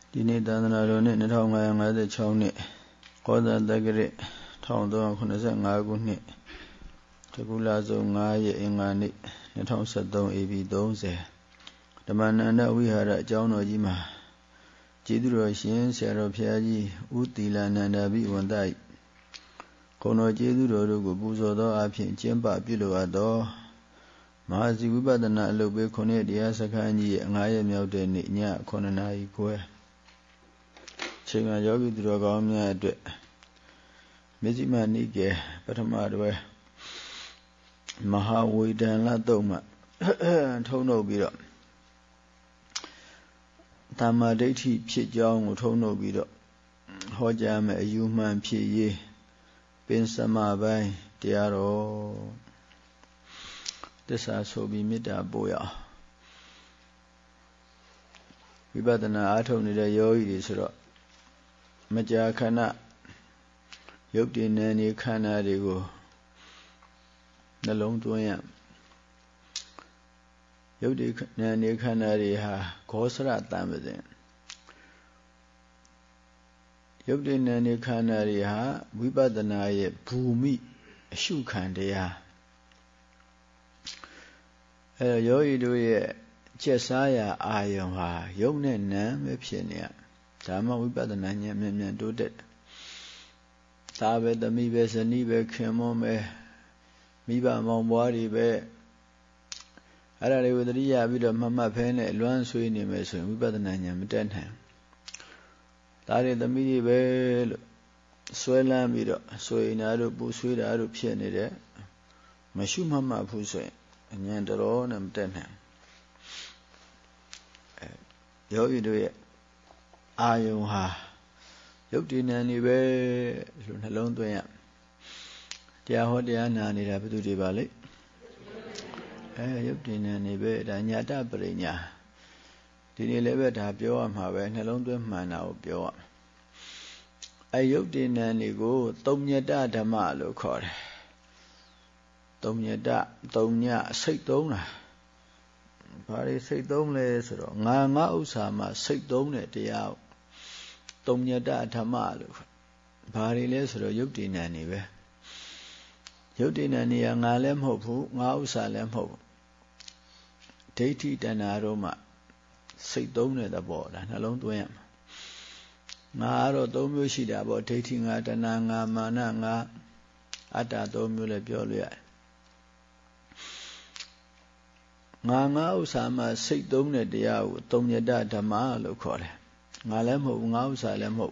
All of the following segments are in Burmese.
ဒီနေ့သာသနာတော်နှစ်2556နှစ်ကောဇာတက္ကရာ1385ခုနှစ်တကူလာစုံ9ရက်အင်္ဂါနေ့2013 AB 30ဓမ္မနန္ဒဝိဟာရအကြောင်းတော်ကြီးမှာကျေးဇူးတော်ရှင်ဆရာတော်ဘုရားကြီးဦးသီလနန္ဒဘိဝန္တ၏ဂုဏ်တော်ကျေးဇူးတော်တို့ကိုပူဇော်သောအဖြစ်ကျင့်ပပြုလိုအပ်သောမဟာစီဝိပဿနာအလုပ်ပေးခုနှစ်တရားစခန်းကြီးရဲ့9ရက်မြောက်တဲ့နေ့ည9နာရီခွဲချိန်မှာယောဂီသူတော်ကောင်းများအတွက်မေဇိမနိကေပထမတွဲမဟာဝေဒန်လတုံမှထုံးထုတ်ပြီးတော့တမ္မာဒိဋ္ဌိဖြစ်ကြောင်းကိုထုံးထုတ်ပြီးတော့ဟောကြားမယ်အယူမှန်ဖြစ်ရေးပင်စမပိုင်းတရားတော်သစ္စာဆိုပြီးမေတ္တာပို့ရအောင်ဝိပဿနာအားထုတ်နေတဲ့ယောဂီတွေဆိုတော့မကြာခဏရုပ်တည်နေနေခန္ဓာတွေကိုနှလုံးသွင်းရရုပ်တည်နေနေခန္ဓာတွေဟာဂောစရတံပစဉ်ရုပ်တည်နေနေခန္ဓာတွေဟာဝိပဿနာရဲ့ဘူမိအရှုခံတရားအဲယောဂီတို့ရဲ့ကျက်စားရာအာယုံဟာယုံနဲ့နံပဲဖြစ်နေရဒါမှဝိပဿနာဉာဏ်မြန်တိုးတက်ဒါပဲသမီးပဲဇနီးပဲခင်မွန်းပဲမိဘမောင်ဘွားတွေပဲအဲ့ဒါတွေကိုသတိရပြီးတော့မှတ်ဖဲနဲ့လွမ်းဆွေးနေမယ်ဆိုရင်ဝိပဿနာဉာဏ်မတက်နိုင်ဒါတွေသမီးတွေပဲလို့ဆွဲလန်းပြီးတော့ဆွေနာတို့ပူဆွေးတာတို့ဖြစ်နေတယ်မရှုမှတ်ဘူးဆိုရင်ဉာဏ်တော်နဲ့မတက်နိုင်ယောဂီတို့ရဲ့အာယုံဟာရုပ်တည်နေနေပဲလို့နှလုံးသွင်းရတရားဟောတရားနာနေတာဘယ်သူတွေပါလဲရုပ်တည်နေနေပဲဒါညာတပရိညာဒီနေ့လည်းပဲဒါပြောရမှာပဲနှလုံးသွင်းမှန်တာကိုပြောရရုပ်တည်နေနေကိုသုံးညတဓမ္မလို့ခေါ်တယ်သုံးညတသုံးညစိတ်သုံးတာဘာတွေစိတ်သုံးလဲဆိုတော့ငါဥစ္စာမှာစိတ်သုံးတဲ့တရားသုံးညတဓမ္မလို့ဘာတွေလဲဆိုတော့ယုတ်တည်နံနေပဲယုတ်တည်နံနေရငါလည်းမဟုတ်ဘူးငါဥစ္စာလည်းမဟုတ်ဘူးဒိဋ္ဌိတဏှာတို့မှစိတ်သုံးတဲ့သဘောဒါနှလုံးသွင်းရမှာငါကတော့သုံးမျိုးရှိတာပေါ့ဒိဋ္ဌိငါတဏှာငါမာနငါအတ္တသုံးမျိုးလည်းပြောလို့ရတယ်ငါဥစ္စာမှာစိတ်သုံးတဲ့တရားကိုသုံးညတဓမ္မလို့ခေါ်တယ်ငါလည်းမဟုတ်ဘူးငါဥစ္စာလည်းမဟုတ်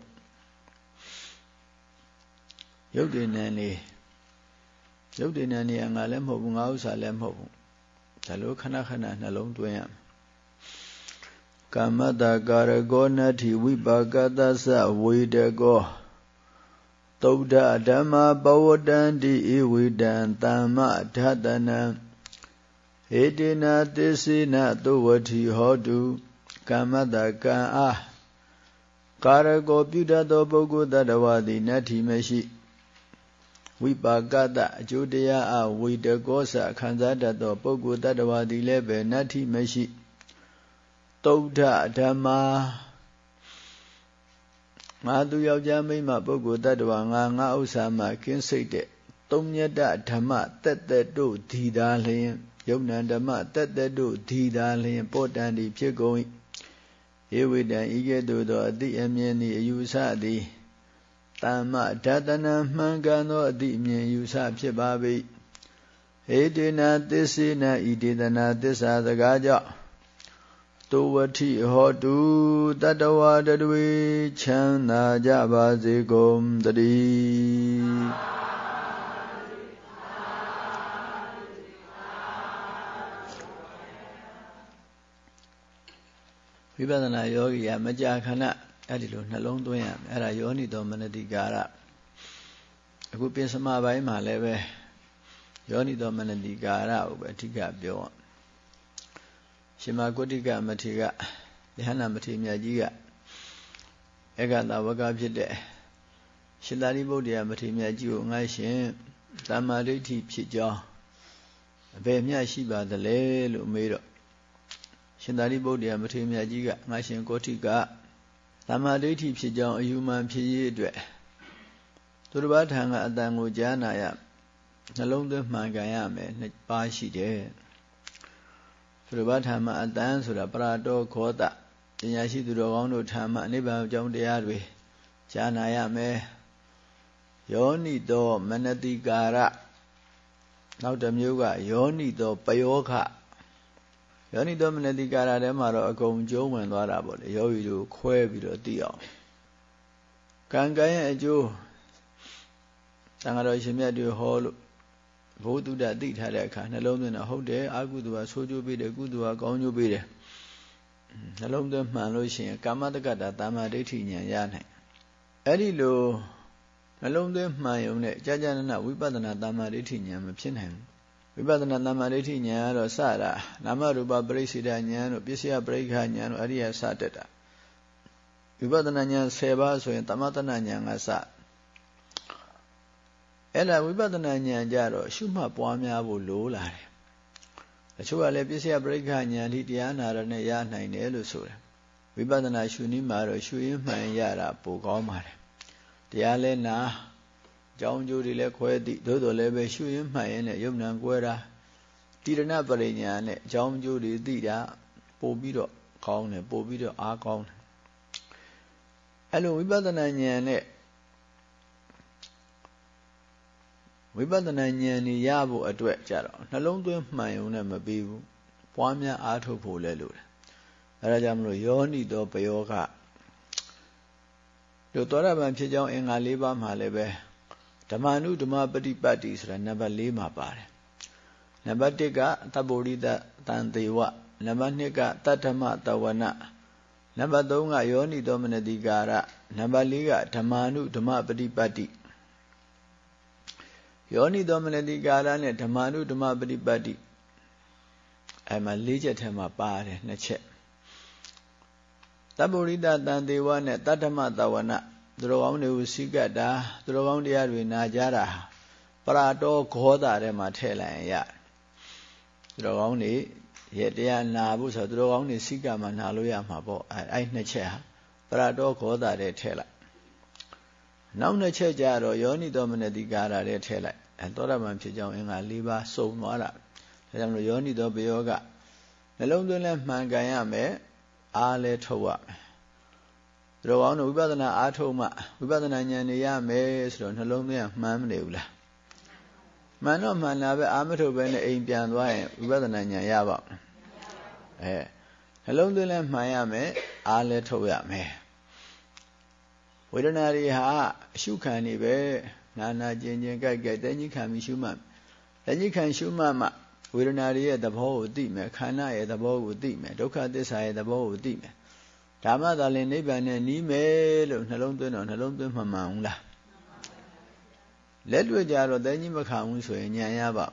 ရုပ်တည်နေနေရုပ်တည်နေနေငါလည်းမဟုတ်ဘူးငါဥစ္စာလည်းမဟုတ်ဘူးဒါလိုခဏခဏနှလုံးသွင်းရမယ်ကာမတ္တကာရကောနတ္ထိဝိပါကတသဝေဒကောသုဒ္ဓဓမ္မပဝတ္တန္တိဧဝိတံသမ္မဓတနံဧတေနသစ္စေနသုဝတိဟောတုကာမတ္တကံအားကာရကောပြုတတ်သောပုဂ္ဂိုလ်တ attva သည်နတ္ထိမရှိဝိပါကတအကျိုးတရားအဝိတကောစခံစားတတ်သောပုဂ္ဂိုလ်တ attva သည်လည်းပဲနတ္ထိမရှိသုဒ္ဓဓမ္မာငါသူယောက်ျားမိန်းမပုဂ္ဂိုလ်တ attva ငါဥစ္စာမှကင်းစိတ်တဲ့သုံးညတဓမ္မတက်တက်တို့ဒီသာလျင်ယုံနံဓမ္မတက်တက်တို့ဒီသာလျင်ပောတန်သည်ဖြစ်ကုန်၏ဧဝိတံဤကဲ့သို့သောအတိအမြင်သည်အယူဆသည်သမ္မဓတနံမှန်ကန်သောအတိအမြင်အယူဆဖြစ်ပါ၏ဧတေနသစ္စေနဤဒေသနာသစ္စာစကားကြောင့်သုဝတိဟောတုတတ္တဝါတွေချမ်းသာကြပါစေကုန်သတည်းဝိပဿနာယောဂီကမကြာခဏအဲ့ဒီလိုနှလုံးသွင်းရမယ်အဲ့ဒါယောနိသောမနတိကာရအခုပင်စမပိုင်းမှာလည်းပဲယောနိသောမနတိကာရကိုပဲအဓိကပြောရှင်မဂုတ္တိကမထေရယဟနာမထေရမြတ်ကြီးကဧကတဝကဖြစ်တဲ့ရှင်သာရိပုတ္တရာမထေရမြတ်ကြီးကိုငါရှင်တမ္မာဒိဋ္ဌိဖြစ်ကြောင်းအဘယ်မျှရှိပါသလဲလို့မေးတော့ရှင်သာရိပုတ္တရာမထေရမြတ်ကြီးကငါရှင်ဂုတ္တိကသမ္မာဒိဋ္ဌိဖြစ်ကြောင်းအယူမှန်ဖြစ်ရေးအတွက်သူတစ်ပါးထံကအတန်ကိုကြားနာရနှလုံးသွင်းမှန်ကန်ရမယ်နှစ်ပါးရှိတယ်သူတစ်ပါးထံမှာအတန်ဆိုတာပရတောခောတပညာရှိသူတော်ကောင်းတို့ထံမှာနိဗ္ဗာန်အကြောင်းတရားတွေကြားနာရမယ်ယောနိတောမနတိကာရနောက်တစ်မျိုးကယောနိတောပယောခယောနိတောမနတိကာရထဲမှာတော့အကုန်ကျုံးဝင်သွားတာပေါ့လေယောဂီတို့ခွဲပြီးတော့သိအောင်ကံကံရဲ့အကျိုးသံဃာတော်ရှင်မြတ်တွေဟောလို့ဘုဒ္ဓသိထားတဲ့အခါနှလုံးသွင်းတော့ဟုတ်တယ်အကုသိုလ်ကဆိုးကျိုးပေးတယ်ကုသိုလ်ကကောင်းကျိုးပေးတယ်နှလုံးသွင်းမှန်လို့ရှိရင်ကာမတက္ကတာသမ္မာဒိဋ္ဌိဉာဏ်ရနိုင်အဲ့ဒီလိုနှလုံးသွင်းမှန်ရုံနဲ့ကြာကြာနာနာဝိပဿနာသမ္မာဒိဋ္ဌိဉာဏ်မဖြစ်နိုင်ဘူးဝိပဿနာသမ္မာဒိဋ္ဌိဉာဏ်ကတော့စတာနာမရူပပရိစ္ဆေဒဉာဏ်တို့ပစ္စယပရိက္ခဉာဏ်တို့အရိယစတက်တာဝိပဿနာဉာဏ်10ပါးဆိုရင်သမထနာဉာဏ်ကစအဲ့ဒါဝိပဿနာဉာဏ်ကြတော့ရှုမှတ်ပွားများဖို့လိုလာတယ်အချို့ကလည်းပစ္စယပရိက္ခဉာဏ်ဒီတရားနာရနဲ့ရနိုင်တယ်လို့ဆိုတယ်ဝိပဿနာရှုနည်းမှာတော့ရှုရင်းမှန်ရတာပိုကောင်းပါတယ်တရားလဲနာအကြောင်းကျိုးတွေလည်းခွဲသိသို့တော်လည်းပဲရှုရင်းမှန်ရင်းနဲ့ယုံ nant ကွဲတာတိရဏပရိညာနဲ့အကြောင်းကျိုးတွေသိတာပို့ပြီးတော့ကောင်းတယ်ပို့ပြီးတော့အားကောင်းတယ်အဲ့လိုဝိပဿနာဉာဏ်နဲ့ဝိပဿနာဉာဏ်นี่ရဖို့အတွက်ကြတော့နှလုံးသွင်းမှန်ုံနဲ့မပြီးဘူးပွားများအားထုတ်ဖို့လည်းလိုတယ်အဲဒါကြောင့်မလို့ယောနိတောပယောဂတို့သောတာပန်ဖြစ်ကြောင်းအင်္ဂါ၄ပါးမှာလည်းပဲဓမ္မနုဓမ္မပฏิပတ်တိဆိုတာနံပါတ်၄မှာပါတယ်နံပါတ်၁ကသဗ္ဗောရိတတန်တေဝနံပါတ်2ကတတ္ထမတဝနနံပါတ်3ကယောနိတောမနတိကာရနံပါတ်4ကဓမ္မနုဓမ္မပฏิပတ်တိယောနိတောမနတိကာရနဲ့ဓမ္မနုဓမ္မပฏิပတ်တိအဲ့မှာ၄ချက်ထဲမှာပါတယ်2ချက်သဗ္ဗောရိတတန်တေဝနဲ့တတ္ထမတဝနသူတော်ကောင်းတွေကိုစီးကပ်တာသူတော်ကောင်းတရားတွေနာကြတာပရတောဂောတာထဲမှာထည့်လိုက်ရင်ရသူတော်ကောင်းတွေရဲ့တရားနာဖို့ဆိုသူတော်ကောင်းတွေစီးကပ်မှနာလို့ရမှာပေါ့အဲ့နှစ်ချက်ဟာပရတောဂောတာထဲထည့်လိုက်နောက်နှစ်ချက်ကြတော့ယောနိတောမနတိကာရထဲထည့်လိုက်သောတာပန်ဖြစ်ကြောင်းအင်္ဂါ၄ပါးစုံသွားတာဒါကြောင့်မလို့ယောနိတောပယောကနှလုံးသွင်းလဲမှန်ကန်ရမယ်အားလဲထုတ်ရမယ်သူတော်ကောင်းတို့ဝိပဿနာအားထုတ်မှဝိပဿနာဉာဏ်နေရမယ်ဆိုတော့နှလုံးသွင်းမှန်မနေဘူးလားမှန်တော့မှန်လာပဲအားမထုတ်ပဲနဲ့အိမ်ပြန်သွားရင်ဝိပဿနာဉာဏ်ရပါ့မလားနှလုံးသွင်းလဲမှန်ရမယ်အားလဲထုတ်ရမယ်ဝေဒနာတွေဟာအရှုခံနေပဲနာနာကျင်ကျင်ကြိုက်ကြိုက်တဏှိခံပြီးရှုမှတ်တဏှိခံရှုမှတ်မှဝေဒနာတွေရဲ့သဘောကိုသိမယ်ခန္ဓာရဲ့သဘောကိုသိမယ်ဒုက္ခသစ္စာရဲ့သဘောကိုသိမယ်ဓမ္မသာလင်နိဗ္ဗာန်နဲ့နီးမယ်လို့နှလုံးသွင်းတော့နှလုံးသွင်းမှန်ဘူးလားလက်တွေ့ကြတော့တဏှိမခံဘူးဆိုရင်ဉာဏ်ရပါ့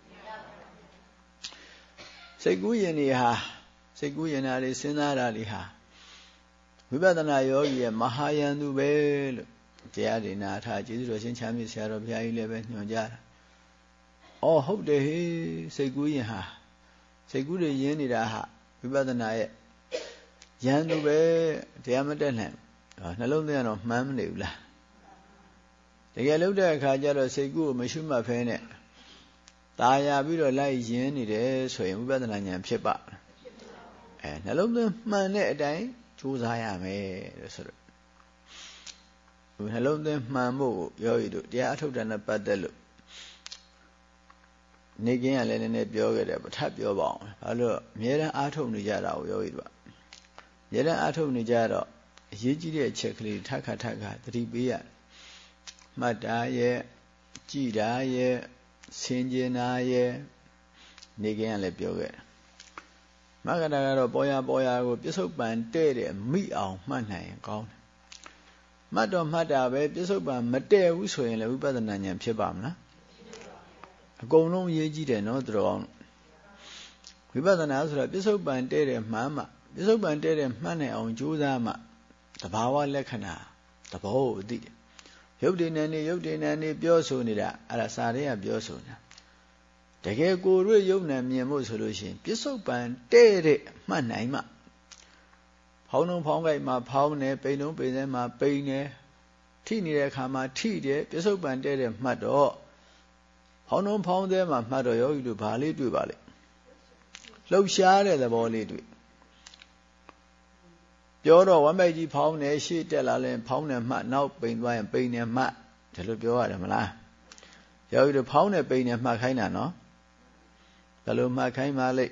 စိတ်ကူးရင်တွေဟာစိတ်ကူးရင်တွေစဉ်းစားတာတွေဟာဝိပဿနာယောဂီရဲ့မဟာယန္တုပဲလို့တရားတွေနာထားကျေးဇူးတော်ရှင်ချမ်းမြေ့ဆရာတော်ဘုရားကြီးလည်းပဲညွှန်ကြားတာအော်ဟုတ်တယ်ဟေးစိတ်ကူးရင်ဟာစိတ်ကူးတွေရင်းနေတာဟာဝိပဿနာရဲ့ယန္တုပဲတရားမတက်နိုင်နှလုံးသွင်းတော့မှန်းမနေဘူးလားတကယ်လို့တဲ့အခါကျတော့စိတ်ကူးကိုမရှုမှတ်ဖဲနဲ့ตาရပြီးတော့လိုက်ရင်းနေတယ်ဆိုရင်ဝိပဿနာဉာဏ်ဖြစ်ပါနှလုံးသွင်းမှန်တဲ့အတိုင်းကြိုးစားရမယ်လို့ဆိုတော့နှလုံးသွင်းမှန်ဖို့ယောဂီတို့တရားအထုတ်တာနဲ့ပတ်သက်လို့နေကင်းကလည်းနည်းနည်းပြောခဲ့တယ်ထပ်ပြောပါအောင်ဘာလို့အများအားအားထုတ်နေကြတာကိုယောဂီတို့ကအများအားထုတ်နေကြတော့အရေးကြီးတဲ့အချက်ကလေးထပ်ခါသတိပေးရမှတ်တာရဲ့ကြည်တာရဲ့ဆင်ခြင်တာရဲ့နေကင်းကလည်းပြောခဲ့တယ်မဂ္ဂတာကတော့ပေါ်ရကိုပြစ္ဆုတ်ပန်တဲ့တဲ့မိအောင်မှတ်နိုင်ရင်ကောင်းတယ်မှတ်တော့မှတ်တာပဲပြစ္ဆုတ်ပန်မတဲ့ဘူးဆိုရင်လည်းဝိပဿနာဉာဏ်ဖြစ်ပါမလားအကုန်လုံးအရေးကြီးတယ်နော်သူတော်ကောင်းဝိပဿနာဆိုတာပြစ္ဆုတ်ပန်တဲ့တဲ့မှန်မှပြစ္ဆုတ်ပန်တဲ့တဲ့မှတ်နိုင်အောင်ကြိုးစားမှသဘာဝလက္ခဏာသဘောကိုသိတယ်ရုပ်တည်နေပြောဆိုနေတာအဲ့ဒါစာရဲကပြောဆိုတာတကယ်ကိုယ်ရွေ့ယုံနဲ့မြင်ဖို့ဆိုလို့ရှိရင်ပြစ္ဆုတ်ပန်တဲ့မှတ်နိုင်မှဟဖောင်းလုံးဖောင်းကြိုက်မှာဖောင်းနေပိန်လုံးပိန်ထဲမှာပိန်နေထိနေတဲ့အခါမှာထိတယ်ပြစ္ဆုတ်ပန်တဲ့မှတ်တော့ဖောင်းလုံးဖောင်းထဲမှာမှတ်တော့ယောဂီတို့ဘာလေးတွေ့ပါလဲလှုပ်ရှားတဲ့သဘောလေးတွေ့ပြောတော့ဝမ်းပိုက်ကြီးဖောင်းနေရှေ့တက်လာရင်ဖောင်းနေမှတ်နောက်ပိန်သွားရင်ပိန်နေမှတ်ဒါလိုပြောရတယ်မလားယောဂီတို့ဖောင်းနေပိန်နေမှတ်ခိုင်းတာနော်ဘယ်လိုမှတ်ခိုင်းပါလိမ့်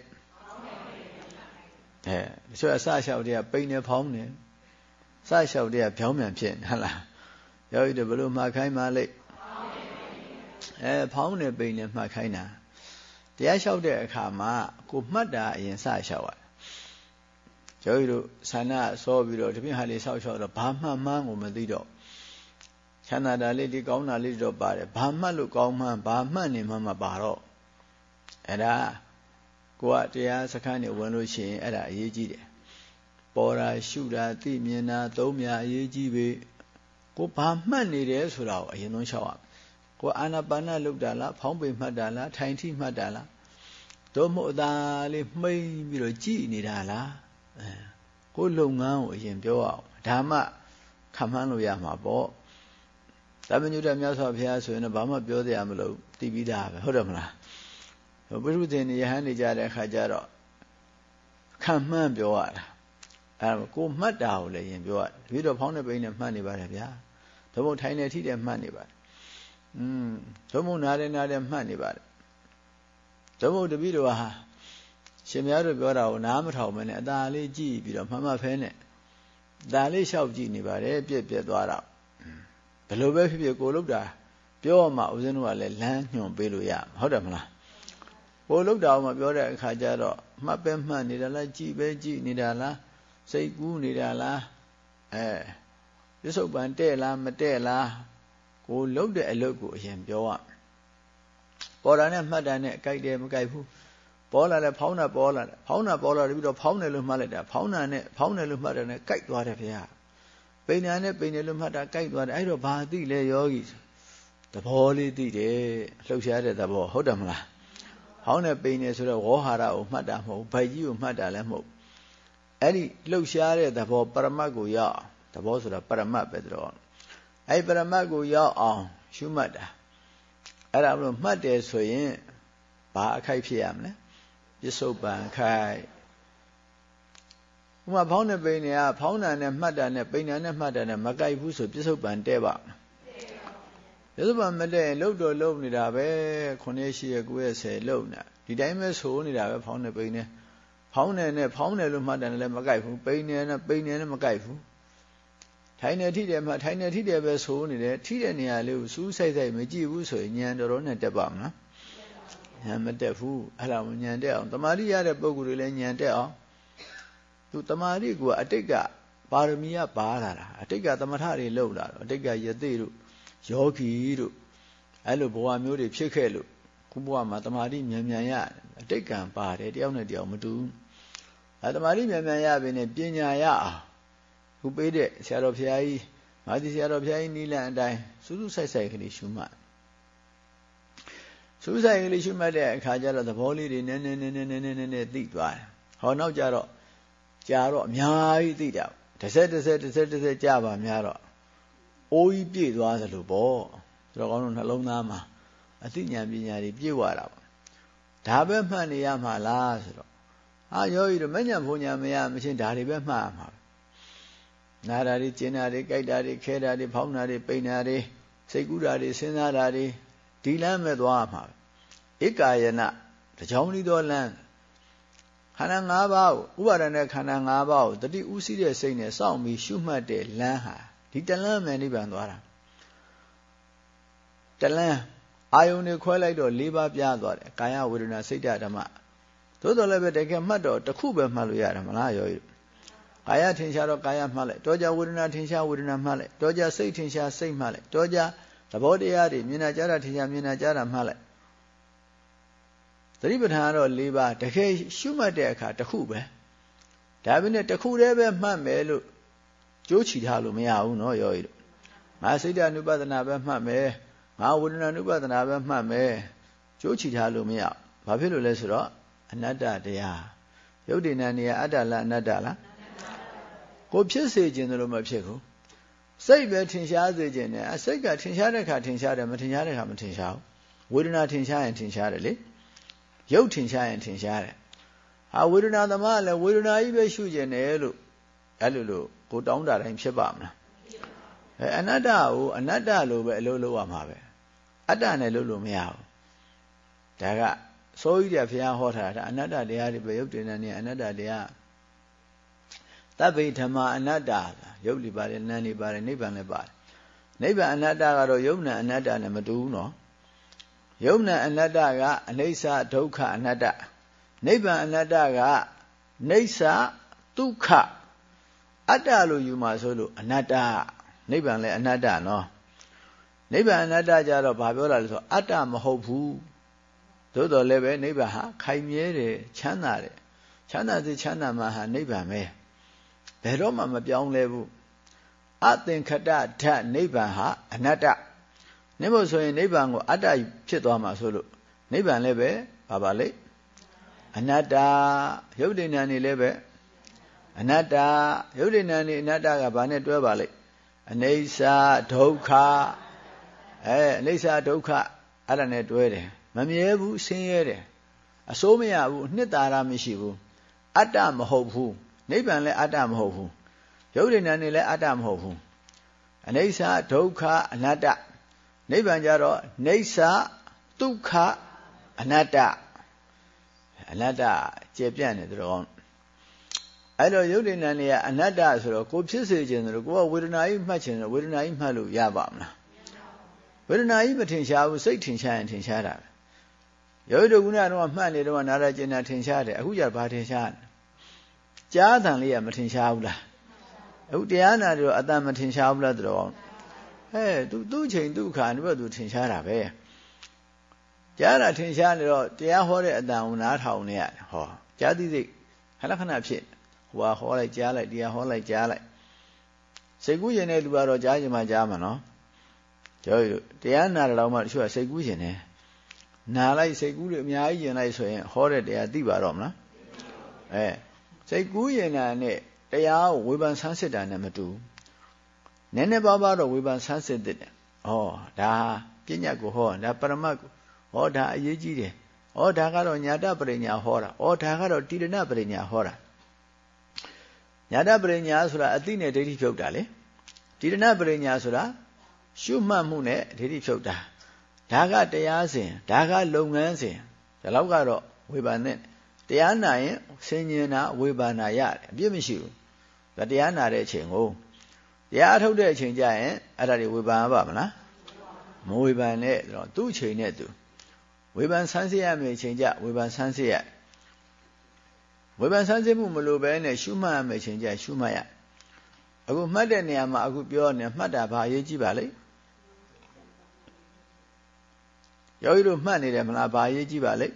တချို့အစလျှောက်တဲ့ကပိန်နေဖောင်းနေစလျှောက်တဲ့ကဖြောင်းပြန်ဖြစ်ဟုတ်လားယောဂီတို့ဘယ်လိုမှတ်ခိုင်းပါလိမ့်ဖောင်းနေပိန်နေမှတ်ခိုင်းတာတရားလျှောက်တဲ့အခါမှာကိုမှတ်တာအရင်စလျှောက်ရယောဂီတို့ဆန္ဒဆောပြီးတော့တပြင်းဟာလေးဆောက်လျှောက်တော့ဘာမှမှန်းကိုမသိတော့ချမ်းသာတာလေးဒီကောင်းတာလေးတော့ပါတယ်ဘာမှတ်လို့ကောင်းမှန်းဘာမှတ်နေမှမပါတော့အဲ့ဒါကိုကတရားစခန်းနေဝင်လို့ရှိရင်အဲ့ဒါအရေးကြီးတယ်ပေါ်တာရှုတာသိမြင်တာသုံးမြအရေးကြီးပြီကိုဘာမှတ်နေတယ်ဆိုတာကိုအရင်ဆုံးလျှောက်ရကိုအာနာပါနလုပ်တာလားဖောင်းပိန်မှတ်တာလားထိုင်ထိမှတ်တာလားတို့မို့အသာလေးမှိန်ပြီးတော့ကြည်နေတာလားကိုလုပ်ငန်းကိုအရင်ပြောအောင်ဒါမှခံမှန်းလို့ရမှာပေါ့သမညုတမြတ်စွာဘုရားဆိုရင်တော့ဘာမှပြောသေးရမလို့သိပြီးသားပဲဟုတ်တယ်မလားဘုရုသင်ယဟန်နေကြတဲ့အခါကျတော့ခံမှန်းပြောရတာကိုမှတ်တာကိုလည်းရင်ပြောရတယ်ပြီးတော့ဖောင်းတဲ့ပိန်နဲ့မှတ်နေပါတယ်ဗျာသို့မဟုတ်ထိုင်နေထိတဲ့မှတ်နေပါတယ်သို့မဟုတ်နားတယ်မှတ်နေပါတယ်သို့မဟုတ်တပည့်တော်ဟာရှင်များတို့ပြောတာကိုနားမထောင်မနဲ့အသာလေးကြည့်ပြီးတော့မှတ်ဖဲနဲ့ဒါလေးလျှောက်ကြည့်နေပါတယ်ပြက်သွားတာဘယ်လိုပဲဖြစ်ဖြစ်ကိုလုတ်တာပြောမှဦးဇင်းတို့ကလည်းလမ်းညွှန်ပေးလို့ရဟုတ်တယ်မလားကိုလုတ်တာမှပြောတဲ့အခါကျတော့မှတ်ပဲမှတ်နေတာလားကြည့်ပဲကြည့်နေတာလားစိတ်ကူးနေတာလားပြစ္ဆုတ်ပန်တဲ့လားမတဲ့လားကိုလုတ်တဲ့အလုပ်ကိုအရင်ပြောရပေါ်တာနဲ့မှတ်တာနဲ့ကြိုက်တယ်မကြိုက်ဘူးပေါ်လာတယ်ဖောင်းတာပေါ်လာတယ်ဖောင်းတာပေါ်လာတယ်ပြီးတော့ဖောင်းတယ်လို့မှတ်လိုက်တာဖောင်းတာနဲ့ဖောင်းတယ်လို့မှတ်တယ်နဲ့ကြိုက်သွားတယ်ဗျာပိန်တာနဲ့ပိန်တယ်လို့မှတ်တာကြိုက်သွားတယ်အဲ့တော့ဘာသိလဲယောဂီသဘောလေးသိတယ်လှုပ်ရှားတဲ့သဘောဟုတ်တယ်မလားဖောင်းတယ်ပိန်တယ်ဆိုတော့ဝေါဟာရကိုမှတ်တာမဟုတ်ဗိုက်ကြီးကိုမှတ်တာလည်းမဟုတ်အဲ့ဒီလှုပ်ရှားတဲ့သဘောပရမတ်ကိုရောက်သဘောဆိုတာပရမတ်ပဲတော့အဲ့ပရမတ်ကိုရောက်အောင်ရှုမှတ်တာအဲ့ဒါမလို့မှတ်တယ်ဆိုရင်ဘာအခိုက်ဖြစ်ရမလဲပြစ္ဆုတ်ပန်ခိုက်ဥမာဖောင်းတဲ့ပိန်တွေကဖောင်းတာနဲ့မှတ်တာနဲ့ပိန်တာနဲ့မှတ်တာနဲ့မကြိုက်ဘူးဆိုပြစ္ဆုတ်ပန်တဲ့ပါပြစ္ဆုတ်ပန်မတဲ့လှုပ်တော့လှုပ်နေတာပဲ9ရက်10ရက်9ရက်10လှုပ်နေတာဒီတိုင်းပဲဆိုနေတာပဲဖောင်းတဲ့ပိန်နဲ့ဖောင်းတယ်နဲ့ဖောင်းတယ်လို့မှတ်တယ်လည်းမကြိုက်ဘူးပိန်တယ်နဲ့ပိန်တယ်နဲ့မကြိုက်ဘူးထိုင်နေထိတယ်မှထိုင်နေထိတယ်ပဲဆိုနေတယ်ထိတဲ့နေရာလေးကိုစူးစိုက်မကြည့်ဘူးဆိုရင်ဉာဏ်တော်တော်နဲ့တက်ပါမလားဉာဏ်မတက်ဘူးအဲ့ဒါကိုဉာဏ်တက်အောင်တမာတိရတဲ့ပုဂ္ဂိုလ်တွေလည်းဉာဏ်တက်အောင်သူတမာတိကအတိတ်ကပါရမီကပါလာတာအတိတ်ကသမထတွေလောက်လာတော့အတိတ်ကယသိတို့ယောဂီတို့အဲ့လိုဘဝမျိုးတွေဖြစ်ခဲ့လို့ခုဘဝမှာတမာတိမြန်ရအတိတ်ကံပါတယ်တယောက်နဲ့တယောက်မတူတမာတိမြန်ရပြီနဲ့ပညာရအောင်ခုပေးတဲ့ဆရာတော်ဘုရားကြီးမာသီဆရာတော်ဘုရားကြီးနိလန်အတိုင်းစူးစူးဆိုင်ကလေးရှုမှတ်စူးဆိုင်ကလေးရှုမှတ်တဲ့အခါကျတော့သဘောလေးတွေနည်းသိသွားတယ်ဟောနောက်ကြတော့ကြာတော့အများကြီးသိတာတစ်ဆက်ကြာပါများတော့အိုးကြီးပြည့်သွားသလိုပေါ့ဆိုတော့ကောင်းတို့နှလုံးသားမှာအသိဉာဏ်ပညာတွေပြည့်ဝတာပေါ့ဒါပဲမှတ်နေရမှာလားဆိုတော့ယောဂီတို့မဉ္ဇဉ်ဘုံညာမရမချင်းဒါတွေပဲမှတ်ရမှာနာတာတွေကျင်တာတွေကြိုက်တာတွေခဲတာတွေဖောင်းတာတွေပိန်တာတွေစိတ်ကူးတာတွေစဉ်းစားတာတွေဒီလမ်းမဲ့သွားမှာဧကာယနာတကြောင်ဤသောလမ်းခန္ဓာ၅ပါးကိုဥပါဒณะခန္ဓာ၅ပါးကိုတတိဥသိတဲ့စိတ်နဲ့စောင့်ပြီးရှုမှတ်တဲ့လမ်းဟာဒီတလမ်းမဲ့နိဗ္ဗာန်သွားတာတလမ်းအာယုန်တွေခွဲလိုက်တော့၄ပါးပြားသွားတယ်ကာယဝေဒနာစိတ်ဓမ္မသို့တော်လည်းပဲတကယ်မှတ်တော့တစ်ခုပဲမှတ်လို့ရတယ်မလားယောဂီကာယထင်ရှားတော့ကာယမှတ်လိုက်တောကြဝေဒနာထင်ရှားဝေဒနာမှတ်လိုက်တောကြစိတ်ထင်ရှားစိတ်မှတ်လိုက်တောကြသဘောတရားတွေမြင်နာကြားတာထင်ရှားမြင်နာကြားတာမှတ်လိုက်သတိပဋ္ဌာန်ကတော့၄ပါးတကယ်ရှုမှတ်တဲ့အခါတစ်ခုပဲဒါပေမဲ့တစ်ခုတည်းပဲမှတ်မယ်လို့ကြိုးချီထားလို့မရဘူးနော်ယောဂီတို့ငါစိတ်ဓာနုပဒနာပဲမှတ်မယ်ငါဝေဒနာနုပဒနာပဲမှတ်မယ်ကြိုးချီထားလို့မရဘာဖြစ်လို့လဲဆိုတော့အနတ္တတရားယုတ်တိဏ္ဍနေယအတ္တလားအနတ္တလားကိုဖြစ်စေခြင်းလို့မဖြစ်ဘူးစိတ်ပဲထင်ရှားစေခြင်းနဲ့စိတ်ကထင်ရှားတဲ့ခါထင်ရှားတယ်မထင်ရှားတဲ့ခါမထင်ရှားဘူးဝေဒနာထင်ရှားရင်ထင်ရှားတယ်လေရုပ်ထင်ရှားရင်ထင်ရှားတယ်ဝေဒနာသမားလည်းဝေဒနာကြီးပဲရှုခြင်းတယ်လို့အဲ့လိုလို့ကိုတောင်းတာတိုင်းဖြစ်ပါမလားအနတ္တကိုအနတ္တလို့ပဲအလုပ်လုပ်ရမှာပဲအတ္တနဲ့လုပ်လို့မရဘူးဒါကစိုးကြီးတဲ့ဘုရားဟောထားတာအနတ္တတရားတွေပဲရုပ်တည်နေအနတ္တတရားသဗ္ဗေဓမ္မာအနတ္တရုပ်တွေပါတယ်နာမ်တွေပါတယ်နိဗ္ဗာန်လည်းပါတယ်နိဗ္ဗာန်အနတ္တကတော့ယုံနာအနတ္တနဲ့မတူဘူးနော်ယုံနာအနတ္တကအနိစ္စဒုက္ခအနတ္တနိဗ္ဗာန်အနတ္တကနိစ္စဒုက္ခအတ္တလို့ယူမှာဆိုလို့အနတ္တနိဗ္ဗာန်လည်းအနတ္တနော်နိဗ္ဗာန်အနတ္တကြတော့ဘာပြောတာလဲဆိုအတ္တမဟုတ်ဘူးသို့တော်လည်းပဲနိဗ္ဗာန်ဟာခိုင်မြဲတယ်ချမ်းသာတယ်ချမ်းသာစေချမ်းသာမှာဟာနိဗ္ဗာန်ပဲဘယ်တော့မှမပြောင်းလဲဘူးအသင်္ခတဓာတ်နိဗ္ဗာန်ဟာအနတ္တနိဗ္ဗာန်ဆိုရင်နိဗ္ဗာန်ကိုအတ္တဖြစ်သွားမှာဆိုလို့နိဗ္ဗာန်လည်းပဲဘာပါလဲအနတ္တရုပ်တည်ဉာဏ်နေလည်းပဲအနတ္တရုပ်တည်ဉာဏ်နေအနတ္တကဘာနဲ့တွဲပါလဲအနိစ္စဒုက္ခအနိစ္စဒုက္ခအဲ့ဒါနဲ့တွဲတယ်မမြဲဘူးဆင်းရဲတယ်အစိုးမရဘူးနှစ်သာရမရှိဘူးအတ္တမဟုတ်ဘူးနိဗ္ဗာန်လည်းအတ္တမဟုတ်ဘူးရုပ်တည်ဉာဏ်နေလည်းအတ္တမဟုတ်ဘူးအနိစ္စဒုက္ခအနတ္တနိဗ္ဗာန်ကြတော့နိစ္စဒုက္ခအနတ္တအနတ္တကျေပြန့်နေတယ်တော့အဲ့တော့ယုတ်တိဏ္ဍနေကအနတ္တဆိုတော့ကိုဖြစ်စေခြင်းဆိုတော့ကိုကဝေဒနာကြီးမှတ်ခြင်းဆိုဝေဒနာကြီးမှတ်လို့ရပါမလားဝေဒနာကြီးမထင်ရှားဘူးစိတ်ထင်ရှားရင်ထင်ရှားတာပဲယောဂီတို့ကတော့မှတ်နေတော့နာရကျင်တာထင်ရှားတယ်အခုကျဘာထင်ရှားလဲကြားတန်လေးကမထင်ရှားဘူးလားအခုတရားနာတော့အတန်မထင်ရှားဘူးလားတော့သူ့ချိန်သူ့ခါနဲ့သူထင်ရှားတာပဲကြားတာထင်ရှားနေတော့တရားဟောတဲ့အတန်ကိုနားထောင်နေရတယ်ဟောကြားသိစိတ်ခဏခဏဖြစ်ဟိုဟောလိုက်ကြားလိုက်တရားဟောလိုက်ကြားလိုက်စိတ်ကူးရင်တဲ့လူကတော့ကြားရင်မှကြားမှာနော်ကျော်တရားနာတော့မှတချို့ကစိတ်ကူးရင်တယ်နာလိုက်စိတ်ကူးတွေအများကြီးရင်လိုက်ဆိုရင်ဟောတဲ့တရားသိပါတော့မလားစိတ်ကူးရင်တာနဲ့တရားကိုဝေဖန်ဆန်းစစ်တာနဲ့မတူနည်းနည်းပါးပါးတော့ဝေဖန်ဆန်းစစ်တဲ့ဒါပညာကိုဟောဒါပရမတ်ကိုဟောဒါအရေးကြီးတယ်ဒါကတော့ညာတပရိညာဟောတာဒါကတော့တိရဏပရိညာဟောတာညာတပရိညာဆိုတာအသိနဲ့ဒိဋ္ဌိဖြုတ်တာလေတိရဏပရိညာဆိုတာရှုမှတ်မှုနဲ့ဒိဋ္ဌိဖြုတ်တာဒါကတရားစဉ်ဒါကလုပ်ငန်းစဉ်ဒါလောက်ကတော့ဝေဖန်တဲ့တရားနာရင်ဆင်ញင်တာဝေဖန်တာရတယ်အပြစ်မရှိဘူးဒါတရားနာတဲ့အချိန်ကိုတရားထုတ်တဲ့အချိန်ကျရင်အဲ့ဒါတွေဝေဖန်ရပါမလားမဝေဖန်နဲ့တော့သူ့အချိန်နဲ့သူဝေဖန်ဆန်းစစ်ရမယ့်အချိန်ကျဝေဖန်ဆန်းစစ်ရဝေဖန်ဆန်းစစ်မှုမလိုပဲနဲ့ရှုမှတ်ရမယ့်အချိန်ကျရှုမှတ်ရအခုမှတ်တဲ့နေရာမှာအခုပြောနေမှတ်တာဘာအရေးကြီးပါလဲယောဂီတို့မှတ်နေတယ်မလားဘာအရေးကြီးပါလဲ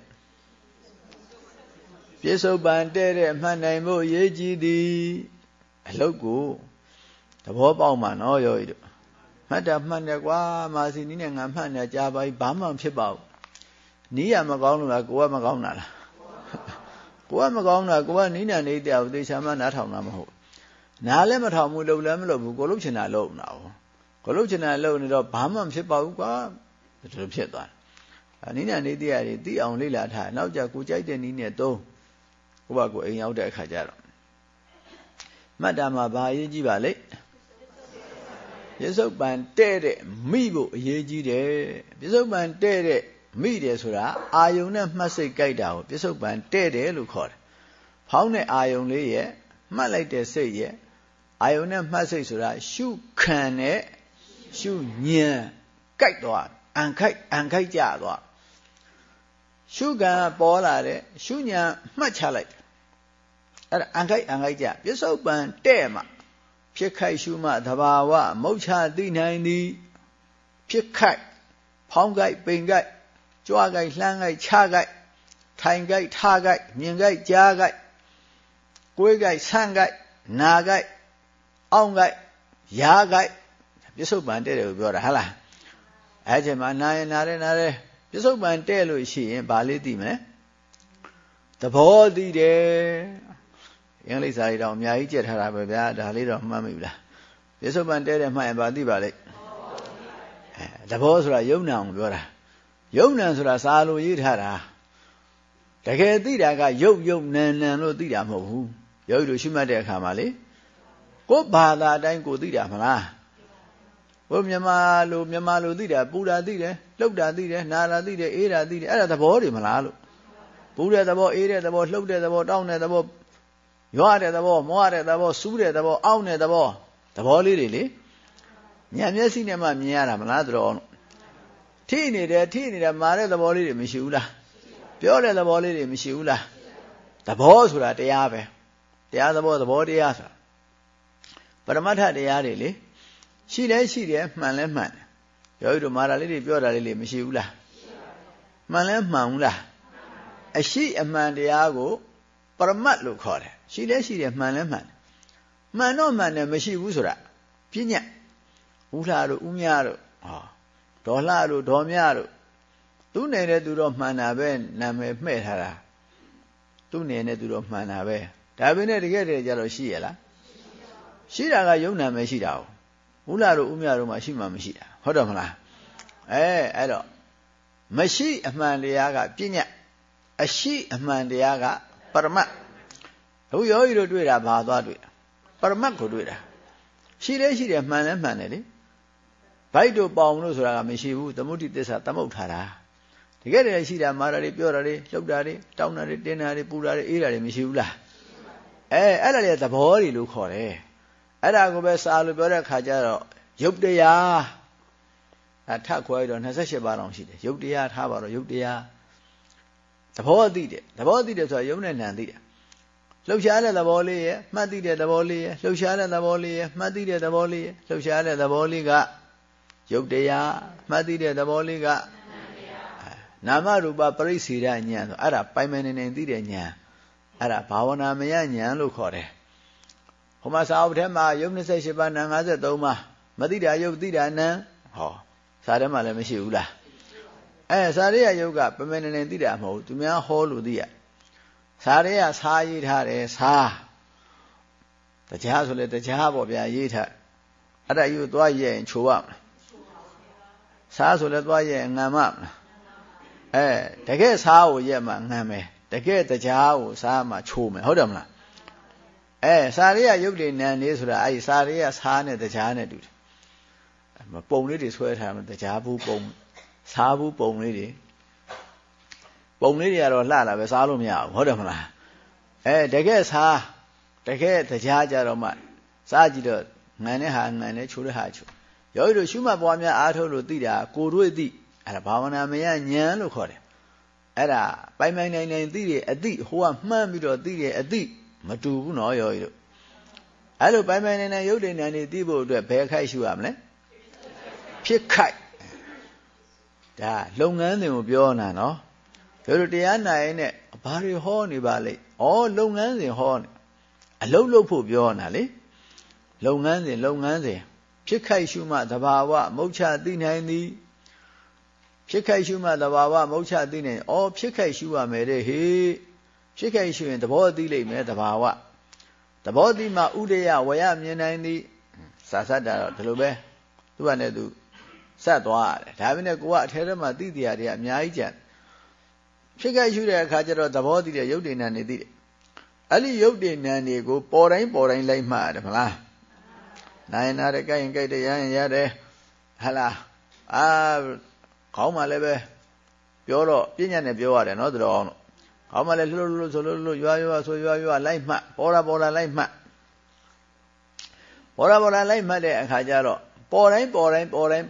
ပြစ္ဆုတ်ပံတဲ့မှတ်နိုင်ဖို့အရေးကြီးသည်အလုတ်ကိုသဘောပေါက်မှာနော်ယောဂီတို့မှတ်တာမှတ်တယ်ကွာမာစီနီးနဲ့ငါမှတ်နေကြပါပြီဘာမှမဖြစ်ပါဘူးနီးရမကောင်းလို့လားကိုကမကောင်းတာလားကိုကမကောင်းတာကိုကနီးနေနေတဲ့သေချာမှနားထောင်တာမဟုတ်နားလည်းမထောင်ဘူးလှုပ်လည်းမလှုပ်ဘူးကိုလှုပ်ချင်တာလှုပ်နေတာကိုလှုပ်ချင်တာလှုပ်နေတော့ဘာမှမဖြစ်ပါဘူးကွာဒီလိုဖြစ်သွားတယ်နီးနေတဲ့ရည်သိအောင်လေ့လာထားနောက်ကြကိုကြိုက်တဲ့နီးနဲ့သုံးကိုကကိုအိမ်ရောက်တဲ့အခါကျတော့မှတ်တာမှာဘာအရေးကြီးပါလဲပြစ္ဆုတ်ပံတဲ့မိဖို့အရေးကြီးတယ်ပြစ္ဆုတ်ပံတဲ့မိတယ်ဆိုတာအာယုံနဲ့မှတ်စိတ်ကြိုက်တာကိုပြစ္ဆုတ်ပံတဲ့လို့ခေါ်တယ်ဖောင်းတဲ့အာယုံလေးရဲ့မှတ်လိုက်တဲ့စိတ်ရဲ့အာယုံနဲ့မှတ်စိတ်ဆိုတာရှုခံနဲ့ရှုညံကြိုက်သွားအန်ခိုက်ကြသွားရှုခံပေါ်လာတဲ့ရှုညံမှတ်ချလိုက်အဲ့ဒါအန်ခိုက်ကြပြစ္ဆုတ်ပံတဲ့မှာဖြစ်ခိုက်ရှုမှသဘာဝမုတ်ချသိနိုင်သည်ဖြစ်ခိုက်ဖောင်းခိုက်ပိန်ခိုက်ကြွားခိုက်လှမ်းခိုက်ချခိုက်ထိုင်ခိုက်ထားခိုက်မြင်ခိုက်ကြားခိုက်ကိုယ်ခိုက်ဆန့်ခိုက်နာခိုက်အောင့်ခိုက်ရားခိုက်ပြစ္ဆုတ်ပံတဲ့တယ်ကိုပြောတာဟုတ်လားအဲ့ဒီမှာနာရင်နာတယ်ပြစ္ဆုတ်ပံတဲ့လို့ရှိရင်ဗာလေးသိမလဲသဘောသိတယ်အင်္ဂလိပ်စာတွေတော့အများကြီးကြက်ထားတာပဲဗျာဒါလေးတော့မှတ်မိဘူးလားပြစ္ဆုတ်ပန်တဲတဲ့မှတ်ရင်ပါသိပါလိမ့်သဘောဆိုတာယုံနာအောင်ပြောတာယုံနာဆိုတာစာလိုရေးထားတာတကယ်သိတာကယုတ်နန်လို့သိတာမဟုတ်ဘူးယောဂီတို့ရှိမှတ်တဲ့အခါမှာလေကိုယ်ဘာသာအတိုင်းကိုသိတာမလားဘုမြန်မာလိုသိတာပူတာသိတယ်လှုပ်တာသိတယ်နာတာသိတယ်အေးတာသိတယ်အဲ့ဒါသဘောတွေမလားလို့ပူတဲ့သဘောအေးတဲ့သဘောလှုပ်တဲ့သဘောတောင်းတဲ့သဘောရွာတဲ့သဘောမောရတဲ့သဘောစူးတဲ့သဘောအောင်းတဲ့သဘောလေးတွေလေဉာဏ်မျက်စိနဲ့မှမြင်ရတာမလားတော်ထိနေတယ်မာတဲ့သဘောလေးတွေမရှိဘူးလားပြောတဲ့သဘောလေးတွေမရှိဘူးလားသဘောဆိုတာတရားပဲတရားသဘောတရားဆိုတာပရမတ္ထတရားတွေလေရှိတယ်မှန်လဲမှန်တယ်ယောဂီတို့မာတာလေးတွေပြောတာလေးတွေမရှိဘူးလားမှန်လဲမှန်ဘူးလားအရှိအမှန်တရားကိုပရမတ်လို့ခေါ်တယ်ရှိတယ်မှန်လဲမှန်တယ်မှန်တော့မှန်တယ်မရှိဘူးဆိုတာပြညတ်ဥလှတို့ဥမြတို့ဒေါ်လှတို့ဒေါ်မြတို့သူနေတဲ့သူတော့မှန်တာပဲနာမည်မှဲ့ထားတာသူနေတဲ့သူတော့မှန်တာပဲဒါပေမဲ့တကယ်ကြတော့ရှိရလားရှိတာကယုံနာမယ်ရှိတာဥလှတို့ဥမြတို့မှရှိမှမရှိတာဟုတ်တယ်မလားအဲ့တော့မရှိအမှန်တရားကပြညတ်အရှိအမှန်တရားကပရမတ်အခုယောဂီတို့တွေ့တာဘာသွားတွေ့တာပရမတ်ကိုတွေ့တာရှိတယ်မှန်လဲမှန်တယ်လေဘိုက်တို့ပေါင်လို့ဆိုတာကမရှိဘူးသမုဒိသစ္စာသမုတ်ထားတာတကယ်တည်းရှိတာမာတာတွေပြောတာတွေလှုပ်တာတွေတောင်းတာတွေတင်းတာတွေပူတာတွေအေးတာတွေမရှိဘူးလားအဲ့ဒါတွေသဘောတွေလို့ခေါ်တယ်အဲ့ဒါကိုပဲစာလို့ပြောတဲ့ခါကျတော့ယုတ်တရားထပ်ခွဲတော့28ပါးတောင်ရှိတယ်ယုတ်တရားထားပါတော့ယုတ်တရားသဘောသိတယ်ဆိုတာယုံနဲ့နံသိတယ်လှုပ်ရှားတဲ့သဘောလေးရဲ့မှတ်သိတဲ့သဘောလေးရဲ့လှုပ်ရှားတဲ့သဘောလေးရဲ့မှတ်သိတဲ့သဘောလေးရဲ့လှုပ်ရှားတဲ့သဘောလေးကယုတ်တရားမှတ်သိတဲ့သဘောလေးကနာမရူပပရိစ္ဆေဒဉာဏ်ဆိုအဲ့ဒါပိုင်ပိုင်နေသိတဲ့ဉာဏ်အဲ့ဒါဘာဝနာမယဉာဏ်လို့ခေါ်တယ်ဟိုမှာစာအုပ်ထဲမှာယုတ်28ပါးနာ53ပါးမသိတာယုတ်သိတာနံစာထဲမှာလည်းမရှိဘူးလားစာရိယယုတ်ကပမနေသိတာမဟုတ်သူများဟောလို့သိရစာရိယစာရေးထားတယ်စာတရားဆိုလဲတရားပေါ့ဗျာရေးထားအဲ့ဒါယူသွားရဲ့ရင်ချိုးရမလားစာဆိုလဲသွားရဲ့ငံမမလားတကယ်စာကိုရက်မှငံမယ်တကယ်တရားကိုစာမှချိုးမယ်ဟုတ်တယ်မလားစာရိယယုတ်တွေနံနေဆိုတာအဲ့စာရိယစာနဲ့တရားနဲ့တူတယ်ပုံလေးတွေဆွဲထားတယ်တရားဘူးပုံစားဘူးပုံလေးတွေကတော့လှလာပဲစားလို့မရဘူးဟုတ်တယ်မလားတကယ်စားတကယ်တရားကြတော့မှစားကြည့်တော့ငံနဲ့ဟာငံနဲ့ချိုးတဲ့ဟာချိုးယောဂီတို့ရှုမှတ်ပွားများအားထုတ်လို့သိတာကိုတွေ့သိအဲ့ဒါဘာဝနာမယဉာဏ်လို့ခေါ်တယ်အဲ့ဒါပိုင်နိုင်သိတဲ့အသိဟိုကမှန်းပြီးတော့သိတဲ့အသိမတူဘူးနော်ယောဂီတို့အဲ့လိုပိုင်နိုင်ရုပ်တည်ဉာဏ်တွေသိဖို့အတွက်ဘယ်ခိုက်ရှုရမလဲဖြစ်ခိုက်ဒါလုပ်ငန်းစဉ်ကိုပြောနေတာနော်တို့တရားနာရင်နဲ့ဘာတွေဟောနေပါလိမ့်လုပ်ငန်းစဉ်ဟောနေအလုပ်လုပ်ဖို့ပြောနေတာလေလုပ်ငန်းစဉ်ဖြစ်ခိုက်ရှုမှသဘာဝမုတ်ချသိနိုင်သည်ဖြစ်ခိုက်ရှုမှသဘာဝမုတ်ချသိနိုင်ဖြစ်ခိုက်ရှုရမယ်တဲ့ဟေ့ဖြစ်ခိုက်ရှုရင်သဘောသိလိမ့်မယ်သဘာဝသဘောသိမှဥဒယဝရမြင်နိုင်သည်စာစတ်တာတော့ဒီလိုပဲသူကနဲ့သူဆက်သွားရတယ်ဒါပေမဲ့ကိုကအထဲထဲမှာသိတရားတွေအများကြီးကြံဖြစ်ခဲ့ရှုတဲ့အခါကျတော့သဘောသိတဲ့ရုပ်တည်နံနေသိတယ်အဲ့ဒီရုပ်တည်နံတွေကိုပေါ်တိုင်းလိုက်မှရတယ်မလားနိုင်နာတဲ့ကြိုက်ရင်ကြိုက်တယ်ရရင်ရတယ်ဟလားခေါင်းမှလည်းပဲပြောတော့ပြဉ္ညာနဲ့ပြောရတယ်နော်တော်အောင်ခေါင်းမှလည်းလှုပ်ဆိုလို့ရွာဆိုရွာလိုက်မှပေါ်တာလိုက်မှလိုက်မှတဲ့အခါကျတော့ပေါ်တိုင်းခန္ဓာကိုယ်က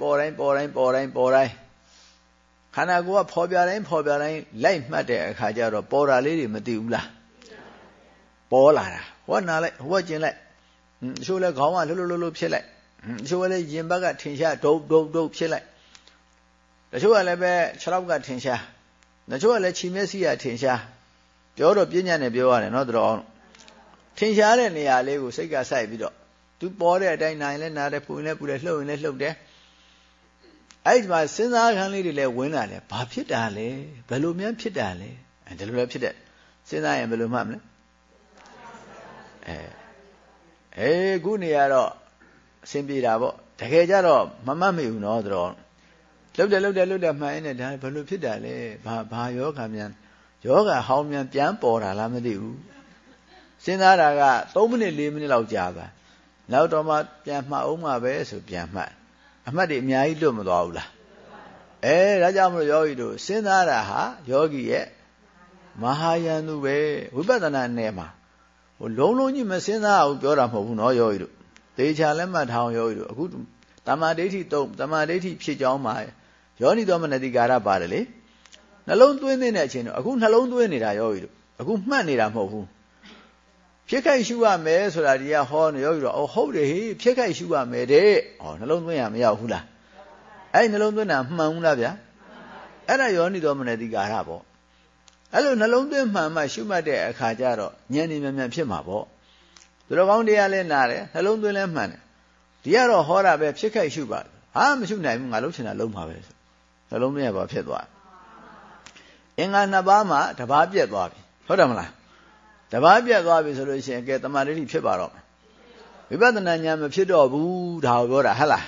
ဖော်ပြတိုင်းလိုက်မှတ်တဲ့အခါကျတော့ပေါ်တာလေးတွေမသိဘူးလားပေါ်လာတာဟောနာလိုက်ဟောကျင်လိုက်တချို့လဲခေါင်းကလှုပ်ဖြစ်လိုက်တချို့လဲရင်ဘက်ကထင်ရှားဒုတ်ဖြစ်လိုက်တချို့ကလည်းပဲခြေထောက်ကထင်ရှားတချို့ကလည်းခြေမျက်စိကထင်ရှားပြောတော့ပြဉ္ညာနဲ့ပြောရတယ်နော်တော်အောင်ထင်ရှားတဲ့နေရာလေးကိုစိတ်ကစိုက်ပြီးတော့သူပေါ်တဲ့အတိုင်းနိုင်လဲနားတယ်ပူရင်လဲပူတယ်လှုပ်ရင်လဲလှုပ်တယ်အဲ့ဒီမှာစဉ်းစားခန်းလေးတွေလည်းဝင်လာတယ်ဘာဖြစ်တာလဲဘယ်လိုများဖြစ်တာလဲဒီလိုလည်းဖြစ်တဲ့စဉ်းစားရင်ဘယ်လိုမှမလဲခုနေရတော့အဆင်ပြေတာပေါ့တကယ်ကြတော့မမှတ်မိဘူးနော်တော့လှုပ်တယ်မှန်ရင်လည်းဒါဘယ်လိုဖြစ်တာလဲဘာယောဂမြန်ယောဂဟောင်းမြန်ပြန်ပေါ်တာလားမသိဘူးစဉ်းစားတာက3မိနစ်4မိနစ်လောက်ကြာပါနောက်တော့မှပြန်မှတ်အောင်မှာပဲဆိုပြန်မှတ်အမှတ်တွေအများကြီးလွတ်မသွားဘူးလားဒါကြောင့်မလို့ယောဂီတို့စဉ်းစားတာဟာယောဂီရဲ့မဟာယန္တုပဲဝိပဿနာနယ်မှာလုံးကြီးမစဉ်းစားအောင်ပြောတာမဟုတ်ဘူးနော်ယောဂီတို့သေချာလက်မှတ်ထားအောင်ယောဂီတို့အခုတမာဒိဋ္ဌိ3တမာဒိဋ္ဌိဖြစ်ကြောင်းမှာယောနိသောမနတိကာရပါတယ်လေနှလုံးသွင်းတဲ့အချိန်တော့အခုနှလုံးသွင်းနေတာယောဂီတို့အခုမှတ်နေတာမဟုတ်ဘူးဖြစ်ခိုက်ရှုရမယ်ဆိုတာဒီကဟောနေယောဂီတို့ဟုတ်တယ်ဟေးဖြစ်ခိုက်ရှုရမယ်တဲ့နှလုံးသွင်းရမရောက်ဘူးလားအဲ့နှလုံးသွင်းတာမှန်ဘူးလားဗျာအဲ့ဒါယောနိသောမနတိကာရပေါ့အဲ့လိုနှလုံးသွင်းမှန်မှရှုမှတ်တဲ့အခါကျတော့ဉာဏ်ဉာဏ်မြန်ဖြစ်မှာပေါ့သူတော်ကောင်းတရားလဲနားတယ်နှလုံးသွင်းလဲမှန်တယ်ဒီကတော့ဟောတာပဲဖြစ်ခိုက်ရှုပါမရှုနိုင်ဘူးငါလုံးချင်တာလုံးပါပဲနှလုံးသွင်းရပါဖြစ်သွားအင်္ဂါ2ပါးမှာတစ်ပါးပြတ်သွားပြီဟုတ်တယ်မလားတစ်ပါးပြတ်သွားပြီဆိုလို့ရှိရင်ကဲတမာဒိဋ္ဌိဖြစ်ပါတော့ဝိပဿနာဉာဏ်မဖြစ်တော့ဘူးဒါကိုပြောတာဟုတ်လား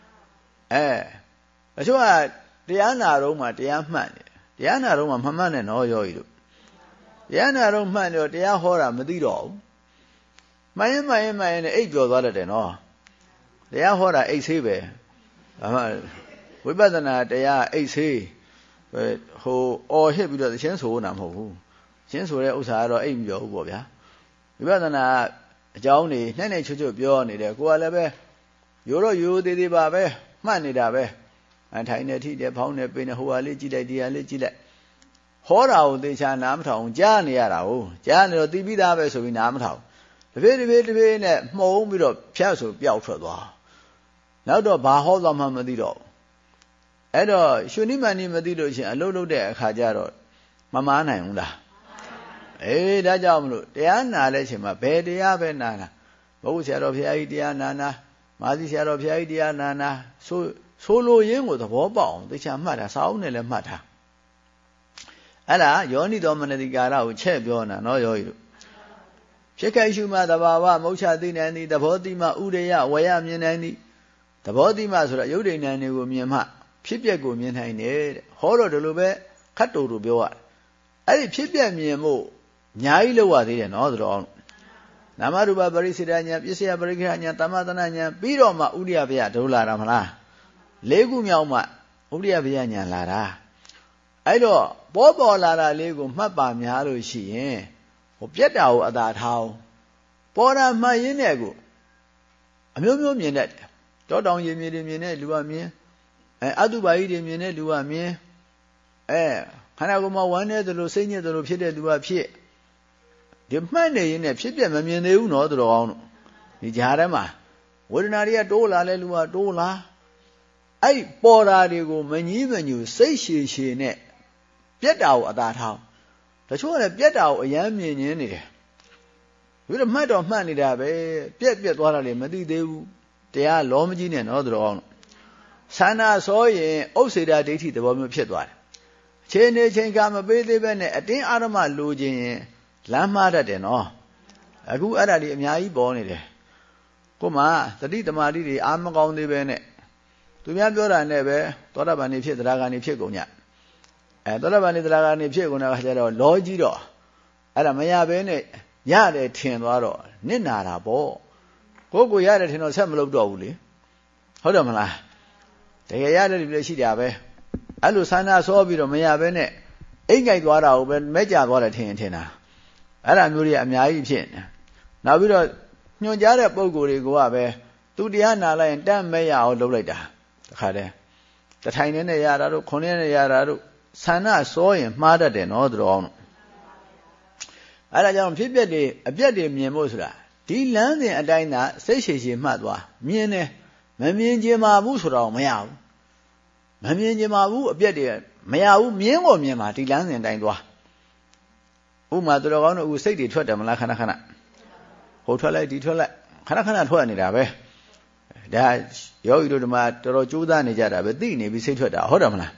တချို့ကတရားနာတော့မှတရားမှတ်နေတရားနာတော့မှမမှတ်နဲ့နော်ယောဂီတို့တရားနာတော့မှတ်နေတော့တရားဟောတာမသိတော့ဘူးမှန်ရင်နဲ့အိပ်ပျော်သွားတတ်တယ်နော်တရားဟောတာအိပ်ဆေးပဲဝိပဿနာတရားအိပ်ဆေးအော်ဟစ်ပြီးတော့ရှင်းဆိုတာမဟုတ်ဘူးရှင်းဆိုတဲ့ဥစ္စာကတော့အိပ်မပြောဘူးပေါ့ဗျာဝိပဿနာအကြောင်းနေနှဲ့ချွတ်ပြောနေတယ်ကိုကလည်းပဲရိုးသေးပါပဲမှတ်နေတာပဲထိုင်နေထိတယ်ဖောင်းနေပိနေဟိုဟာလေးကြည့်လိုက်ဒီဟာလေးကြည့်လိုက်ဟောတာကိုသေချာနားမထောင်ကြားနေရတာကိုကြားနေတော့သိပြီးသားပဲဆိုပြီးနားမထောင်တဖြည်းနဲ့မှုံပြီးတော့ဖြတ်ဆိုပျောက်ထွက်သွားနောက်တော့ဘာဟောသွားမှမသိတော့အဲ့တော့ရှင်နိမဏိမသိလို့ရှင်အလုပ်လုပ်တဲ့အခါကျတော့မမားနိုင်ဘူးလားဒါကြောင့်မလို့တရားနာတဲ့အချိန်မှာဘယ်တရားပဲနာတာဘုရားဆရာတော်ဘုရားကြီးတရားနာမာသီဆရာတော်ဘုရားကြီးတရားနာဆိုလိုရင်းကိုသဘောပေါက်အောင်သေချာမှတ်တာစာအုပ်နဲ့လည်းမှတ်တာအဲ့ဒါယောနိသောမနတိကာရကိုချက်ပြောနေတာနော်ယောဂီတို့ဖြစ်ခိုက်ရှုမှသဘာဝမုတ်ချသိနိုင်သည်သဘောတိမှဥရိယဝယမြင်နိုင်သည်သဘောတိမှဆိုတာရုပ်ဒိဏ္ဍန်တွေကိုမြင်မှဖြစ်ပျက်ကိုမြင်နိုင်တယ်တဲ့ဟောတော့ဒီလိုပဲခတ်တူတူပြောရတယ်အဲ့ဒီဖြစ်ပျက်မြင်ဖို့အများကြီးလောက်ရသေးတယ်နော်ဆိုတော့နာမရူပပရိစ္ဆေဒဉာဏ်ပစ္စယပရိက္ခဉာဏ်သမသနာဉာဏ်ပြီးတော့မှဥရိယဘယဒုလာတာမလား၄ခုမြောက်မှဥရိယဘယဉာဏ်လာတာအဲ့တော့ပေါ်လာတာလေးကိုမှတ်ပါများလို့ရှိရင်ပြက်တာကိုအသာထားပေါ်တာမှတ်ရင်းနဲ့ကိုအမျိုးမျိုးမြင်တတ်တယ်တောတောင်ရေမြေတွေမြင်တဲ့လူကမြင်အတုပါကြီးတွေမြင်တဲ့လူကမြင်ခန္ဓာကိုယ်မှာဝမ်းနေသလိုစိတ်ညစ်သလိုဖြစ်တဲ့လူကဖြစ်ဒီမှတ်နေရင်းနဲ့ဖြစ်ပြမမြင်သေးဘူးနော်တော်အောင်ဒီကြားထဲမှာဝေဒနာတွေကတိုးလာလဲလူကတိုးလာအဲ့ပေါ်တာတွေကိုမငြီးမညူစိတ်ရှည်နဲ့ပြက်တာကိုအသာထားတချို့ကလည်းပြက်တာကိုအယမ်းမြင်နေတယ်ပြီးတော့မှတ်တော့မှတ်နေတာပဲပြက်သွားတာလေမသိသေးဘူးတရားလောမကြီးနဲ့နော်တော်အောင်ဆန္ဒဆောရင်ဥစ္စေတာဒိဋ္ဌိသဘောမျိုးဖြစ်သွားတယ်အချိန်နေချိန်ကမပေးသေးပဲနဲ့အတင်းအာရမလိုချင်ရင်လမ်းမှားတတ်တယ်နော်အခုအဲ့ဒါတွေအများကြီးပေါ်နေတယ်ကိုမှသတိတမာတိတွေအာမကောင်းသေးပဲနဲ့သူများပြောတာနဲ့ပဲသောတာပန်နေဖြစ်သရဂါနေဖြစ်ကုန်ညသောတာပန်နေသရဂါနေဖြစ်ကုန်တဲ့အခါကျတော့လောကြီးတော့အဲ့ဒါမရဘဲနဲ့ရတယ်ထင်သွားတော့နစ်နာတာပေါ့ကိုရတယ်ထင်တော့ဆက်မလုပ်တော့ဘူးလေဟုတ်တယ်မလားတကယ်ရတယ်လူတွေရှိတာပဲအဲ့လိုဆန္ဒဆောပြီးတော့မရဘဲနဲ့အိမ်ကြိုက်သွားတာကိုပဲမဲ့ကြသွားတယ်ထင်တာအဲ့ဒါမျိုးတွေအများကြီးဖြစ်နေနောက်ပြီးတော့ညွှန်ကြားတဲ့ပုံကိုယ်တွေကပဲသူတရားနာလိုက်ရင်တတ်မဲ့ရအောင်လုပ်လိုက်တာတခါတည်းတထိုင်နဲ့ရတာတို့ခုနှစ်နဲ့ရတာတို့ဆန္ဒစောရင်မှားတတ်တယ်နော်သူတော်အောင်အဲ့ဒါကြောင့်ဖြစ်ပျက်တွေအပြက်တွေမြင်ဖို့ဆိုတာဒီလမ်းစဉ်အတိုင်းသာစိတ်ရှည်မှတ်သွားမြင်တယ်မမြင်ချင်ပါဘူးဆိုတော့မရဘူးမမြင်ချင်ပါဘူးအပြက်တွေမရဘူးမြင်ကိုမြင်ပါဒီလမ်းစဉ်အတိုင်းသွားဥမာသူတော်ကောင်းတို့အခုစိတ်တွေထွက်တယ်မလားခဏဟိုထွက်လိုက်ဒီထွက်လိုက်ခဏထွက်နေတာပဲဒါယောဂီတို့ဒီမှာတော်တော်ကြိုးစားနေကြတာပဲသိနေပြီးစိတ်ထွက်တာဟုတ်တယ်မလား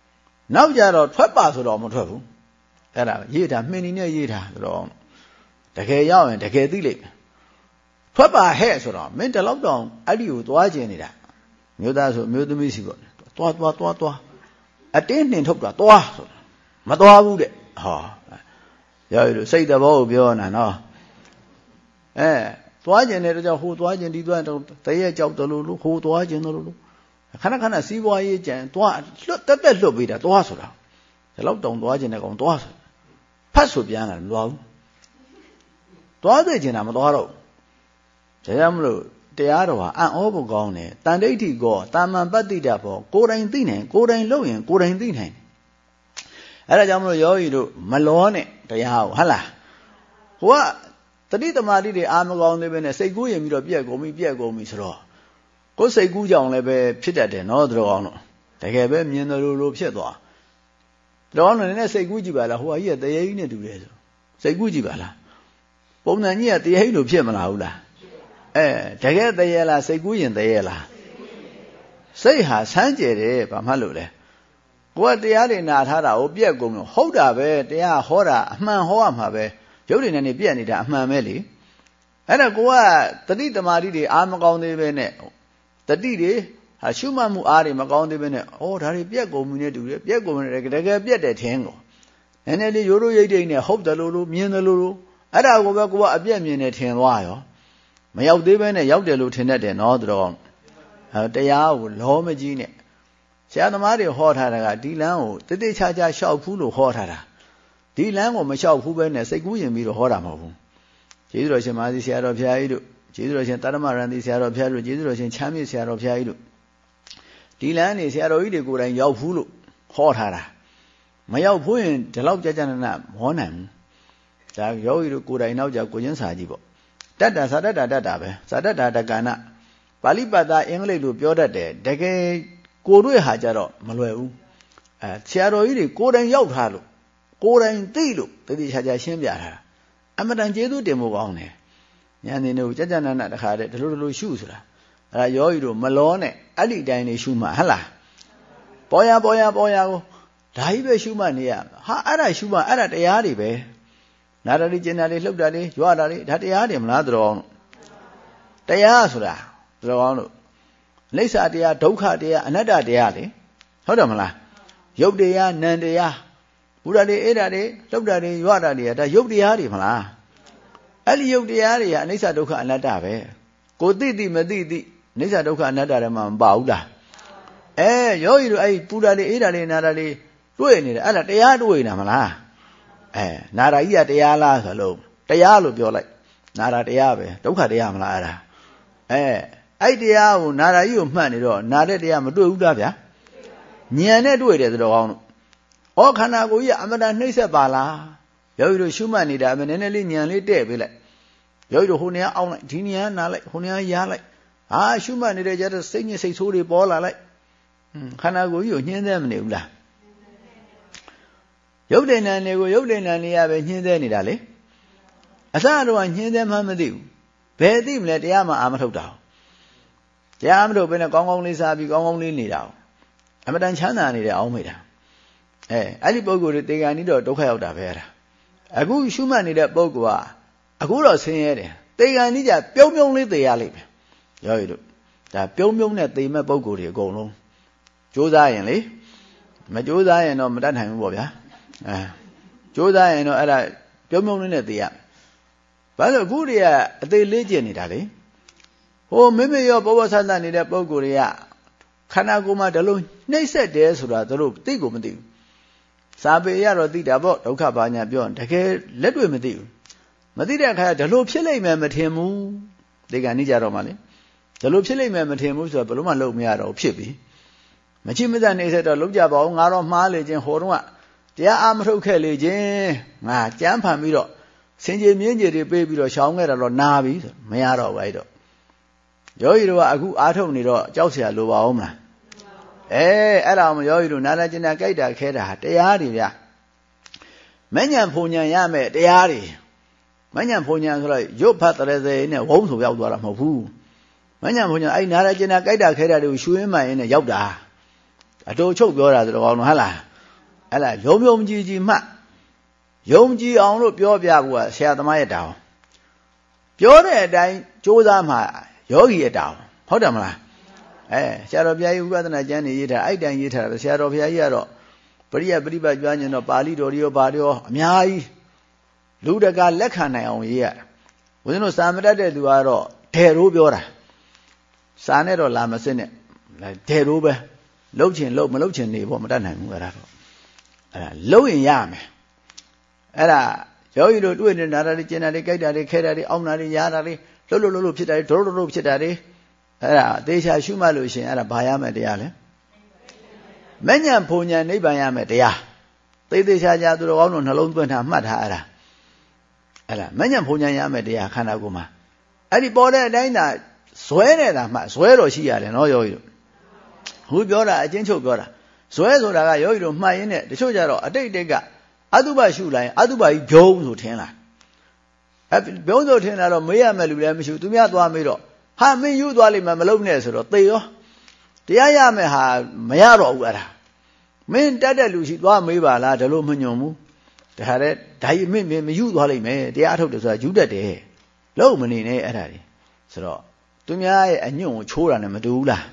နောက်ကြတော့ထွက်ပါဆိုတော့မထွက်ဘူးအဲ့ဒါရေးတာမှင်နေနဲ့ရေးတာဆိုတော့တကယ်ရောက်ရင်တကယ်သိလိမ့်မယ်ထွက်ပါဟဲ့ဆိုတော့မင်းတလောက်တောင်အဲ့ဒီကိုသွားခြင်းနေတာမျိုးသားဆိုမျိုးသမီးစီပေါ့သွားအတင်းနှင်ထုတ်တာသွားဆိုမသွားဘူးတဲ့ဟောရောက်ရလို့စိတ်တဘောကိုပြောနေတာနော်သွားခြင်းတဲ့ကြောင့်ဟိုသွားခြင်းဒီသွားတရက်ကြောက်တယ်လို့ဟိုသွားခြင်းတယ်လို့ခဏစီးပွားရေးကြံသွားလွတ်တက်လွတ်ပေးတာသွားဆိုတာဒီလောက်တောင်သွားခြင်းတဲ့ကောင်သွားဆိုဖတ်ဆိုပြန်လာမသွားဘူးသွားသိခြင်းတာမသွားတော့ဒါကြောင့်မလို့တရားတော်ဟာအံ့ဩဖို့ကောင်းတယ်တန်ဋိဋ္ဌိကောတာမန်ပတ္တိတဘောကိုယ်တိုင်သိနိုင်ကိုယ်တိုင်လုပ်ရင်ကိုယ်တိုင်သိနိုင်အဲ့ဒါကြောင့်မလို့ယောဂီတို့မလောနဲ့တရားကိုဟုတ်လားဟိုကတတိတမာတိတွေအာမကောင်းသေးပဲနဲ့စိတ်ကူးရင်ပြီးတော့ပြက်ကုန်ပြီဆိုတော့ကိုယ်စိတ်ကူးကြောင်လည်းပဲဖြစ်တတ်တယ်နော်တို့ကောင်းတော့တကယ်ပဲမြင်တယ်လို့ဖြစ်သွားတို့ကောင်းတော့နည်းနည်းစိတ်ကူးကြည့်ပါလားဟိုကကြီးကတရေကြီးနဲ့တူတယ်ဆိုစိတ်ကူးကြည့်ပါလားပုံစံကြီးကတရေကြီးလို့ဖြစ်မလားဟုတ်လားတကယ်တရေလားစိတ်ကူးရင်တရေလားစိတ်ဟာဆန်းကျယ်တယ်ဘာမှလို့လဲကိုယ်ကတရားတွေနာထားတာကိုပြက်ကုန်လို့ဟုတ်တာပဲတရားဟောတာအမှန်ဟောရမှာပဲရုပ်တွေနဲ့ပြက်နေတာအမှန်ပဲလေအဲ့ဒါကိုကတတိတမာတိတွေအာမကောင်းသေးပဲနဲ့တတိတွေဟာရှုမှတ်မှုအားတွေမကောင်းသေးပဲနဲ့ဒါတွေပြက်ကုန်မှုနဲ့တူတယ်ပြက်ကုန်တယ်တကယ်ပြက်တယ်ထင်ကိုနည်းနည်းလေးရိုးရိုးရိပ်ရိပ်နဲ့ဟုတ်တယ်လို့မြင်တယ်လို့အဲ့ဒါကိုပဲကိုကအပြက်မြင်နေထင်သွားရောမရောက်သေးပဲနဲ့ရောက်တယ်လို့ထင်တတ်တယ်နော်သူတော်တရားကိုလောမကြီးနဲ့ဆရာသမားတွေဟောထားတာကဒီလမ်းကိုတိတိကျကျရှောက်ဘူးလို့ဟောထားတာဒီလမ်းကိုမလျှောက်ဘူးပဲနဲ့စိတ်ကူးရင်ပြီးတော့ဟောတာမဟုတ်ဘူးကျေးဇူးတော်ရှင်မာသီဆရာတော်ဘုရားကြီးတို့ကျေးဇူးတော်ရှင်တရမရန်သီဆရာတော်ဘုရားတို့ကျေးဇူးတော်ရှင်ချမ်းမြေ့ဆရာတော်ဘုရားကြီးတို့ဒီလမ်းနေဆရာတော်ကြီးတွေကိုယ်တိုင်ရောက်ဘူးလို့ဟောထားတာမရောက်ဘူးရင်ဒီလောက်ကြကြနနမဟောနိုင်ဘူးဒါယောဂီတို့ကိုယ်တိုင်နောက်ကြကိုချင်းစာကြီးပေါ့တတ္တသာတ္တတတ္တပဲသာတ္တတက္ကနာပါဠိပတ်သားအင်္ဂလိပ်လိုပြောတတ်တယ်တကယ်ကိုတွေ့ဟာကြတော့မလွယ်ဘူးဆရာတော်ကြီးတွေကိုယ်တိုင်ရောက်ထားလို့ကိုယ်တိုင်သိလို့တတိချာချာရှင်းပြထားအမတန်ကျေးဇူးတင်ဖို့ကောင်းတယ်ဉာဏ်တင်တို့ကြကြနနတခါတည်းဒီလိုရှုဆိုတာအဲ့ဒါယောဂီတို့မလောနဲ့အဲ့ဒီတိုင်းနေရှုမှဟဟလားပေါ်ရကိုဒါကြီးပဲရှုမှနေရဟာအဲ့ဒါရှုမှအဲ့ဒါတရားတွေပဲနာတာလေးကျင်တာလေးလှုပ်တာလေးကြွားတာလေးဒါတရားတွေမလားတော်အောင်တရားဆိုတာတော်အောင်လို့လိစ္ဆာတရားဒုက္ခတရားအနတ္တတရားလေဟုတ်တယ်မလားယုတ်တရားနံတရားဘုရားတွေအဲ့ဒါတွေလှုပ်တာတွေကြွားတာတွေဒါယုတ်တရားတွေမလားအဲ့ဒီယုတ်တရားတွေကအနိစ္စဒုက္ခအနတ္တပဲကိုသိမသိအနိစ္စဒုက္ခအနတ္တတွေမှမပါဘူးလားယောဂီတို့အဲ့ပူတာတွေအေးတာတွေနာတာတွေတွေ့နေတယ်အဲ့ဒါတရားတွေ့နေတာမလားနာတာကြီးကတရားလားဆိုလို့တရားလို့ပြောလိုက်နာတာတရားပဲဒုက္ခတရားမလားအဲ့ဒါအဲ့တရားကိုနာတာကြီးကိုမှတ်နေတော့နာတဲ့တရားမတွေ့ဘူးလားဗျာဉာဏ်နဲ့တွေ့တယ်ဆိုတော့ကောင်းလို့ခန္ဓာကိုယ်ကြီးကအမတန်နှိမ့်ဆက်ပါလားယောဂီတို့ရှုမှတ်နေတာအမနည်းနည်းလေးဉာဏ်လေးတဲ့ပေးလိုက်ယောဂီတို့ဟိုနေရာအောင်းလိုက်ဒီနေရာနားလိုက်ဟိုနေရာရားလိုက်ရှုမှတ်နေတဲ့ကြတဲ့စိတ်ညစ်စိတ်ဆိုးတွေပေါ်လာလိုက်ခန္ဓာကိုယ်ကြီးကိုညှင်းသေးမနေဘူးလားရုပ်တဏ္ဍာန်တွေကိုရုပ်တဏ္ဍာန်လေးရပဲညှင်းသေးနေတာလေအစတော့ညှင်းသေးမှမသိဘူးဘယ်သိမလဲတရားမှအာမထုတ်တာတရားမထုတ်ဘဲနဲ့ကောင်းကောင်းလေးစားပြီးကောင်းကောင်းလေးနေတာအမတန်ချမ်းသာနေတယ်အောင်းမိတာအဲ့ဒီပုဂ္ဂိုလ်တွေတေဂာနိတော့ဒုက္ခရောက်တာပဲအဲ့ဒါအခုရှုမှတ်နေတဲ့ပုဂ္ဂိုလ်ကအခုတော့ဆင်းရဲတယ်တေဂာနိကြပြုံးလေးသေရလိမ့်မယ်ယောဂီတို့ဒါပြုံးနဲ့သေမဲ့ပုဂ္ဂိုလ်တွေအကုန်လုံးကြိုးစားရင်လေမကြိုးစားရင်တော့မတတ်နိုင်ဘူးပေါ့ဗျာကြိုးစားရင်တော့အဲ့ဒါပြုံးလေးနဲ့သေရဘာလို့အခုတွေကအသေးလေးကျင်နေတာလေဟိုမိမိရောဘောဆန်းနေတဲ့ပုဂ္ဂိုလ်တွေကခန္ဓာကိုယ်မှာဒီလိုနှိမ့်ဆက်တယ်ဆိုတာသူတို့သိကိုမသိဘူးစာပေရတော့သိတာပေါ့ဒုက္ခဘာညာပြောရင်တကယ်လက်တွေ့မသိဘူးမသိတဲ့အခါဒီလိုဖြစ်လိမ့်မယ်မထင်ဘူးဒီကနေ့ကြတော့မှလေဒီလိုဖြစ်လိမ့်မယ်မထင်ဘူးဆိုတော့ဘယ်လိုမှလုပ်မရတော့ဖြစ်ပြီမချိမသက်နေဆက်တော့လုံးကြပါဦးငါတော့မှားလေခြင်းဟိုတော့တရားအာမထုတ်ခဲ့လေခြင်းငါကြမ်းဖန်ပြီးတော့စင်ကြီးမြင်းကြီးတွေပေးပြီးတော့ရှောင်းခဲ့တာတော့နာပြီဆိုမရတော့ဘူးအဲ့တော့ယောဂီတို့ကအခုအားထုတ်နေတော့ကြောက်เสียလိုပါဦးမလားအဲ့ဒါမှယောဂီတို့နာလာကျင်တာကြိုက်တာခဲတာတရားတွေဗျမဉ္ဇဉ်ဖုန်ဉဏ်ရမယ်တရားတွေမဉ္ဇဉ်ဖုန်ဉဏ်ဆိုတော့ရုပ်ဖတ်တရစေနဲ့ဝုန်းဆိုရောက်သွားတာမဟုတ်ဘူးမဉ္ဇဉ်ဖုန်ဉဏ်အဲ့နာလာကျင်တာကြိုက်တာခဲတာတွေကိုရှူရင်းမှရင်နဲ့ရောက်တာအတူချုပ်ပြောတာဆိုတော့ကောင်းတော့ဟုတ်လားအဲ့လားယုံကြည်မှယုံကြည်အောင်လို့ပြောပြဖို့ကဆရာသမားရဲ့တာဝန်ပြောတဲ့အတိုင်းကြိုးစားမှယောဂီအတောင်ဟုတ်တယ်မလားဆရာတော်ဘုရားကြီးဥပဒနာကျမ်းနေရေးထားအဲ့တိုင်းရေးထားတယ်ဆရာတော်ဘုရားကြီးကတော့ပရိယပရိပတ်ကျွမ်းကျင်တော့ပါဠိတော်ရောပါတော်အများကြီးလူတကာလက်ခံနိုင်အောင်ရေးရဘုန်းကြီးတို့စာမတတ်တဲ့သူကတော့ဒေရိုးပြောတာစာနဲ့တော့လာမစစ်နဲ့ဒေရိုးပဲလှုပ်ချင်လှုပ်မလှုပ်ချင်နေပေါ့မတတ်နိုင်ဘူးအဲ့ဒါတော့လှုပ်ရင်ရမယ်အဲ့ဒါယောဂီတို့တွေ့နေတာတွေကျင်တာတွေကြိုက်တာတွေခဲတာတွေအောင်းတာတွေရားတာတွေလှုပ်လှုပ်ဖြစ်တာတွေဒုဒုဖြစ်တာတွေအဲ့ဒါသေချာရှုမှတ်လို့ရှိရင်အဲ့ဒါဘာရမယ်တရားလဲမဉ္ဇဉ်ဘုံဉဏ်နိဗ္ဗာန်ရမယ်တရားသေချာချာသူတော်ကောင်းတို့နှလုံးသွင်းထားမှတ်ထားအဲ့ဒါမဉ္ဇဉ်ဘုံဉဏ်ရမယ်တရားခန္ဓာကိုယ်မှာအဲ့ဒီပေါ်တဲ့အတိုင်းသာဇွဲနေတာမှဇွဲတော်ရှိရတယ်နော်ယောဂီတို့ခုပြောတာအချင်းချုပ်ပြောတာဇွဲဆိုတာကယောဂီတို့မှတ်ရင်းနဲ့တချို့ကြတော့အတိတ်ကအတုပရှုလိုက်အတုပကြီးဘုံဆိုထင်လာဘုံဆိုထင်လာတော့မေးရမယ်လူလည်းမရှိဘူးသူများသွားမေးတော့ဟာမင်းယူသွားလိမ့်မယ်မလုပ်နဲ့ဆိုတော့သေရောတရားရမယ်ဟာမရတော့ဘူးအဲ့ဒါမင်းတတ်တဲ့လူရှိသွားမေးပါလားဒါလို့မညွန်ဘူးဒါတဲ့ဒါကြီးမင်းမယူသွားလိမ့်မယ်တရားထုတ်တယ်ဆိုတာယူတတ်တယ်လုံးမနေနဲ့အဲ့ဒါတွေဆိုတော့သူများရဲ့အညွန့်ကိုချိုးတာနဲ့မတူဘူးလား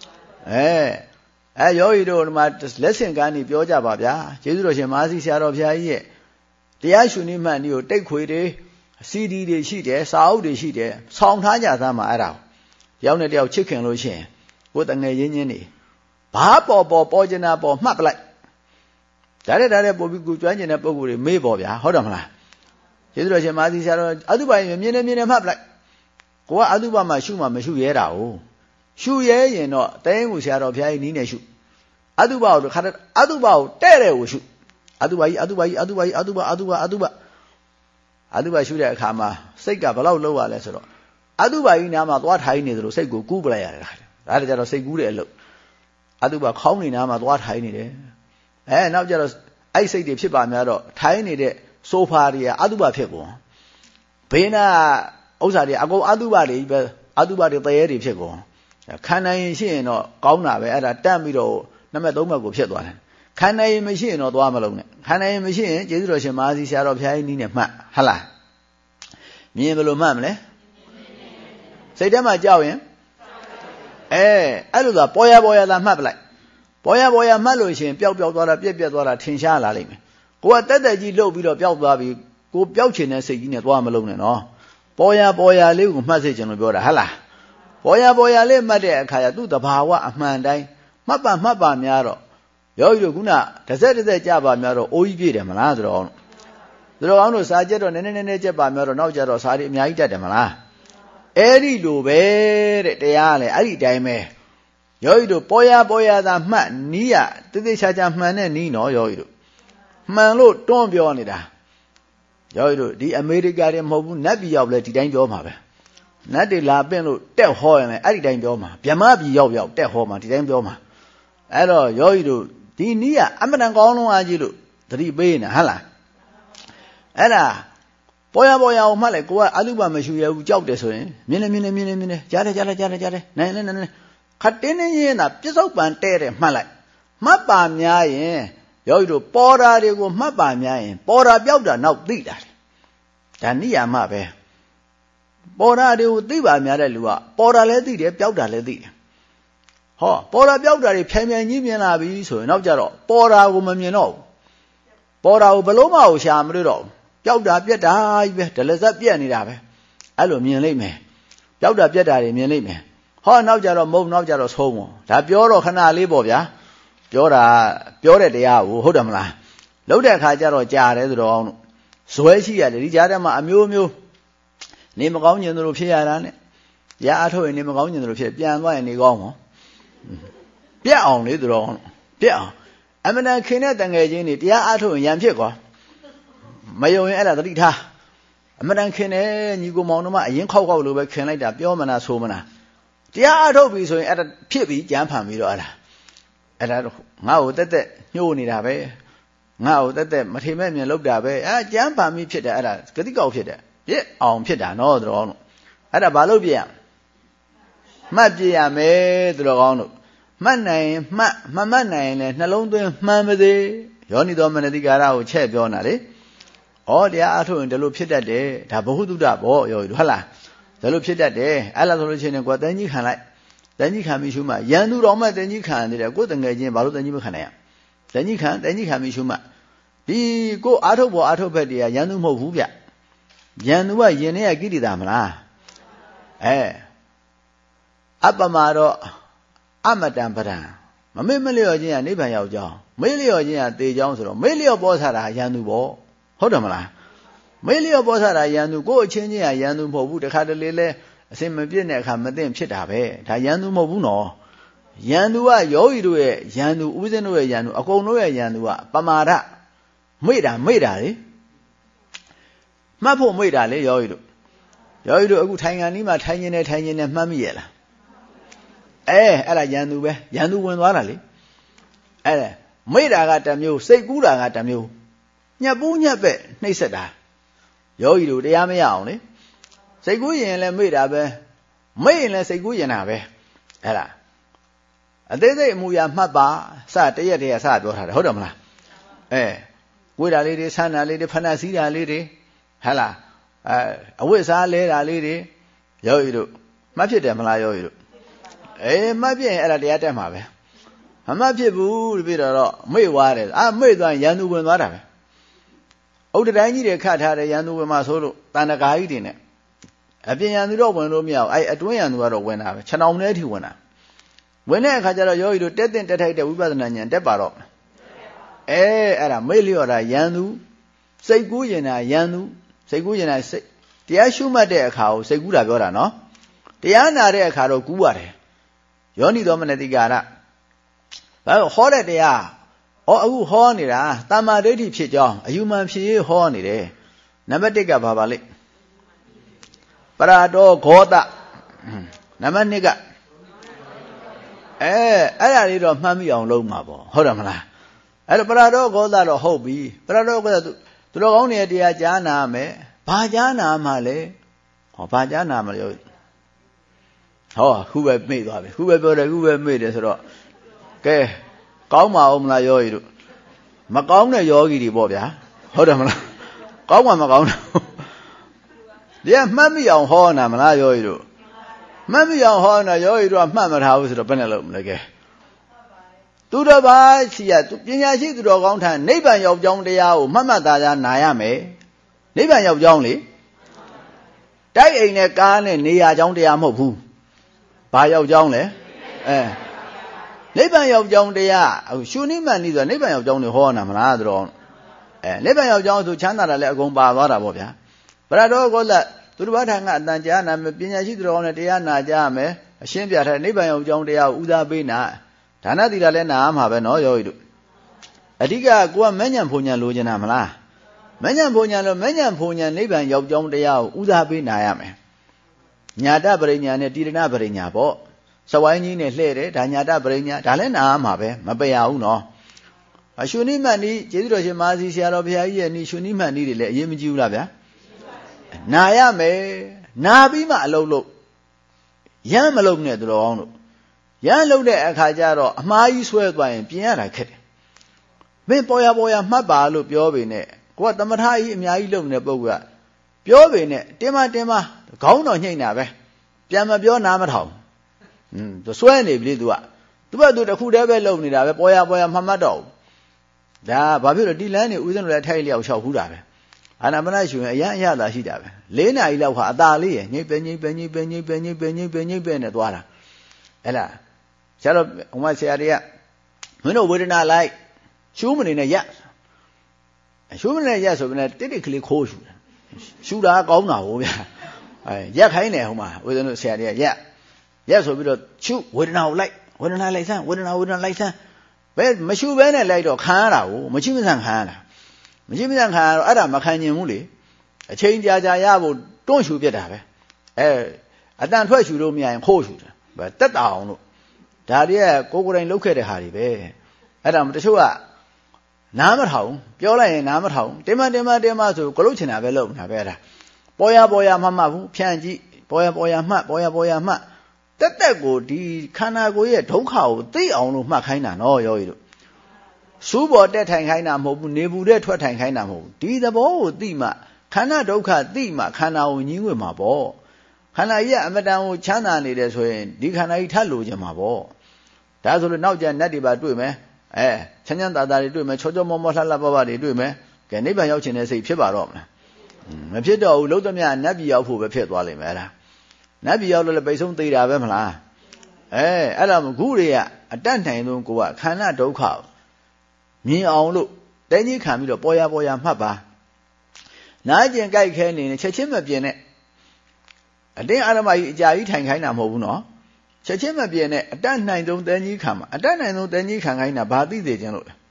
ယောဂီတို့ဒီမှာလက်ဆင့်ကမ်းနေပြောကြပါဗျာကျေးဇူးတော်ရှင်မဟာစီဆရာတော်ဘုရားကြီးရဲ့တရားရှုနိမှတ်နည်းကိုတိတ်ခွေတွေစီဒီတွေရှိတယ်စာအုပ်တွေရှိတယ်ဆောင်းထားကြသမ်းမှာအဲ့ဒါတယောက်နဲ့တယောက်ချစ်ခင်လို့ရှိရင်ကိုယ်တငယ်ချင်းချင်းနေဘာပေါ်ကျင်တာပေါ်မှတ်ပလိုက်ဒါတဲ့ပို့ပြီးကိုကျွမ်းကျင်တဲ့ပုံကိုယ်တွေမေးပေါ်ဗျာဟုတ်တယ်မလားကျေးဇူးတော်ရှင်မဟာစီဆရာတော်အတုပရင်မြင်နေမှတ်ပလိုက်ကိုကအတုပမှာရှုမှမရှုရဲတာ哦ရှုရဲရင်တော့တိုင်းကိုဆရာတော်ဘုရားကြီးနီးနေရှုအတုပကိုခါအတုပကိုတဲ့တဲ့ကိုရှုအတုပရှုတဲ့အခါမှာစိတ်ကဘယ်လောက်လောက်ရလဲဆိုတော့အတုပကြီးနားမှာသွားထိုင်နေသလိုစိတ်ကိုကူးပလိုက်ရတယ်ဒါတည်းကျတော့စိတ်ကူးတဲ့အလုပ်အတုပခေါင်းနေနားမှာသွားထိုင်နေတယ်နောက်ကျတော့အဲ့စိတ်တွေဖြစ်ပါများတော့ထိုင်နေတဲ့ဆိုဖာတွေကအတုပဖြစ်ကုန်ဘေးနာဥစ္စာတွေအကုန်အတုပတွေပဲအတုပတွေတရေတွေဖြစ်ကုန်ခံနိုင်ရင်ရှိရင်တော့ကောင်းတာပဲအဲ့ဒါတန့်ပြီးတော့နံပါတ်3ဘက်ကိုဖြစ်သွားတယ်ခံနိုင်ရင်မရှိရင်တော့သွားမလုံးနဲ့ခံနိုင်ရင်မရှိရင်ကျေးဇူးတော်ရှင်မဟာစီဆရာတော်ဘုရားကြီးနီးနဲ့မှတ်ဟလားမြင်ဘယ်လိုမှတ်မလဲစိတ်ထဲမှာကြောက်ရင်အဲ့လိုသာပေါ်ရသာမှတ်ပလိုက်ပေါ်ရမှတ်လို့ရှိရင်ပျောက်သွားတာပြက်သွားတာထင်ရှားလာလိမ့်မယ်ကိုကတက်ကြီးလှုပ်ပြီးတော့ပျောက်သွားပြီကိုပျောက်ချင်တဲ့စိတ်ကြီးနဲ့သွားမလုံးနဲ့နော်ပေါ်ရလေးကိုမှတ်စေချင်လို့ပြောတာဟလားပေါ်ရလေးမှတ်တဲ့အခါကျသူ့တဘာဝအမှန်တိုင်းမှတ်ပါများတော့ယောဂီတို့ခုနတစ်ဆက်ကြပါများတော့အိုးကြီးပြည့်တယ်မလားဆိုတော့သူတော်ကောင်းတို့စာကြက်တော့နည်းနည်းကြက်ပါများတော့နောက်ကြတော့စာတွေအများကြီးတတ်တယ်မလားအဲ့ဒီလိုပဲတဲ့တရားလေအဲ့ဒီတိုင်းပဲယောဂီတို့ပေါ်ရသာမှတ်နီးရတိချာမှန်တဲ့နီးနော်ယောဂီတို့မှန်လို့တွန်းပြောနေတာယောဂီတို့ဒီအမေရိကတွေမဟုတ်ဘူးနတ်ပြည်ရောက်လဲဒီတိုင်းပြောမှာပဲနတ်တွေလာပင့်လို့တက်ဟောရင်လည်းအဲ့ဒီတိုင်းပြောမှာဗြဟ္မပြည်ရောက်တက်ဟောမှာဒီတိုင်းပြောမှာအဲ့တော့ယောဂီတို့ဒီနီးကအမှန်တန်ကောင်းလုံးအားကြီးလို့သတိပေးနေဟဟလားအဲ့ဒါပေါ်ရအောင်မှတ်လိုက်ကိုကအတုပမရှိရဘူးကြောက်တယ်ဆိုရင်မြင်နေကြားတယ်နိုင်ခတ်တင်းနေရင်သာပြစ္ဆုတ်ပံတဲ့တယ်မှတ်လိုက်မှတ်ပါများရင်ယောဂီတို့ပေါ်တာတွေကိုမှတ်ပါများရင်ပေါ်တာပြောက်တာနောက်သိတာဒါနိယာမပဲပေါ်တာတွေကိုသိပါများတဲ့လူကပေါ်တာလည်းသိတယ်ပြောက်တာလည်းသိတယ်ဟောပေါ်တာပြောက်တာတွေဖြိုင်ကြီးမြင်လာပြီဆိုရင်နောက်ကြတော့ပေါ်တာကိုမမြင်တော့ဘူးပေါ်တာကိုဘလို့မအောင်ရှာမလို့တော့ပြောက်တာပြက်တာကြီးပဲဒလဇက်ပြက်နေတာပဲအဲ့လိုမြင်လိမ့်မယ်ပြောက်တာပြက်တာတွေမြင်လိမ့်မယ်ဟောနောက်ကြတော့မုံနောက်ကြတော့ဆုံးပေါ့ဒါပြောတော့ခဏလေးပေါ့ဗျာပြောတဲ့တရားကိုဟုတ်တယ်မလားလှုပ်တဲ့အခါကျတော့ကြာတယ်ဆိုတော့အောင်ဇွဲရှိရတယ်ဒီကြားထဲမှာအမျိုးနေမကောင်းကျင်သလိုဖြစ်ရတာနဲ့တရားအထုတ်ရင်နေမကောင်းကျင်သလိုဖြစ်ပြန်သွားရင်နေကောင်းပေါ့ပြက်အောင်လေသူတော်ပြက်အောင်အမှန်တန်ခင်တဲ့တငယ်ချင်းတွေတရားအထုတ်ရင်ရံဖြစ်ကွာမယုံရင်အဲ့ဒါသတိထားအမှန်တန်ခင်တယ်ညီကိုမောင်တို့မှအရင်ခောက်လို့ပဲခင်လိုက်တာပြောမနာဆိုမနာတရားအထုတ်ပြီဆိုရင်အဲ့ဒါဖြစ်ပြီကြမ်းဖန်ပြီးတော့အဲ့ဒါငါ့ကိုတက်ညှို့နေတာပဲငါ့ကိုတက်မထေမဲ့မြင်လောက်တာပဲအဲ့ကြမ်းဖန်ပြီးဖြစ်တယ်အဲ့ဒါဂတိကောက်ဖြစ်တယ်ပြစ်အောင်ဖြစ်တာနော်သူတော်ကောင်းတို့အဲ့ဒါဘာလို့ပြရမှတ်ပြရမယ်သူတော်ကောင်းတို့မှတ်နိုင်မှတ်မမှတ်နိုင်ရင်လည်းနှလုံးသွင်းမှန်ပါစေယောနိသောမနတိကာရကိုချက်ပြောနာလေဩတရားအထုတ်ရင်ဒီလိုဖြစ်တတ်တယ်ဒါဘ ഹു တုဒ္ဒပေါ့ယောဂီတို့ဟုတ်လားဒီလိုဖြစ်တတ်တယ်အဲ့လားဆိုလို့ရှိရင်ကိုယ်တန်ကြီးခံလိုက်တန်ကြီးခံပြီးရှုမှရန်သူတော်မှတန်ကြီးခံနေတယ်ကိုယ်တငယ်ချင်းဘာလို့တန်ကြီးမခံနိုင်ရတန်ကြီးခံပြီးရှုမှဒီကိုအာထုတ်ဖို့အာထုတ်ဖက်တွေကရန်သူမဟုတ်ဘူးဗျရန်သူကယင်နေရကိရိတာမလားအပမတော့အမတံပဒံမမေ့မလျော့ခြင်းကနိဗ္ဗာန်ရောက်ကြောင်းမေ့လျော့ခြင်းကသေကြောင်းဆိုတော့မေ့လျော့ပေါ်စားတာရန်သူပေါ့ဟုတ်တယ်မလားမေ့လျော့ပေါ်စားတာရန်သူကိုယ့်အချင်းချင်းကရန်သူမဟုတ်ဘူးတခါတလေလဲအစင်မပြည့်တဲ့အခါမသိဖြစ်တာပဲဒါရန်သူမဟုတ်ဘူးနော်ရန်သူကယောဂီတို့ရဲ့ရန်သူဥပဇင်းတို့ရဲ့ရန်သူအကုန်လုံးရဲ့ရန်သူကပမာဒမေ့တာလေမှတ်ဖို့မေ့တာလေယောဂီတို့အခုထိုင်ငံนี้မှာထိုင်နေမှတ်မိရဲ့လားအဲ့ဒါရန်သူပဲရန်သူဝင်သွားတာလေအဲ့ဒါမေ့တာကတစ်မျိုးစိတ်ကူးတာကတစ်မျိုးညက်ပူးညက်ပဲ့နှိပ်စက်တာယောဂီတို့တရားမရအောင်လေစိတ်ကူးရင်လည်းမေ့တာပဲမေ့ရင်လည်းစိတ်ကူးရင်တာပဲအဲ့ဒါအသေးစိတ်အမူအရာမှတ်ပါစတရက်စပြောထားတယ်ဟုတ်တယ်မလားကိုယ်တာလေးတွေဆန်းတာလေးတွေဖဏစီးတာလေးတွေဟဲ့လားအဝိစားလဲတာလေးတွေယောဂီတို့မှတ်ဖြစ်တယ်မလားယောဂီတို့မှတ်ဖြစ်ရင်အဲ့ဒါတရားတက်မှာပဲမမှတ်ဖြစ်ဘူးပြီးတော့မေ့သွားတယ်မေ့သွားရင်ရန်သူဝင်သွားတာပဲဥဒ္ဒတိုင်းကြီးတွေခတ်ထားတယ်ရန်သူဝင်မှာဆိုလို့တန်တကာကြီးတွေနဲ့အပြင်ရန်သူတော့ဝင်လို့မရဘူးအတွင်းရန်သူကတော့ဝင်တာပဲခြံအောင်ထဲထိဝင်တာဝင်တဲ့အခါကျတော့ယောဂီတို့တက်ထိုက်တဲ့ဝိပဿနာဉာဏ်တက်ပါတော့အဲ့ဒါမေ့လျော့တာရန်သူစိတ်ကူးရင်တာရန်သူစိတ်ကူးရင်တာစိတ်တရားရှုမှတ်တဲ့အခါကိုစိတ်ကူးတာပြောတာနော်တရားနာတဲ့အခါတော့ကူးရတယ်ယောနိသောမနတိကာရဘာလို့ဟောတဲ့တရားအခုဟောနေတာတမ္မာဒိဋ္ဌိဖြစ်ကြောင်းအယူမှန်ဖြစ်ဟောနေတယ်နံပါတ်1ကဘာပါလိပရာတောဂောတနံပါတ်2ကအဲ့ဒါလေးတော့မှတ်မိအောင်လုပ်မှာပေါ့ဟုတ်တယ်မလားအဲ့တော့ပရာတောဂောတတော့ဟုတ်ပြီပရာတောဂောတသူတော်ကောင်းတဲ့တရားကြားနာမယ်ဘာကြားနာမှလဲဘာကြားနာမှလဲခုပဲမေ့သွားပြီခုပဲပြောတယ်ခုပဲမေ့တယ်ဆိုတော့ကဲကောင်းပါအောင်မလားယောဂီတို့မကောင်းတဲ့ယောဂီတွေပေါ့ဗျာဟုတ်တယ်မလားကောင်းမှမကောင်းတော့ဒီကမှတ်မိအောင်ဟောနာမလားယောဂီတို့မှတ်မိအောင်ဟောနာယောဂီတို့ကမှတ်မထားဘူးဆိုတော့ဘယ်နဲ့လုပ်မလဲကဲသူတော်ဘာရှိရပညာရှိသူတော်ကောင်းထံနိဗ္ဗာန်ရောက်ကြောင်းတရားကိုမှတ်သားကြနာရမယ်နိဗ္ဗာန်ရောက်ကြောင်းလေတိုက်အိမ်နဲ့ကားနဲ့နေရာကြောင်းတရားမဟုတ်ဘူးဘာရောက်ကြောင်းလဲနိဗ္ဗာန်ရောက်ကြောင်းတရားရှုနိမန်နီးဆိုနိဗ္ဗာန်ရောက်ကြောင်းတွေဟောနာမလားသူတော်နိဗ္ဗာန်ရောက်ကြောင်းဆိုချမ်းသာတာလည်းအကုန်ပါသွားတာပေါ့ဗျာဗရတော်ကောလသူတော်ဘာထံကအတန်ကြားနာမယ်ပညာရှိသူတော်ကောင်းနဲ့တရားနာကြရမယ်အရှင်းပြထားနိဗ္ဗာန်ရောက်ကြောင်းတရားကိုဦးစားပေးနာဒါနသီလလည်းနာမှာပဲနော်ယောဂီတို့အဓိကကိုကမဉ္ဇဉ်ဘုံညာလိုချင်တာမလားမဉ္ဇဉ်ဘုံညာလို့မဉ္ဇဉ်ဘုံညာနိဗ္ဗာန်ရောက်ကြောင်းတရားကိုဦးစားပေးနာရမယ်ညာတပရိညာနဲ့တိရဏပရိညာပေါ့စဝိုင်းကြီးနဲ့လှဲ့တယ်ဒါညာတပရိညာဒါလည်းနာမှာပဲမပယ်ရဘူးနော်အရှုနိမတ်နီးကျေးဇူးတော်ရှင်မဟာစီဆရာတော်ဘုရားကြီးရဲ့နီးရှုနိမတ်နီးတွေလည်းအရေးမကြီးဘူးလားဗျာနာရမယ်နာပြီးမှအလုံးလို့ရမ်းမလုံးနဲ့သူတော်ကောင်းတို့ရမ်းလုံးတဲ့အခါကျတော့အမှားကြီးဆွဲသွားရင်ပြင်ရတာခက်တယ်မင်းပေါ်ရမှတ်ပါလို့ပြောပေနဲ့ကိုကသမထကြီးအများကြီးလုပ်နေတဲ့ပုဂ္ဂိုလ်ကပြောပေနဲ့တင်းမခေါင်းတော်ညှိနေတာပဲပြန်မပြောနားမထောင်သူစွဲနေပြီလေသူကသူတစ်ခုတည်းပဲလုပ်နေတာပဲပေါ်ရမှတ်တော့ဒါဘာဖြစ်လို့ဒီလမ်းနေဦးဇင်းတို့လည်းထိုက်လျောက်လျှောက်ဘူးတာပဲအာနာပါနရှုရင်အရန်အရသာရှိတာပဲ4 နာရီလောက်ဟာအသာလေးရညိပ်ပဲနဲ့သွားတာအဲ့လားဆရာတော်ဟိုမှာဆရာတွေကမင်းတို့ဝေဒနာလိုက်ရှုမနေနဲ့ရက်ဆိုပြီးနဲ့တိကလေးခိုးရှုတာကောင်းတာဟိုဗျာရက်ခိုင်းတယ်ဟိုမှာဝေဒနာဆရာတွေကရက်ဆိုပြီးတော့ရှုဝေဒနာကိုလိုက်ဝေဒနာလိုက်စမ်းဝေဒနာလိုက်စမ်းဘယ်မရှုဘဲနဲ့လိုက်တော့ခံရတာကိုမရှိမဆန်ခံရတာမရှိမဆန်ခံရတော့အဲ့ဒါမခံကျင်ဘူးလေအချိန်ကြာရဖို့တွန့်ရှုပြတာပဲအတန်ထွက်ရှုလို့မရရင်ခိုးရှုတယ်တက်တာအောင်လို့ဒါတွေကကိုယ်တိုင်လုပ်ခဲ့တဲ့ဟာတွေပဲအဲ့ဒါတချို့ကနားမထောင်ပြောလိုက်ရင်နားမထောင်တင်းမဆိုကလုတ်ချင်တာပဲလုပ်နေတာပဲအဲ့ဒါပေါ်ရမှတ်ဘူးဖြန့်ကြည့်ပေါ်ရမှတ်တက်ကိုဒီခန္ဓာကိုယ်ရဲ့ဒုက္ခကိုသိအောင်လို့မှတ်ခိုင်းတာနော်ယောဂီတို့စူးပေါ်တက်ထိုင်ခိုင်းတာမဟုတ်ဘူးနေဘူးတဲ့ထွက်ထိုင်ခိုင်းတာမဟုတ်ဘူးဒီသဘောကိုသိမှခန္ဓာဒုက္ခသိမှခန္ဓာကိုညှင်းဝင်မှာပေါ့ခန္ဓာကြီးကအမတန်ကိုချမ်းသာနေတယ်ဆိုရင်ဒီခန္ဓာကြီးထပ်လို့ခြင်းမှာပေါ့ဒါဆိုလို့နောက်ကျနတ်တွေပါတွေ့မယ်ချမ်းချမ်းသာသာတွေတွေ့မယ်ချောချောမောမောလှလှပပတွေတွေ့မယ်ကဲနိဗ္ဗာန်ရောက်ခြင်းတဲ့စိတ်ဖြစ်ပါတော့မလားမဖြစ်တော့ဘူးလုံးသမျှနတ်ပြည်ရောက်ဖို့ပဲဖြစ်သွားလိမ့်မယ်အဲ့ဒါနတ်ပြည်ရောက်လို့လည်းပိတ်ဆုံးသေးတာပဲမလားအဲ့ဒါခုတွေကအတတ်နိုင်ဆုံးကိုကခန္ဓာဒုက္ခမြင်အောင်လို့တဲကြီးခံပြီးတော့ပေါ်ရမှတ်ပါနားကျင်ကြိုက်ခဲနေချက်ချင်းမပြင်းနဲ့အတင်းအာရမကြီးအကြာကြီးထိုင်ခိုင်းတာမဟုတ်ဘူးနော်ချက်ချင်းမပြင်းနဲ့အတတ်နိုင်ဆုံးတဲကြီးခံမှာအတတ်နိုင်ဆုံးတဲကြီးခံခိုင်းတာဘာသိစေခြင်းလို့လဲ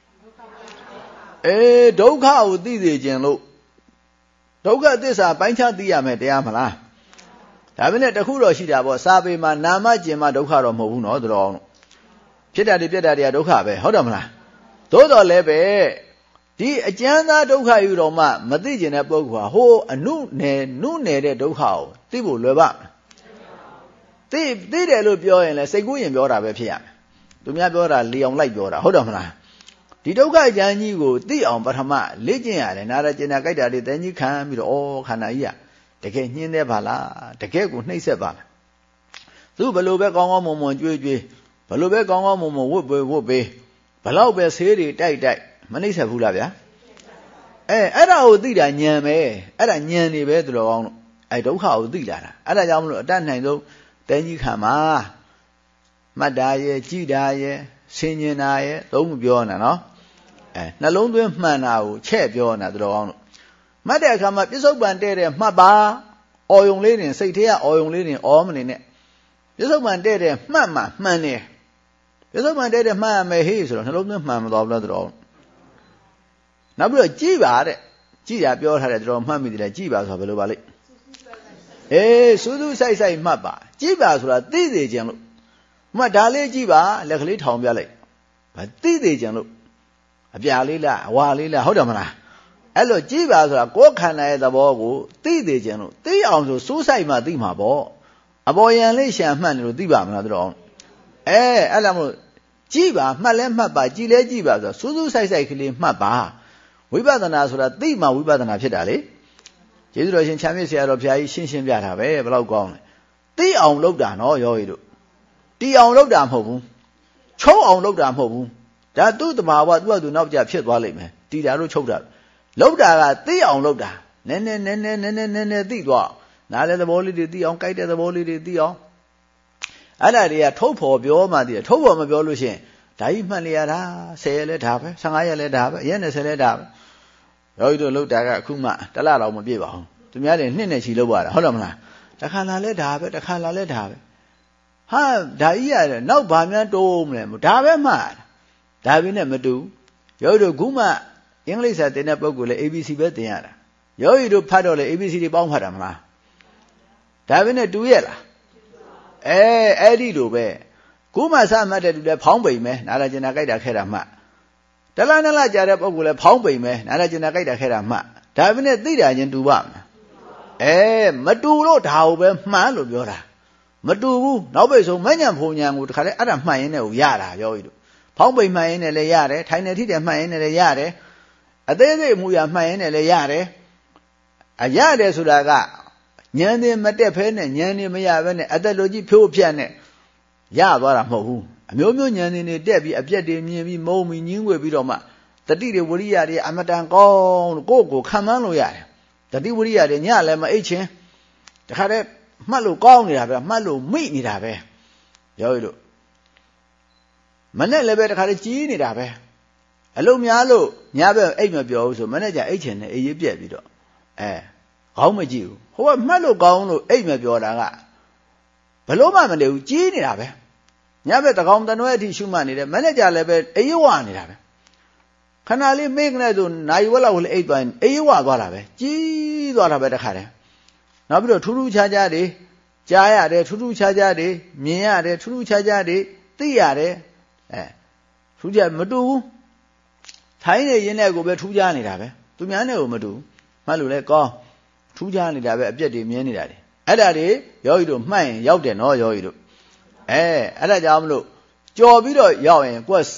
ဒုက္ခကိုသိစေခြင်းလို့ဒုက္ခသစ္စာပိုင်းခြားသိရမယ်တရားမလားဒါပဲနဲ့တခုတော့ရှိတာပေါ့စာပေမှာနာမကျင်မှဒုက္ခတော့မဟုတ်ဘူးနော်တော်အောင်ဖြစ်တာတွေပြက်တာတွေကဒုက္ခပဲဟုတ်တယ်မလားသို့တော်လည်းပဲဒီအကျဉ်းသားဒုက္ခယူတော်မှမသိကျင်တဲ့ပုဂ္ဂိုလ်ဟာဟိုအနုနယ်တဲ့ဒုက္ခကိုသိဖို့လွယ်ပါသိတယ်လို့ပြောရင်လည်းစိတ်ကူးရင်ပြောတာပဲဖြစ်ရမယ်သူများပြောတာလီအောင်လိုက်ပြောတာဟုတ်တယ်မလားဒီဒုက္ခကြမ်းကြီးကိုသိအောင်ပထမလေ့ကျင့်ရတယ်နာရကျင်တာကြိုက်တာတွေတန်းကြီးခံပြီးတော့ခန္ဓာကြီးကတကယ်ညှင်းသေးပါလားတကယ်ကိုနှိမ့်ဆက်ပါလားသူဘလို့ပဲကောင်းကောင်းမွန်မွန်ကြွေးဘလို့ပဲကောင်းကောင်းမွန်မွန်ဝတ်ပေးဘလောက်ပဲဆေးတွေတိုက်မနှိမ့်ဆက်ဘူးလားဗျာအဲ့ဒါကိုသိတာဉာဏ်ပဲအဲ့ဒါဉာဏ်နေပဲသူတော်ကောင်းလို့အဲ့ဒုက္ခကိုသိလာတာအဲ့ဒါကြောင့်မလို့အတတ်နိုင်ဆုံးတန်းကြီးခံမှာမှတ်တာရဲ့ကြည်တာရဲ့ဆင်ញင်တာရဲ့သုံးမပြောနဲ့နော်နှလုံးသွင်းမှန်တာကိုချဲ့ပြောနေတာသူတော်ကောင်းလို့မှတ်တဲ့အခါမှာပြစ္ဆုတ်ပံတဲ့မှတ်ပါအော်ယုံလေးတင်စိတ်ထဲကအော်ယုံလေးတင်အော်မနေနဲ့ပြစ္ဆုတ်ပံတဲ့မှတ်မှမှန်တယ်ပြစ္ဆုတ်ပံတဲ့မှတ်ရမယ်ဟေးဆိုတော့နှလုံးသွင်းမှန်မသွားဘူးလားသူတော်နောက်ပြီးတော့ကြည်ပါတဲ့ကြည်တာပြောထားတယ်သူတော်မှတ်မိတယ်ကြည်ပါဆိုတာဘယ်လိုပါလိမ့်စူးစူးဆိုင်ဆိုင်မှတ်ပါကြည်ပါဆိုတာသိစေခြင်းလို့မှတ်ဒါလေးကြည်ပါလက်ကလေးထောင်ပြလိုက်သိစေခြင်းလို့အပြာလေးလားအဝါလေးလားဟုတ်တယ်မလားအဲ့လိုကြည်ပါဆိုတာကိုယ်ခန္ဓာရဲ့သဘောကိုသိသေးခြင်းလို့သိအောင်ဆိုစူးစိုက်မှသိမှာပေါ့အပေါ်ယံလေးရှာမှတ်နေလို့သိပါမလားတို့အဲ့ဒါမို့ကြည်ပါမှတ်လဲမှတ်ပါကြည်လဲကြည်ပါဆိုစူးစူးဆိုင်ဆိုင်ကလေးမှတ်ပါဝိပဿနာဆိုတာသိမှဝိပဿနာဖြစ်တာလေကျေးဇူးတော်ရှင်ချမ်းမြေ့ဆရာတော်ဘုရားကြီးရှင်းပြတာပဲဘယ်လောက်ကောင်းလဲသိအောင်လုပ်တာနော်ယောဂီတို့တီအောင်လုပ်တာမဟုတ်ဘူးချုံအောင်လုပ်တာမဟုတ်ဘူးဒါသူ့တဘာဝသူ့ဟာသူနောက်ကျဖြစ်သွားလိမ့်မယ်တီတာလို့ချုပ်တာလောက်တာကသိအောင်လောက်တာနည်းနည်းသိသွားနားတဲ့သဘောလေးတွေသိအောင်ကြိုက်တဲ့သဘောလေးတွေသိအောင်အဲ့ဒါတွေကထုတ်ဖော်ပြောမှသိတယ်ထုတ်ဖော်မပြောလို့ရှိရင်ဒါကြီးမှတ်လျာတာ10ရက်လဲဒါပဲ15ရက်လဲဒါပဲရက်20လဲဒါပဲယောဂီတို့လောက်တာကအခုမှတလတော့မပြည့်ပါဘူးသူများတွေနှစ်နဲ့ချီလောက်ပါတာဟုတ်တယ်မလားတစ်ခါလာလဲဒါပဲတစ်ခါလာလဲဒါပဲဟာဒါကြီးရတယ်နောက်ဘာများတိုးမလဲဒါပဲမှဒါပဲနဲ့မတူယောဂီတို့ခုမှအင်္ဂလိပ်စာသင်တဲ့ပုဂ္ဂိုလ်လည်း ABC ပဲသင်ရတာယောဂီတို့ဖတ်တော့လေ ABC တွေပေါင်းဖတ်တာမလားဒါပဲနဲ့တူရဲ့လားအဲ့ဒီလိုပဲခုမှစမှတ်တဲ့သူလည်းဖောင်းပိန်မယ်နားလာကျင်တာကြိုက်တာခဲတာမှတလားနလားကြာတဲ့ပုဂ္ဂိုလ်လည်းဖောင်းပိန်မယ်နားလာကျင်တာကြိုက်တာခဲတာမှဒါပဲနဲ့သိတာချင်းတူပါမလားမတူလို့ဒါကိုပဲမှန်လို့ပြောတာမတူဘူးနောက်ပိတ်ဆုံးမညံဖုန်ညံကိုတခါလဲအဲ့ဒါမှန်ရင်းနဲ့ကိုရတာယောဂီတို့ဖောင်းပိန်မှန်ရင်းနဲ့လည်းရတယ်ထိုင်နေထိတယ်မှန်ရင်းနဲ့လည်းရတယ်အသေးစိတ်မူရမှန်ရင်လည်းရတယ်ရတယ်ဆိုတာကဉာဏ်နဲ့မတက်ဖဲနဲ့ဉာဏ်နဲ့မရဘဲနဲ့အသက်လိုကြီးဖြိုးဖြတ်နဲ့ရသွားတာမဟုတ်ဘူးအမျိုးမျိုးဉာဏ်နဲ့တက်ပြီးအပြက်တွေမြင်ပြီးမုံပြီးညင်းွယ်ပြီးတော့မှတတိတွေဝရိယတွေအမတန်ကောင်းလို့ကိုယ့်ကိုခံမှန်းလို့ရတယ်တတိဝရိယတွေညလည်းမအိတ်ချင်းတခါတည်းမှတ်လို့ကောင်းနေတာပဲမှတ်လို့မိနေတာပဲရောရလို့မနဲ့လည်းပဲတခါတည်းကြီးနေတာပဲအလုံးများလို့ညဘက်အိတ်မပြောဘူးဆိုမနေ့ကျအိတ်ချင်တယ်အေးရေးပြက်ပြီးတော့ခေါင်းမကြည့်ဘူးဟိုကမှတ်လို့ကောင်းလို့အိတ်မပြောတာကဘလို့မှမနေဘူးကြီးနေတာပဲညဘက်တကောင်တနွဲအထိရှုမှတ်နေတယ်မနေ့ကျလည်းပဲအေးရွာနေတာပဲခဏလေးမေ့ကနေဆိုနိုင်ဝက်လောက်လည်းအိတ်သွားရင်အေးရွာသွားတာပဲကြီးသွားတာပဲတခါတည်းနောက်ပြီးတော့ထူးထူးခြားခြားတွေကြားရတယ်ထူးထူးခြားခြားတွေမြင်ရတယ်ထူးထူးခြားခြားတွေသိရတယ်ထူးခြားမတူဘူးထိုင်းနေရင်းနဲ့ကိုပဲထူးခြားနေတာပဲသူများနဲ့ကိုမတူမှတ်လို့လဲကောင်းထူးခြားနေတာပဲအပြက်တွေမြင်နေတာတွေအဲ့ဒါတွေယောဂီတို့မှတ်ရင်ရောက်တယ်နော်ယောဂီတို့အဲ့ဒါကြောင့်မလို့ကြော်ပြီးတော့ရောက်ရင်ကိုယ်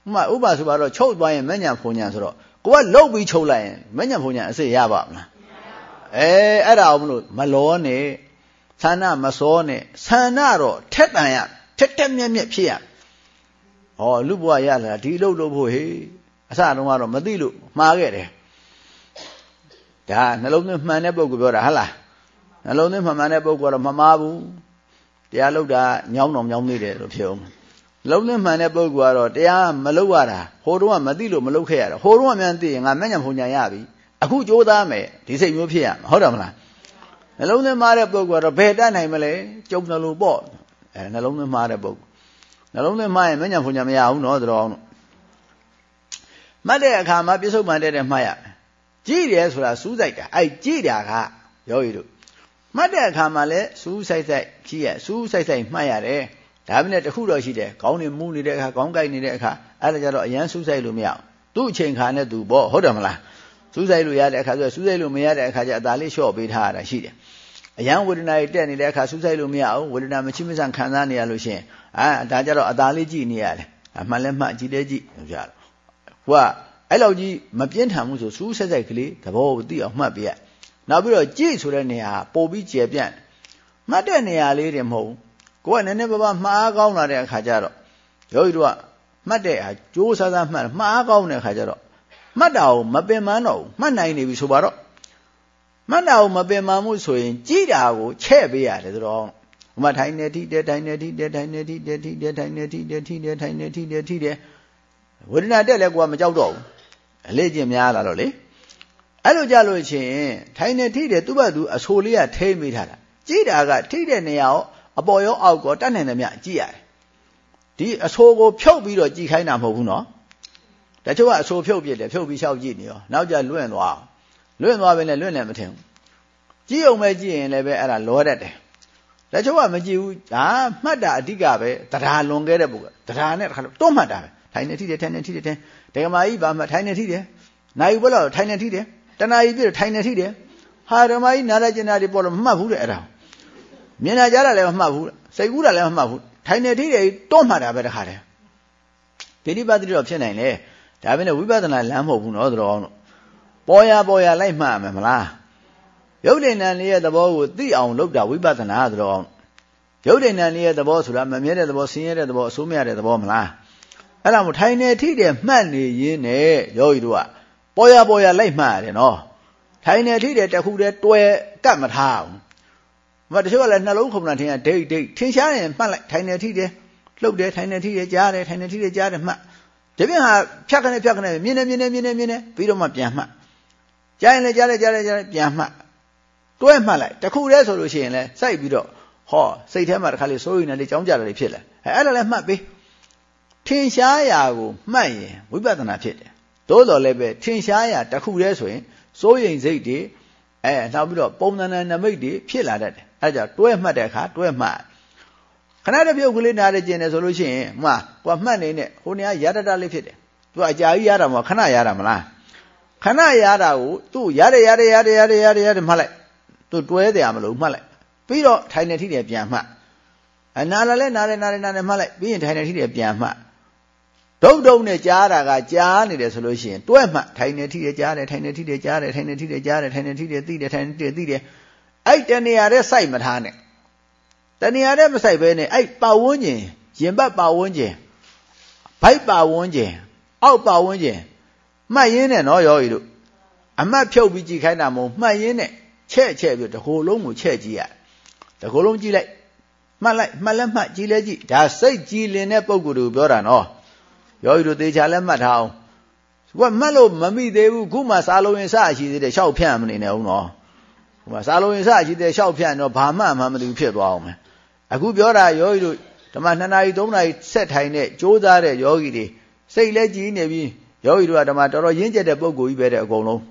嘛ဥပဆိုပါတော့ချုပ်သွားရင်မညံဖုန်ညာဆိုတော့ကိုကလှုပ်ပြီးချုပ်လိုက်ရင်မညံဖုန်ညာအစစ်ရပါမလားအဲ့ဒါအောင်မလို့မလောနဲ့ဆန္ဒမစောနဲ့ဆန္ဒတော့ထက်တန်ရထက်မြက်ဖြစ်ရဟောလူဘဝရလာဒီအလုပ်လုပ်ဖို့ဟေးအစတုန်းကတော့မသိလို့မှားခဲ့တယ်ဒါနှလုံးသွင်းမှန်တဲ့ပုဂ္ဂိုလ်ပြောတာဟုတ်လားနှလုံးသွင်းမှန်တဲ့ပုဂ္ဂိုလ်ကတော့မမှားဘူးတရားလုပ်တာညောင်းတော်ညောင်းသေးတယ်လို့ဖြစ်အောင်လုံးသွင်းမှန်တဲ့ပုဂ္ဂိုလ်ကတော့တရားမလုပ်ရတာဟိုတုန်းကမသိလို့မလုပ်ခဲ့ရတာဟိုတုန်းကမြန်သိရင်ငါမညံဖုန်ညာရပြီအခုကြိုးစားမယ်ဒီစိတ်မျိုးဖြစ်ရမှာဟုတ်တယ်မလားနှလုံးသွင်းမှားတဲ့ပုဂ္ဂိုလ်ကတော့ဘယ်တတ်နိုင်မလဲကြုံတယ်လို့ပေါ့နှလုံးသွင်းမှားတဲ့ပုဂ္ဂိုလ်နှလုံးသွင်းမှားရင်မညံဖုန်ညာမရဘူးနော်တော်မှတ်တဲ့အခါမှာပြစ္ဆုတ်မှန်တဲ့မှတ်ရကြည့်တယ်ဆိုတာစူးစိုက်တာအဲ့ကြည့်တာကရောရည်တို့မှတ်တဲ့အခါမှာလဲစူးစိုက်ကြည့်ရစူးစိုက်မှတ်ရတယ်ဒါပေမဲ့တခုတော့ရှိတယ်ခေါင်းနေမူးနေတဲ့အခါခေါင်းကိုက်နေတဲ့အခါအဲ့ဒါကြတော့အရန်စူးစိုက်လို့မရဘူးသူ့အချိန်ခါနဲ့သူပေါ့ဟုတ်တယ်မလားစူးစိုက်လို့ရတဲ့အခါဆိုစူးစိုက်လို့မရတဲ့အခါကျအသာလေးလျှော့ပေးထားရတာရှိတယ်အရန်ဝေဒနာတွေတက်နေတဲ့အခါစူးစိုက်လို့မရဘူးဝေဒနာမချိမဆန်ခံစားနေရလို့ရှိရင်ဒါကြတော့အသာလေးကြည့်နေရတယ်အမှန်လဲမှတ်ကြည့်လဲကြည့်ပြတော့ဟိုကအဲ့လောက်ကြီးမပြင်းထန်ဘူးဆိုစူးစိုက်ကလေးသဘောကိုသိအောင်မှတ်ပြရနောက်ပြီးတော့ကြည့်ဆိုတဲ့နေရာပို့ပြီးကျေပြန့်မှတ်တဲ့နေရာလေးတွေမဟုတ်ကိုကနည်းနည်းပါးမှားကောင်းလာတဲ့အခါကျတော့ယောဂီတို့ကမှတ်တဲ့ဟာကြိုးစားမှတ်မှားကောင်းတဲ့အခါကျတော့မှတ်တာကိုမပင်ပန်းတော့ဘူးမှတ်နိုင်နေပြီဆိုပါတော့မှတ်တာကိုမပင်ပန်းမှုဆိုရင်ကြည့်တာကိုချဲ့ပေးရတယ်ဆိုတော့ဟိုမှာထိုင်နေထိတယ်ထိုင်နေထိတယ်ထိုင်နေထိတယ်ထိတယ်ထိုင်နေထိတယ်ထိတယ်ထိုင်နေထိတယ်ထိတယ်ဝေဒနာတက်လဲကိုကမကြောက်တော့ဘူးအလေးကျင့်များလာတော့လေအဲ့လိုကြလို့ချင်းထိုင်နေထိတယ်သူ့ဘက်သူအဆိုလေးကထိမိထားတာကြည့်တာကထိတဲ့နေရာကိုအပေါ်ရောအောက်ကောတတ်နိုင်သမျှကြည့်ရတယ်ဒီအဆိုကိုဖြုတ်ပြီးတော့ကြည့်ခိုင်းတာမဟုတ်ဘူးနော်တချို့ကအဆိုဖြုတ်ပြစ်တယ်ဖြုတ်ပြီးလျှောက်ကြည့်နေရောနောက်ကျလွင့်သွားပဲနဲ့လွင့်လည်းမထင်ဘူးကြည့်အောင်ပဲကြည့်ရင်လည်းပဲအဲ့ဒါလောတတ်တယ်တချို့ကမကြည့်ဘူးဒါမှတ်တာအဓိကပဲတရားလွန်ခဲ့တဲ့ပုဂ္ဂိုလ်တရားနဲ့တခါတော့မှတ်တာပဲထိုင်နေထိတယ်ထိုင်နေထိတယ်ဒကမာကြီးဗာမှထိုင်နေထိတယ်နိုင်ဘလို့ထိုင်နေထိတယ်တဏှာကြီးပြည့်ထိုင်နေထိတယ်ဟာဓမ္မကြီးနားရကျင်တာတွေပေါ်လို့မမှတ်ဘူးတဲ့အဲ့ဒါမြင်လာကြတာလည်းမမှတ်ဘူးစိတ်ကူးတာလည်းမမှတ်ဘူးထိုင်နေထိတယ်တွန်းမှတ်တာပဲတခါတည်းပိဋိပတ်တိတော့ဖြစ်နိုင်လေဒါပေမဲ့ဝိပဿနာလမ်းမဟုတ်ဘူးနော်တော်အောင်ပေါ်ရလိုက်မှတ်မယ်မလားရုပ်တည်ဉာဏ်လေးရဲ့သဘောကိုသိအောင်လုပ်တာဝိပဿနာတော်အောင်ရုပ်တည်ဉာဏ်လေးရဲ့သဘောဆိုတာမမြဲတဲ့သဘောဆင်းရဲတဲ့သဘောအဆိုးမရတဲ့သဘောမလားအဲ့ဒါမို့ထိုင်နေထိတယ်မှတ်နေရင်းနဲ့ယောဂီတို့ကပေါ်ရလိုက်မှတ်ရတယ်နော်ထိုင်နေထိတယ်တခုတည်းတွဲကတ်မထားဘူးမတချို့ကလည်းနှလုံးခုန်တာထင်ရဒိတ်ထင်ရှားရင်မှတ်လိုက်ထိုင်နေထိတယ်လှုပ်တယ်ထိုင်နေထိတယ်ကြားတယ်ထိုင်နေထိတယ်ကြားတယ်မှတ်ဒီပြင်ဟာဖြတ်ခနဲ့မြင်နေပြီးတော့မှပြန်မှတ်ကြားရင်လည်းကြားပြန်မှတ်တွဲမှတ်လိုက်တခုတည်းဆိုလို့ရှိရင်လည်းစိုက်ပြီးတော့ဟောစိတ်ထဲမှာတစ်ခါလေးစိုးရိမ်နေကြောင်းကြတယ်ဖြစ်လာအဲ့ဒါလည်းမှတ်ပေးထင်ရှားရာကိုမှတ်ရင်ဝိပဿနာဖြစ်တယ်သို့တော်လည်းပဲထင်ရှားရာတစ်ခုတည်းဆိုရင်စိုးရိမ်စိတ်တွေနောက်ပြီးတော့ပုံသဏ္ဍာန်နမိတ်တွေဖြစ်လာတတ်တယ်အဲကြောင့်တွဲမှတ်တဲ့အခါတွဲမှတ်ခဏတစ်ပြုတ်ကလေးနားရကျင်တယ်ဆိုလို့ရှိရင်ဟိုကမှတ်နေတဲ့ဟိုနေရာရတတလေးဖြစ်တယ်သူကအကြာကြီးရတာမဟုတ်ခဏရတာမလားခဏရတာကိုသူ့ရတယ်မှတ်လိုက်သူတွဲတယ်မလို့မှတ်လိုက်ပြီးတော့ထိုင်နေထိတယ်ပြန်မှတ်နာလာလဲနားမှတ်လိုက်ပြီးရင်ထိုင်နေထိတယ်ပြန်မှတ်ဒုတ်နဲ့ကြားတာကကြားနေတယ်ဆိုလို့ရှိရင်တွဲမှတ်ထိုင်နေထိတယ်ကြားတယ်ထိုင်နေထိတယ်ကြားတယ်ထိုင်နေထိတယ်ကြားတယ်ထိုင်နေထိတယ်သိတယ်ထိုင်နေထိတယ်သိတယ်အဲ့တနေရာတဲ့စိုက်မထားနဲ့တနေရာတဲ့မစိုက်ဘဲနဲ့အဲ့ပတ်ဝန်းကျင်ရင်ဘတ်ပတ်ဝန်းကျင်ဘိုက်ပတ်ဝန်းကျင်အောက်ပတ်ဝန်းကျင်မှတ်ရင်းနဲ့နော်ယောဂီတို့အမှတ်ဖြုတ်ပြီးကြည့်ခိုင်းတာမဟုတ်မှတ်ရင်းနဲ့ချဲ့ပြီးတကိုယ်လုံးကိုချဲ့ကြည့်ရတကိုယ်လုံးကြည့်လိုက်မှတ်လဲမှတ်ကြည့်လဲကြည့်ဒါစိတ်ကြည်လင်တဲ့ပုံကိုယ်တို့ပြောတာနော်ယောဂီတို့သေချာလဲမှတ်ထားအောင်ကိုကမှတ်လို့မမိသေးဘူးခုမှစာလုံးရင်စရှိသေးတယ်ရှောက်ဖြန့်မနေနဲ့ဦးနော်ဟိုမှာစာလုံးရင်စရှိသေးရှောက်ဖြန့်တော့ဘာမှမသိဘူးဖြစ်သွားအောင်မယ်အခုပြောတာယောဂီတို့ဓမ္မ2 နာရီ 3 နာရီဆက်ထိုင်တဲ့ကြိုးစားတဲ့ယောဂီတွေစိတ်လဲကြည်နေပြီးယောဂီတို့ကဓမ္မတော်ရင့်ကျက်တဲ့ပုံကိုကြီးပဲတဲ့အကုန်လုံး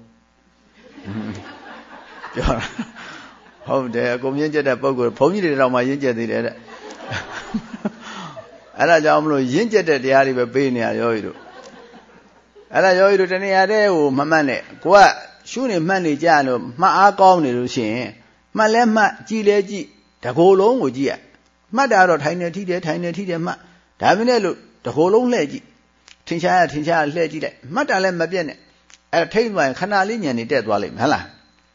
ပြောတာဟုတ်တယ်အကုန်ရင့်ကျက်တဲ့ပုံကိုဘုန်းကြီးတွေတော့မှရင့်ကျက်သေးတယ်တဲ့အဲ့ဒါကြောင့်မလို့ရင့်ကျက်တဲ့တရားတွေပဲပေးနေရယောဂီတို့အဲ့ဒါယောဂီတို့တဏှာတဲ့ဟိုမမှတ်နဲ့ကိုကရှုနေမှတ်နေကြလို့မှတ်အားကောင်းနေလို့ရှိရင်မှတ်လဲမှတ်ကြည်လဲကြည်တကိုယ်လုံးကိုကြည့်ရမှတ်တာတော့ထိုင်နေထိတယ်မှတ်ဒါမင်းနဲ့လို့တကိုယ်လုံးလှည့်ကြည့်ထင်ရှားလှည့်ကြည့်လိုက်မှတ်တာလည်းမပြတ်နဲ့အဲ့ထိမ့်သွားရင်ခဏလေးညံနေတက်သွားလိမ့်မယ်ဟုတ်လား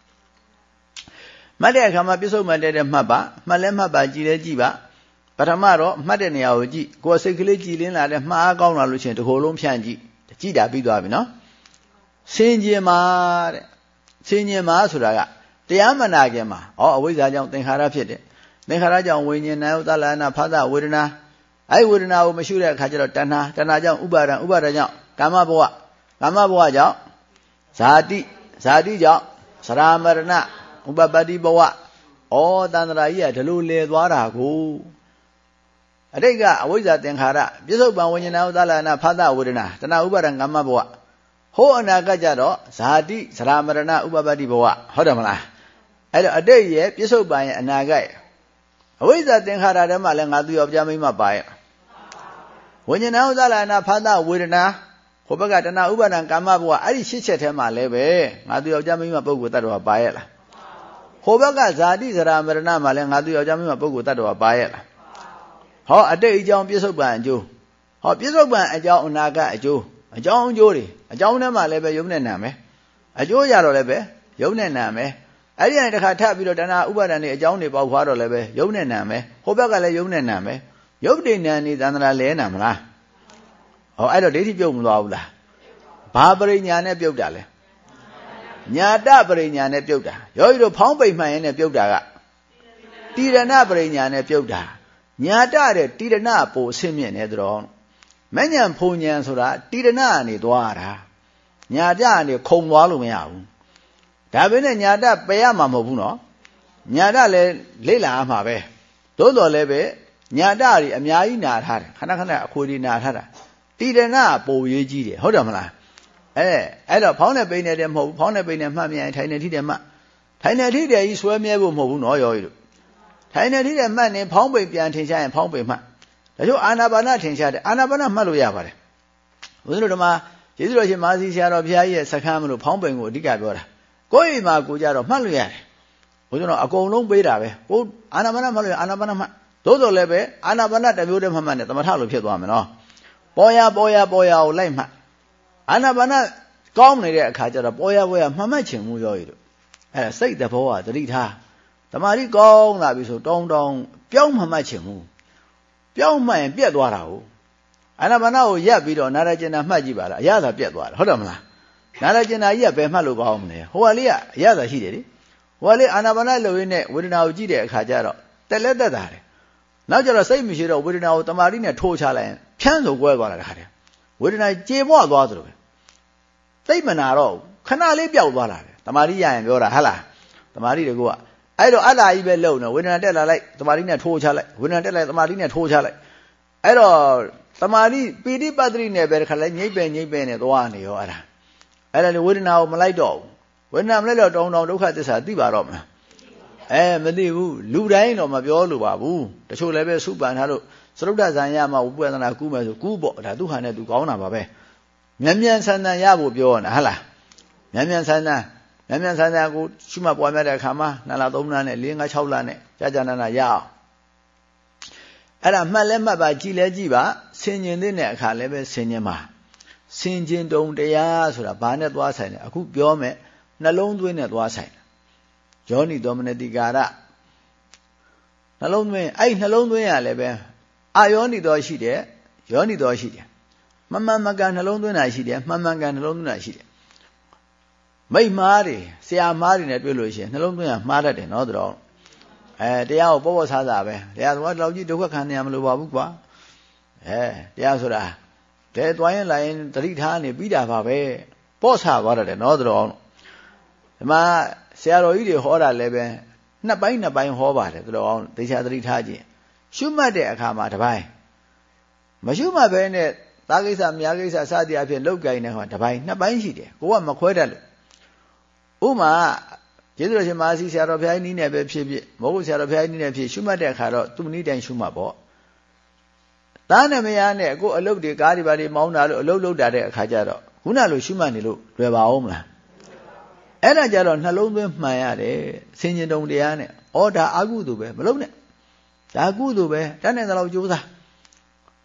မှတ်တဲ့အခါမှာပြစ္ဆုတ်မှတ်တဲ့မှတ်ပါမှတ်လဲမှတ်ပါကြည်လဲကြည့်ပါပထမတော့မှတ်တဲ့နေရာကိုကြည့်ကိုယ်စိတ်ကလေးကြည်လင်းလာတဲ့မှားအားကောင်းလာလို့ရှိရင်တစ်ခုလုံးဖြန့်ကြည့်ကြည့်တာပြီးသွားပြီနော်ဆင်ခြင်မှာတဲ့ဆင်ခြင်မှာဆိုတာကတရားမနာခင်မှာအဝိဇ္ဇာကြောင့်သင်္ခါရဖြစ်တယ်သင်္ခါရကြောင့်ဝိညာဉ်နာယုသလနာဖသဝေဒနာအဲ့ဝေဒနာကိုမရှိတဲ့အခါကျတော့တဏှာကြောင့်ဥပါဒံကြောင့်ကာမဘဝကြောင့်ဇာတိကြောင့်သရမရဏဥပပတ္တိဘဝတန္တရာကြီးကဒီလိုလဲသွားတာကိုအတိတ်ကအဝိဇ္ဇာသင်္ခါရပြစ္ဆုတ်ပံဝိညာဉ်နာယုသလနာဖသဝေဒနာတဏှာဥပါဒံကာမဘဝဟိုအနာကကြတော့ဇာတိသရမရဏဥပပတ္တိဘဝဟုတ်တယ်မလားအဲ့တော့အတိတ်ရဲ့ပြစ္ဆုတ်ပံရဲ့အနာကရဲ့အဝိဇ္ဇာသင်္ခါရထဲမှာလည်းငါသူယောက်ျားမိန်းမပါရဲ့ဝိညာဉ်နာယုသလနာဖသဝေဒနာဟိုဘက်ကတဏှာဥပါဒံကာမဘဝအဲ့ဒီရှစ်ချက်ထဲမှာလည်းပဲငါသူယောက်ျားမိန်းမပုဂ္ဂိုလ်တ attva ပါရဲ့လားဟိုဘက်ကဇာတိသရမရဏမှာလည်းငါသူယောက်ျားမိန်းမပုဂ္ဂိုလ်တ attva ပါရဲ့လားအတိတ်အကြောင်းပြစ္ဆုတ်ပံအကျိုးပြစ္ဆုတ်ပံအကြောင်းအနာကအကျိုးအကြောင်းတွေအကြောင်းထဲမှာလည်းပဲယုံနဲ့နာမယ်အကျိုးရတော့လည်းပဲယုံနဲ့နာမယ်အဲ့ဒီကနေတစ်ခါထပ်ပြီးတော့တဏှာဥပါဒံတွေအကြောင်းတွေပေါက်ဖွားတော့လည်းပဲယုံနဲ့နာမယ်ဟိုဘက်ကလည်းယုံနဲ့နာမယ်ယုတ်တိဏ္ဏနေသန္တရာလဲနာမလားအဲ့တော့ဒိဋ္ဌိပြုတ်မသွားဘူးလားဘာပရိညာနဲ့ပြုတ်တာလဲညာတပရိညာနဲ့ပြုတ်တာယောဂီတို့ဖောင်းပိန်မှန်ရင်နဲ့ပြုတ်တာကတိရဏပရိညာနဲ့ပြုတ်တာညာတတဲ့တိရဏပိုအဆင့်မြင့်နေတော့မဉ္ဇဉ်ဖုန်ဉဏ်ဆိုတာတိရဏကနေသွားတာညာတကနေခုံသွားလို့မရဘူးဒါပဲနဲ့ညာတပယ်ရမှာမဟုတ်ဘူးနော်ညာတလည်းလိမ့်လာမှာပဲသို့တော်လည်းပဲညာတတွေအများကြီးနာထားတယ်ခဏအခွေတွေနာထားတာတိရဏပိုရေးကြီးတယ်ဟုတ်တယ်မလားအဲ့တော့ဖောင်းတဲ့ပိန်နဲ့မဟုတ်ဘူးဖောင်းတဲ့ပိန်နဲ့မှတ်မြန်ထိုင်နေထိတယ်မှတ်ထိုင်နေထိတယ်ကြီးဆွဲမြဲဖို့မဟုတ်ဘူးနော်ယောဂီတို့ထိုင်နေထိတယ်မှတ်နေဖောင်းပိန်ပြန်ထင်ရှားရင်ဖောင်းပိန်မှတ်ဒါကြောင့်အာနာပါနထင်ရှားတယ်အာနာပါနမှတ်လို့ရပါတယ်ဘုရားတို့ဓမ္မကျေးဇူးတော်ရှင်မာစီဆရာတော်ဘုရားကြီးရဲ့စခန်းမလို့ဖောင်းပိန်ကိုအဓိကပြောတာကိုယ့်အိမ်မှာကိုကြတော့မှတ်လို့ရတယ်ဘုရားတော်အကုန်လုံးပေးတာပဲကိုအာနာပါနမှတ်လို့ရအာနာပါနမှတ်သို့တော်လည်းပဲအာနာပါနတစ်မျိုးတည်းမှတ်နဲ့သမထလို့ဖြစ်သွားမယ်နော်ပေါ်ရကိုလိုက်မှတ်အာနာပါနကောင်းနေတဲ့အခါကျတော့ပေါ်ရမှတ်ချင်မှုရောရည်တို့အဲ့စိတ်တဘောကသတိထားတမာတိကောင်းလာပြီဆိုတောင်းပြောင်းမှတ်ချင်မှုပြောင်းမှတ်ရင်ပြက်သွားတာကိုအာနာပါနကိုရပ်ပြီးတော့နာရကျင်နာမှတ်ကြည့်ပါလားအရသာပြက်သွားတယ်ဟုတ်တယ်မလားနာရကျင်နာကြီးကဘယ်မှတ်လို့ကောင်းမလဲဟိုကလေးကအရသာရှိတယ်လေဟိုကလေးအာနာပါနလုပ်ရင်းနဲ့ဝေဒနာကိုကြည့်တဲ့အခါကျတော့တက်လက်တက်တာတယ်နောက်ကျတော့စိတ်မရှိတော့ဝေဒနာကိုတမာတိနဲ့ထိုးချလိုက်ရင်ဖြန်းဆိုကွဲသွားတာတခါတည်းဝေဒနာကြေပွားသွားသလိုပဲသိမနာတော့ခဏလေးပျောက်သွားတာပဲတမာတိရရင်ပြောတာဟဟလားတမာတိတကူကအဲ့တော့အလာကြီးပဲလုံနေဝေဒနာတက်လာလိုက်တမာတိနဲ့ထိုးချလိုက်ဝေဒနာတက်လိုက်တမာတိနဲ့ထိုးချလိုက်အဲ့တော့တမာတိပီတိပတ္တိနဲ့ပဲတခါလဲညိမ့်ပဲနဲ့သွားနေရောအဲ့ဒါလေဝေဒနာကိုမလိုက်တော့ဘူးဝေဒနာမလိုက်တော့တောင်းဒုက္ခသစ္စာသိပါတော့မလားမသိဘူးလူတိုင်းတော့မပြောလို့ပါဘူးတချို့လည်းပဲစုပန်ထားလို့သရုပ်ဒဇံရမှာဝိပဿနာကူးမယ်ဆိုကူးပေါ့ဒါသူဟာနဲ့သူကောင်းတာပါပဲမြန်ဆန်ရဖို့ပြောနေတာဟဟလားမြန်ဆန်ကိုရှုမှတ်ပွားများတဲ့အခါမှာ2လ3လနဲ့4 5 6လနဲ့ကြာနာရအောင်အဲ့ဒါမှတ်လဲမှတ်ပါကြည်လဲကြည်ပါဆင်ញင်တဲ့အခါလည်းပဲဆင်ញင်ပါဆင်ញင်တုံတရားဆိုတာဘာနဲ့သွားဆိုင်လဲအခုပြောမယ်နှလုံးသွင်းနဲ့သွားဆိုင်ယောနိသောမနတိကာရနှလုံးသွင်းအဲ့နှလုံးသွင်းရလည်းပဲအာယောနိသောရှိတယ်ယောနိသောရှိတယ်မမှန်မကန်နှလုံးသွင်းတာရှိတယ်မှန်ကန်နှလုံးသွင်းတာရှိတယ်မိတ်မားတွေဆရာမားတွေနဲ့တွေ့လို့ရှိရင်နှလုံးသွင်းရမှားတတ်တယ်နော်တော်တရားကိုပေါ့ဆားပဲတရားဆိုတော့ကြီးဒုက္ခခံနေရမလို့ပါဘူးကွာတရားဆိုတာတဲသွားရင်လာရင်တတိထားနေပြီးတာပါပဲပေါ့ဆာသွားတယ်နော်တော်ဒီမှာဆရာတော်ကြီးတွေဟောတာလည်းပဲနှစ်ပိုင်းဟောပါတယ်တော်တေချာတတိထားခြင်းရှုမှတ်တဲ့အခါမှာတစ်ပိုင်းမရှုမှတ်ဘဲနဲ့သားကိစ္စမြားကိစ္စစသည်အဖြစ်လောက်ကင်တဲ့ခါတစ်ပိုင်းနှစ်ပိုင်းရှိတယ်ကိုကမခွဲတတ်လို့ဥမာကျေးဇူးတော်ရှင်မာစီဆရာတော်ဘုရားကြီးနီးနဲ့ပဲဖြစ်မဟုတ်ဆရာတော်ဘုရားကြီးနီးနဲ့ဖြစ်ရှုမှတ်တဲ့အခါတော့သူ့နီးတိုင်းရှုမှတ်ပေါ့သားနဲ့မယားနဲ့ကိုအလုပ်တွေကားတွေဘာတွေမောင်းတာလို့အလုပ်လုပ်တာတဲ့အခါကျတော့ခုနလိုရှုမှတ်နေလို့လွယ်ပါဦးမလားအဲ့ဒါကြတော့နှလုံးသွင်းမှန်ရတယ်ဆင်ញင်တုံတရားနဲ့ဒါအကုသိုလ်ပဲမလုပ်နဲ့ဒါကုသိုလ်ပဲတတ်နိုင်တဲ့လောက်ကြိုးစား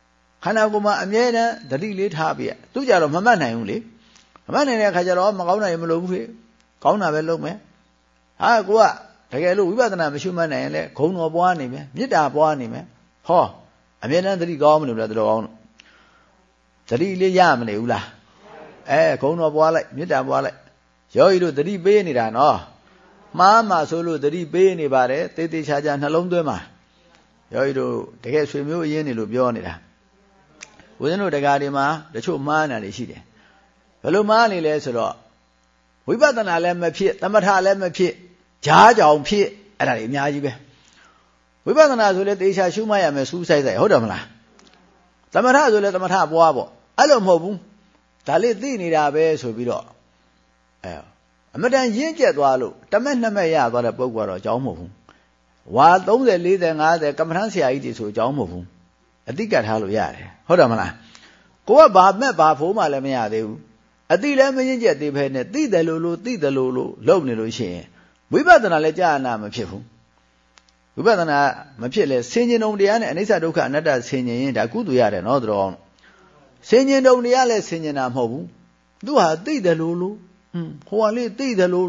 ခန္ဓာကိုယ်မှာအမြဲတမ်းသတိလေးထားပြသူကြတော့မမှတ်နိုင်ဘူးလေမမှတ်နိုင်တဲ့အခါကျတော့မကောင်းတာရင်မလုပ်ဘူးလေကောင်းတာပဲလုပ်မယ်ဟာကိုကတကယ်လို့ဝိပဿနာမရှိမှတ်နိုင်ရင်လည်းဂုဏ်တော်ပွားနေမယ်မေတ္တာပွားနေမယ်ဟောအမြဲတမ်းသတိကောင်းမလို့လားတော်ကောင်းလို့သတိလေးရမနေဘူးလားဂုဏ်တော်ပွားလိုက်မေတ္တာပွားလိုက်ယောဂီတို့သတိပေးနေတာနော်မှားမှဆိုလို့သတိပေးနေပါတယ်တေးသေးချာချာနှလုံးသွင်းပါယောဂီတို့တကယ်ဆွေမျိုးအရင်းနေလို့ပြောနေတာဦးဇင်းတို့တရားတွေမှာတချို့မှားနေတာတွေရှိတယ်ဘယ်လိုမှားနေလဲဆိုတော့ဝိပဿနာလည်းမဖြစ်သမထလည်းမဖြစ်ဂျားကြောင်ဖြစ်အဲ့ဒါတွေအများကြီးပဲဝိပဿနာဆိုလဲတေချာရှုမှတ်ရမယ်စူးစိုက်ဟုတ်တယ်မလားသမထဆိုလဲသမထပွားပေါ့အဲ့လိုမဟုတ်ဘူးဒါလေးသိနေတာပဲဆိုပြီးတော့အမတန်ရင့်ကျက်သွားလို့တမက်နှစ်မက်ရသွားတဲ့ပုဂ္ဂိုလ်ကတော့အကြောင်းမဟုတ်ဘူးဝါ30 40 50ကမ္မထမ်းဆရာကြီးတွေဆိုအကြောင်းမဟုတ်ဘူးအတိကတ်ထားလို့ရတယ်ဟုတ်တယ်မလားကိုကဘာမဲ့ဘာဖိုးမှလည်းမရသေးဘူးအတိလည်းမရင့်ကျက်သေးဖဲနဲ့သိတယ်လို့လုပ်နေလို့ရှိရင်ဝိပဿနာလည်းကြာနာမဖြစ်ဘူးဝိပဿနာမဖြစ်လဲဆင်ញင်ုံတရားနဲ့အနိစ္စဒုက္ခအနတ္တဆင်ញင်ရင်ဒါကုသိုလ်ရတယ်နော်တော်ဆင်ញင်ုံတရားလည်းဆင်ញင်တာမဟုတ်ဘူးသူဟာသိတယ်လို့ဟိုကလေးသိတယ်လို့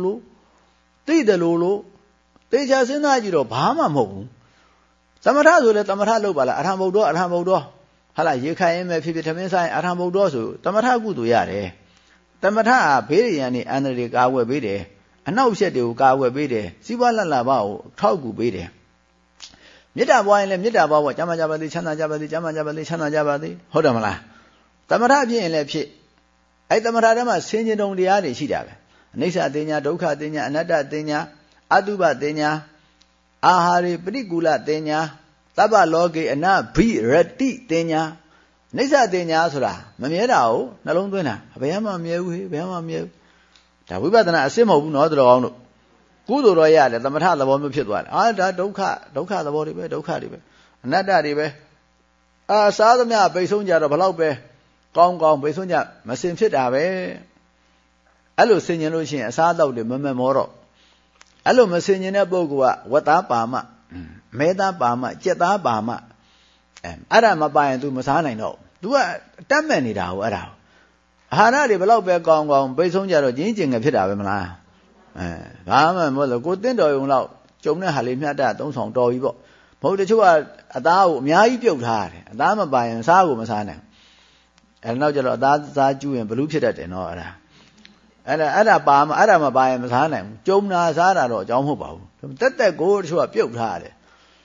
တေချာစဉ်းစားကြည့်တော့ဘာမှမဟုတ်ဘူးသမထဆိုလဲသမထလုပ်ပါလားအထံဗုဒ္ဓဟာလားရေခိုင်ရင်ပဲဖြစ်ထမင်းဆိုင်အထံဗုဒ္ဓဆိုသမထကုသိုလ်ရတယ်သမထဟာဘေးရန်နေအန္တရာယ်ကာဝယ်ပေးတယ်အနောက်ရှက်တွေကိုကာဝယ်ပေးတယ်စီးပွားလက်လာပါကိုထောက်ကူပေးတယ်မေတ္တာပွားရင်လည်းမေတ္တာပွားဖို့ကျမ်းမာကြပါသေးချမ်းသာကြပါသေးကျမ်းမာကြပါသေးချမ်းသာကြပါသေးဟုတ်တယ်မလားသမထဖြစ်ရင်လည်းဖြစ်အဲ့သမထထဲမှာဆင်ញင်ုံတရားတွေရှိတာပဲအနိစ္စအတင်ညာဒုက္ခအတင်ညာအနတ္တအတင်ညာအတုပအတင်ညာအာဟာရိပရိကူလအတင်ညာသဗ္ဗလောကေအနဘိရတိအတင်ညာအနိစ္စအတင်ညာဆိုတာမမြဲတာကိုနှလုံးသွင်းတာဘယ်မှမမြဲဘူးဟေ့ဘယ်မှမမြဲဘူးဒါဝိပဿနာအစစ်မဟုတ်ဘူးနော်တော်ကောင်းတို့ကုသိုလ်တော်ရတယ်သမထသဘောမျိုးဖြစ်သွားတယ်ဒါဒုက္ခသဘောတွေပဲဒုက္ခတွေပဲအနတ္တတွေပဲစားသမျှပိတ်ဆုံးကြတော့ဘလောက်ပဲကောင်းပိတ်ဆုံးကြမစင်ဖြစ်တာပဲအဲ့လိုဆင်ញင်လို့ရှိရင်အစားအသောက်တွေမမမောတော့အဲ့လိုမဆင်ញင်တဲ့ပုဂ္ဂိုလ်ကဝတ်သားပါမမဲသားပါမကြက်သားပါမအဲ့ဒါမပါရင် तू မစားနိုင်တော့ तू ကတတ်မဲ့နေတာဟိုအဲ့ဒါအာဟာရတွေဘလောက်ပဲကောင်းပိတ်ဆုံးကြတော့ကျင်းကျင်ငယ်ဖြစ်တာပဲမလားဘာမှမဟုတ်လို့ကိုတင့်တော်ရုံလောက်ကြုံတဲ့ဟာလေးမြတ်တာသုံးဆောင်တော်ပြီပေါ့မဟုတ်တချို့ကအသားကိုအများကြီးပြုတ်ထားတယ်အသားမပါရင်စားကိုမစားနိုင်အဲ့နောက်ကျတော့အသားစားကျူးရင်ဘလူးဖြစ်တတ်တယ်နော်အဲ့ဒါပါမအဲ့ဒါမပါရင်မစားနိုင်ဘူးကြုံနာစားတာတော့အကြောင်းမဟုတ်ပါဘူးတက်ကိုတချို့ကပြုတ်ထားတယ်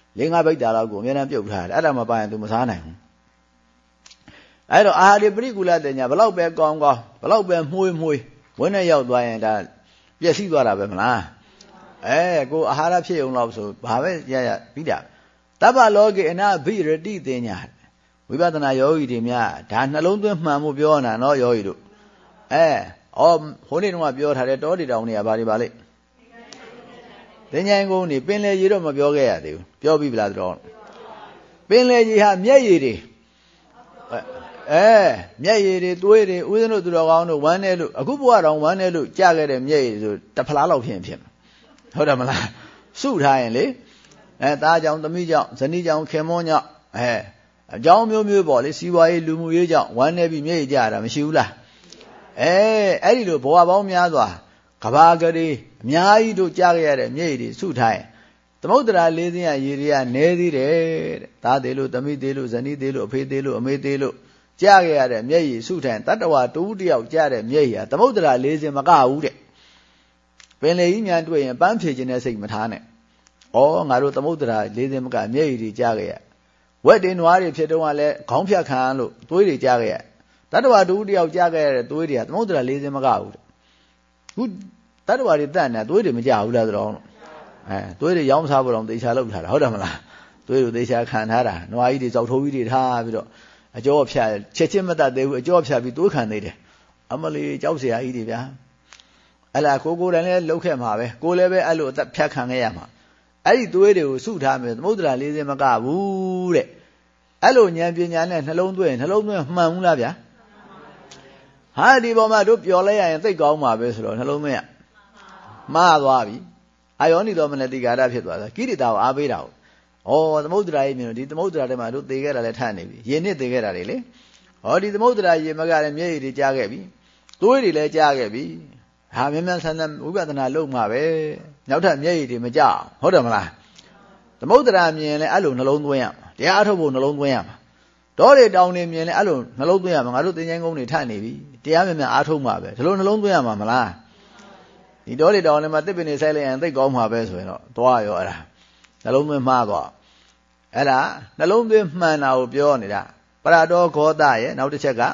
5 ပိတ်တာလောက်ကိုအများနဲ့ပြုတ်ထားတယ်အဲ့ဒါမပါရင် तू မစားနိုင်ဘူးအဲ့တော့အာဟာရပရိကူလတဲ့ညာဘလောက်ပဲကောင်းဘလောက်ပဲမှုေးဝင်းနဲ့ရောက်သွားရင်ဒါပျက်စီးသွားတာပဲမလားကိုအာဟာရဖြစ်ုံလောက်ဆိုဘာပဲရပြီးတာသဗ္ဗလောကေအနဘိရတိတင်ညာဝိပဿနာယောဂီတွေများဒါနှလုံးသွင်းမှန်မှုပြောနေတာနော်ယောဂီတို့ဟိုနေ့တုန်းကပြောထားတယ်တောတီတောင်တွေကဘာတွေပါလိမ့်တင်ញိုင်ကုန်းနေပင်လေကြီးတော့မပြောခဲ့ရသေးဘူးပြောပြီးပလားတော့ပင်လေကြီးဟာမျက်ရည်တွေမျက်ရည်တွေသွေးတွေဦးဇင်းတို့သူတော်ကောင်းတို့ဝမ်းနေလို့အခုဘဝတော်ဝမ်းနေလို့ကြာခဲ့တဲ့မျက်ရည်ဆိုတဖလားလောက်ဖြစ်ဟုတ်တယ်မလားစုထားရင်လေသားကြောင့်သမီးကြောင့်ဇနီးကြောင့်ခင်မွန်းကြောင့်အကြောင်းမျိုးပေါ့လေစီးပွားရေးလူမှုရေးကြောင့်ဝမ်းနေပြီးမျက်ရည်ကျတာမရှိဘူးလားအဲ့ဒီလိုဘဝပေါင်းများစွာကဘာကလေးအများကြီးတို့ကြားခဲ့ရတဲ့မျက်ရည်တွေစုထားရင်သမုဒ္ဒရာ၄သိန်းရေတွေကနဲသေးတယ်တဲ့သားသေးလို့သမီးသေးလို့ဇနီးသေးလို့အဖေသေးလို့အမေသေးလို့ကြားခဲ့ရတဲ့မျက်ရည်စုထိုင်တတ္တဝါတူတယောက်ကြားတဲ့မျက်ရည်ဟာသမုဒ္ဒရာ၄စင်မကဘူးတဲ့ပင်လေကြီးများတွေ့ရင်ပန်းဖြေခြင်းနဲ့စိတ်မထားနဲ့ငါတို့သမုဒ္ဒရာ၄စင်မကမျက်ရည်တွေကြားခဲ့ရဝက်တင်နွားတွေဖြစ်တော့ကလည်းခေါင်းဖြတ်ခံလို့သွေးတွေကြားခဲ့ရတတ္တဝါတူတယောက်ကြားခဲ့ရတဲ့သွေးတွေကသမုဒ္ဒရာ၄စင်မကဘူးတဲ့ခုတတ္တဝါတွေတတ်နေတာသွေးတွေမကြဘူးလားဆိုတော့သွေးတွေရောင်းစားဖို့တော့သေချာလုပ်ထားတာဟုတ်တယ်မလားသွေးတွေသေချာခံထားတာနွားကြီးတွေကြောက်ထိုးကြီးတွေထားပြီးတော့အကျော်ဖြတ်ချက်ချင်းမတတ်သေးဘူးအကျော်ဖြတ်ပြီးသွေးခံသေးတယ်အမလီကြောက်เสียကြီးတွေဗျာအဲ့လားကိုယ်တိုင်လည်းလှုပ်ခဲ့မှာပဲကိုယ်လည်းပဲအဲ့လိုအသက်ဖြတ်ခံခဲ့ရမှာအဲ့ဒီသွေးတွေကိုစုထားမယ်သမုဒ္ဒရာ၄စင်မကဘူးတဲ့အဲ့လိုဉာဏ်ပညာနဲ့နှလုံးသွင်းမှန်ဘူးလားဗျာဟာဒီပေါ်မှာတို့ပျော်လိုက်ရရင်သိကောင်းမှာပဲဆိုတော့နှလုံးသွင်းရမှားသွားပြီအာယောနိတော်မနတိကာရဖြစ်သွားတာကိရိတာကိုအားပေးတာကိုသမုဒ္ဒရာကြီးမြင်လို့ဒီသမုဒ္ဒရာထဲမှာတို့သေခဲ့တာလည်းထနေပြီရေနစ်သေခဲ့တာတွေလေဒီသမုဒ္ဒရာရေမကလည်းမျက်ရည်တွေကြားခဲ့ပြီသွေးတွေလည်းကြားခဲ့ပြီဟာမြန်မြန်ဆန်ဆန်ဝိပဿနာလုပ်မှာပဲနောက်ထပ်မျက်ရည်တွေမကြအောင်ဟုတ်တယ်မလားသမုဒ္ဒရာမြင်လဲအဲ့လိုနှလုံးသွင်းရမှာတရားအထုတ်ဖို့နှလုံးသွင်းရမှာဒေါတွေတောင်းနေမြင်လဲအဲ့လိုနှလုံးသွင်းရမှာငါတို့သင်္ချိုင်းကုန်းတွေထနေပြီတရားမြန်မြန်အားထုတ်မှာပဲဒီလိုနှလုံးသွင်းရမှာမလားဒီဒေါတွေတောင်းနေမှာတစ်ပင်နေဆိုင်လိုက်ရင်သိကောင်းမှာပဲဆိုရင်တော့သွားရောအဲ့ဒါနှလုံးသွင်းမှားသွားအဲ့ဒါနှလုံးသွင်းမှန်တာကိုပြောနေတာပရတောဂောသရဲ့နောက်တစ်ချက်က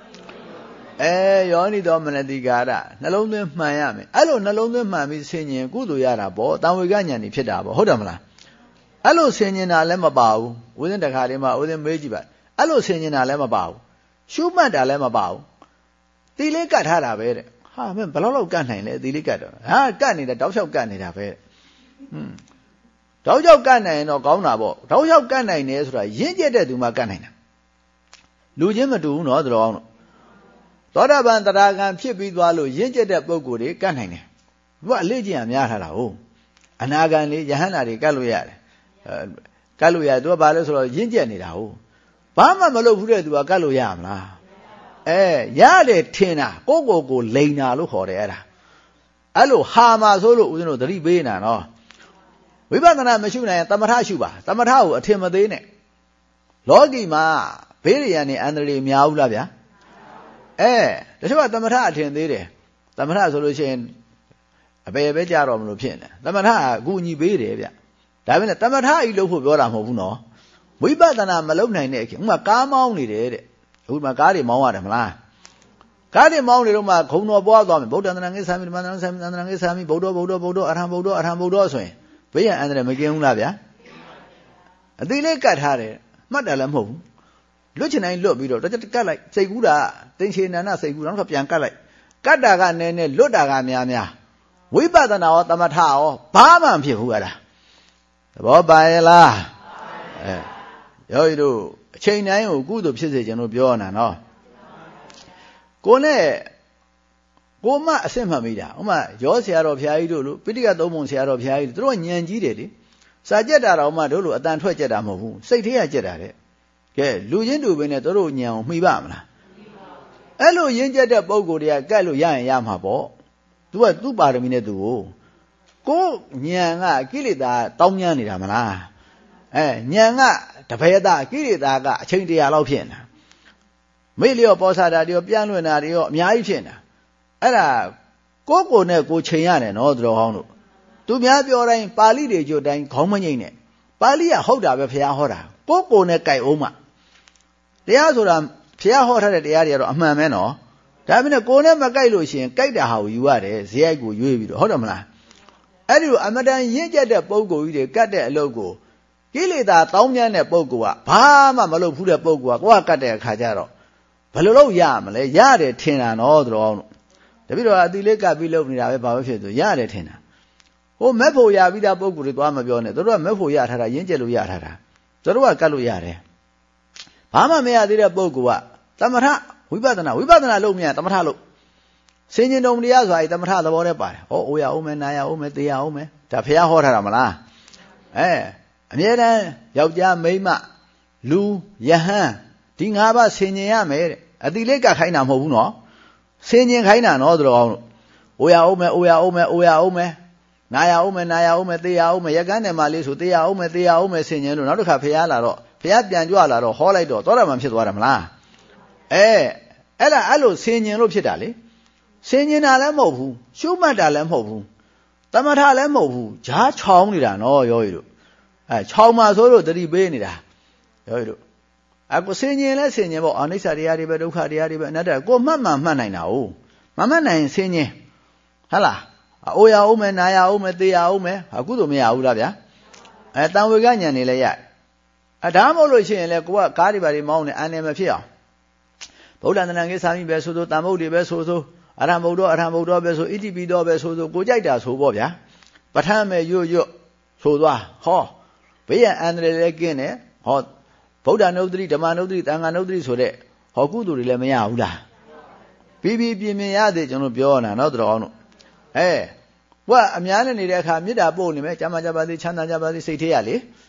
ယောနိတော်မနတိကာရနှလုံးသွင်းမှန်ရမယ်အဲ့လိုနှလုံးသွင်းမှန်ပြီးဆင်ញင်ကုသိုလ်ရတာပေါ့တံဝေကဉာဏ်นี่ဖြစ်တာပေါ့ဟုတ်တယ်မလားအဲ့လိုဆင်ញင်တာလည်းမပါဘူးဦးဇင်းတခါလေးမှဦးဇင်းမေးကြည့်ပါအဲ့လိုဆင်ញင်တာလည်းမပါဘူးရှုမှတ်တာလည်းမပါဘူးတီလေးကတ်ထားတာပဲတဲ့ဟာမင်းဘယ်လောက်ကတ်နိုင်လဲတီလေးကတ်တော့ဟာကတ်နေတာတောက်လျှောက်ကတ်နေတာပဲတောက်လျှောက်ကတ်နိုင်ရင်တော့ကောင်းတာပေါ့တောက်လျှောက်ကတ်နိုင်တယ်ဆိုတာရင့်ကျက်တဲ့သူမှကတ်နိုင်တာလူချင်းမတူဘူးနော်တော်အောင်သောတာပန်တရာဂံဖြစ်ပြီးသွားလို့ရင့်ကျက်တဲ့ပုဂ္ဂိုလ်တွေကတ်နိုင်တယ်သူကအလေးကျင့်ရများထားတာဟုတ်အနာဂံလေးယဟန္တာတွေကတ်လို့ရတယ်ကတ်လို့ရတယ်သူကဘာလဲဆိုတော့ရင့်ကျက်နေတာဟုတ်ဘာမှမလုပ်ဘူးတဲ့သူကကတ်လို့ရမလားရတယ်ထင်တာကိုလိန်တာလို့ခေါ်တယ်အဲ့ဒါအဲ့လိုဟာမှာဆိုလို့ဦးဇင်းတို့သတိပေးနေတာနော်ဝိပဿနာမရှုနိုင်ရင်သမထရှုပါသမထကိုအထင်မသေးနဲ့လောကီမှာဘေးရန်နေအန္တရာယ်များဘူးလားဗျာတချို့ကသမထအထင်သေးတယ်သမထဆိုလို့ရှိရင်အပေပဲကြတော့မလို့ဖြစ်နေသမထကအကူအညီပေးတယ်ဗျဒါပေမဲ့သမထကြီးလုပ်ဖို့ပြောတာမဟုတ်ဘူးနော်ဝိပဿနာမလုပ်နိုင်တဲ့အချိန်ဥမာကားမောင်းနေတယ်တဲ့အခုမှကားတွေမောင်းရတယ်မလားကားတွေမောင်းနေတော့မှခုံတော်ပွားသွားမယ်ဗုဒ္ဓံတနာငိသာမိဓမ္မံတနာငိသာမိသံတနာငိသာမိဗုဒ္ဓအရဟံဗုဒ္ဓဆိုရင်ဘေးရန်အန္တရာယ်မကင်းဘူးလားဗျာအသေးလေးကတ်ထားတယ်မှတ်တယ်လည်းမဟုတ်ဘူးလွတ်ချင်တိုင်းလွတ်ပြီးတော့တစ်ချက်ကတ်လိုက်စိတ်ကူးတာတင်ချေနန္ဒစိတ်ကူးတော့ပြန်ကတ်လိုက်ကတ်တာကနည်းနည်းလွတ်တာကများဝိပဿနာရောသမထရောဘာမှမဖြစ်ဘူးအဲ့ဒါသဘောပါရဲ့လားယောဂီတို့အချိန်တိုင်းကိုကုသိုလ်ဖြစ်စေခြင်းလို့ပြောနေတာနော်ကိုနဲ့ကိုမအစစ်မှတ်မိတာဥမာရောဆရာတော်ဘုရားကြီးတို့လို့ပိဋကသုံးပုံဆရာတော်ဘုရားကြီးတို့ညံကြီးတယ်လေစာကြက်တာတော့မှတို့လို့အတန်ထွက်ကြက်တာမဟုတ်ဘူးစိတ်ထဲကကြက်တာတဲ့ကဲလူချင်းတူပင်နဲ့တို့ညံအောင်မှီပါမလားအဲ့လိုရင်းကျက်တဲ့ပုံကိုယ်တွေကကတ်လို့ရရင်ရမှာပေါ့သူကသူ့ပါရမီနဲ့သူကိုညံကကိလေသာတောင်းညမ်းနေတာမလားညံကတပည့်သားကိလေသာကအချိန်တရာလောက်ဖြစ်နေတာမိလျော့ပေါ်စားတာတွေရောပြန်လွင်တာတွေရောအများကြီးဖြစ်နေတာအဲ့ဒါကိုနဲ့ကိုချိန်ရတယ်နော်သူတော်ဟောင်းတို့သူများပြောတိုင်းပါဠိတွေကြွတိုင်းခေါင်းမငိမ့်နဲ့ပါဠိကဟုတ်တာပဲဘုရားဟောတာကိုနဲ့ကြိုက်အောင်မှတရားဆိုတာဘုရားဟောထားတဲ့တရားတွေကတော့အမှန်ပဲနော်ဒါပေမဲ့ကိုနဲ့မကြိုက်လို့ရှိရင်ကြိုက်တာဟာကိုယူရတယ်ဇေယိုက်ကိုရွေးပြီးတော့ဟုတ်တယ်မလားအဲ့ဒီလိုအမတန်ရင့်ကျက်တဲ့ပုဂ္ဂိုလ်ကြီးတွေကတ်တဲ့အလုပ်ကိုကိလေသာတောင်းမြန်းတဲ့ပုဂ္ဂိုလ်ကဘာမှမလုပ်ဘူးတဲ့ပုဂ္ဂိုလ်ကကိုကကတ်တဲ့အခါကျတော့ဘယ်လိုလုပ်ရမလဲရတယ်ထင်တာနော်သူတော်အောင်လို့တပိတော့အတိလေးကပ်ပြီးလုပ်နေတာပဲဘာပဲဖြစ်သူရတယ်ထင်တာဟိုမက်ဖို့ရပြီးသားပုဂ္ဂိုလ်တွေသွားမပြောနဲ့တို့ကမက်ဖို့ရထားတာရင်းကျက်လို့ရထားတာတို့ကကတ်လို့ရတယ်ဘာမှမရသေးတဲ့ပုဂ္ဂိုလ်ကသမထဝိပဿနာလုပ်မြန်သမထလုပ်စင်ញင်တုံတရားဆိုတာသမထသဘောနဲ့ပါတယ်ဟောအိုရအောင်မယ်နာရအောင်မယ်သေရအောင်မယ်ဒါဘုရားဟောထားတာမလားအမြဲတမ်းယောက်ျားမိန်းမလူယဟန်ဒီ၅ပါးဆင်ញင်ရမယ်တဲ့အတိလေးကခိုင်းတာမဟုတ်ဘူးနော်ဆင်ញင်ခိုင်းတာနော်သူတော်အောင်လို့အိုရအောင်မယ်နာရအောင်မယ်သေရအောင်မယ်ရကန်းတယ်မလေးဆိုသေရအောင်မယ်ဆင်ញင်လို့နောက်တစ်ခါဘုရားလာတော့ဘုရားပြန်ကြွလာတော့ဟောလိုက်တော့သောတာပန်ဖြစ်သွားတယ်မလားအဲ့ဒါအဲ့လိုဆင်ញင်လို့ဖြစ်တာလေဆင်ញင်တာလည်းမဟုတ်ဘူးရှုမှတ်တာလည်းမဟုတ်ဘူးသမထလည်းမဟုတ်ဘူးဂျားချောင်းနေတာနော်ယောဂီတို့ချောင်းမှာဆိုလို့တတိပေးနေတာယောဂီတို့ကိုဆင်ញင်လဲဆင်ញင်ပေါ့အနိစ္စတရားတွေပဲဒုက္ခတရားတွေပဲအနတ္တကိုမှတ်နိုင်တာဟုတ်မမှတ်နိုင်ဆင်ញင်ဟုတ်လားအိုရအောင်မယ်နာရအောင်မယ်သေရအောင်မယ်အခုတော့မရဘူးလားဗျာတံဝေကဉာဏ်နေလည်းရဒါမှမဟုတ်လို့ရှိရင်လေကိုကကားတွေပါတွေမောင်းနေအန်နေမဖြစ်အောင်ဗုဒ္ဓံတဏ္ဍကိသာမိပဲဆိုတန်ဖို့တွေပဲဆိုအရဟံဗုဒ္ဓပဲဆိုဣတိပိသောပဲဆိုကိုကြိုက်တာဆိုပေါ့ဗျာပဋ္ဌာန်းမဲ့ရွတ်ဆိုသွားဟောဘေးရန်အန္တရာယ်လည်းကင်းတယ်ဟောဗုဒ္ဓနုဒ္ဓတိဓမ္မနုဒ္ဓတိသံဃာနုဒ္ဓတိဆိုတဲ့ဟောကုသိုလ်တွေလည်းမရဘူးလားပြီးပြင်းရသေးကျွန်တော်ပြောနေတာနော်တော်အောင်တို့ဟိုကအများနဲ့နေတဲ့အခါမေတ္တာပို့နေမယ်ကျမ်းမာကြပါစေချမ်းသာကြပါစေစိတ်ထဲရလေ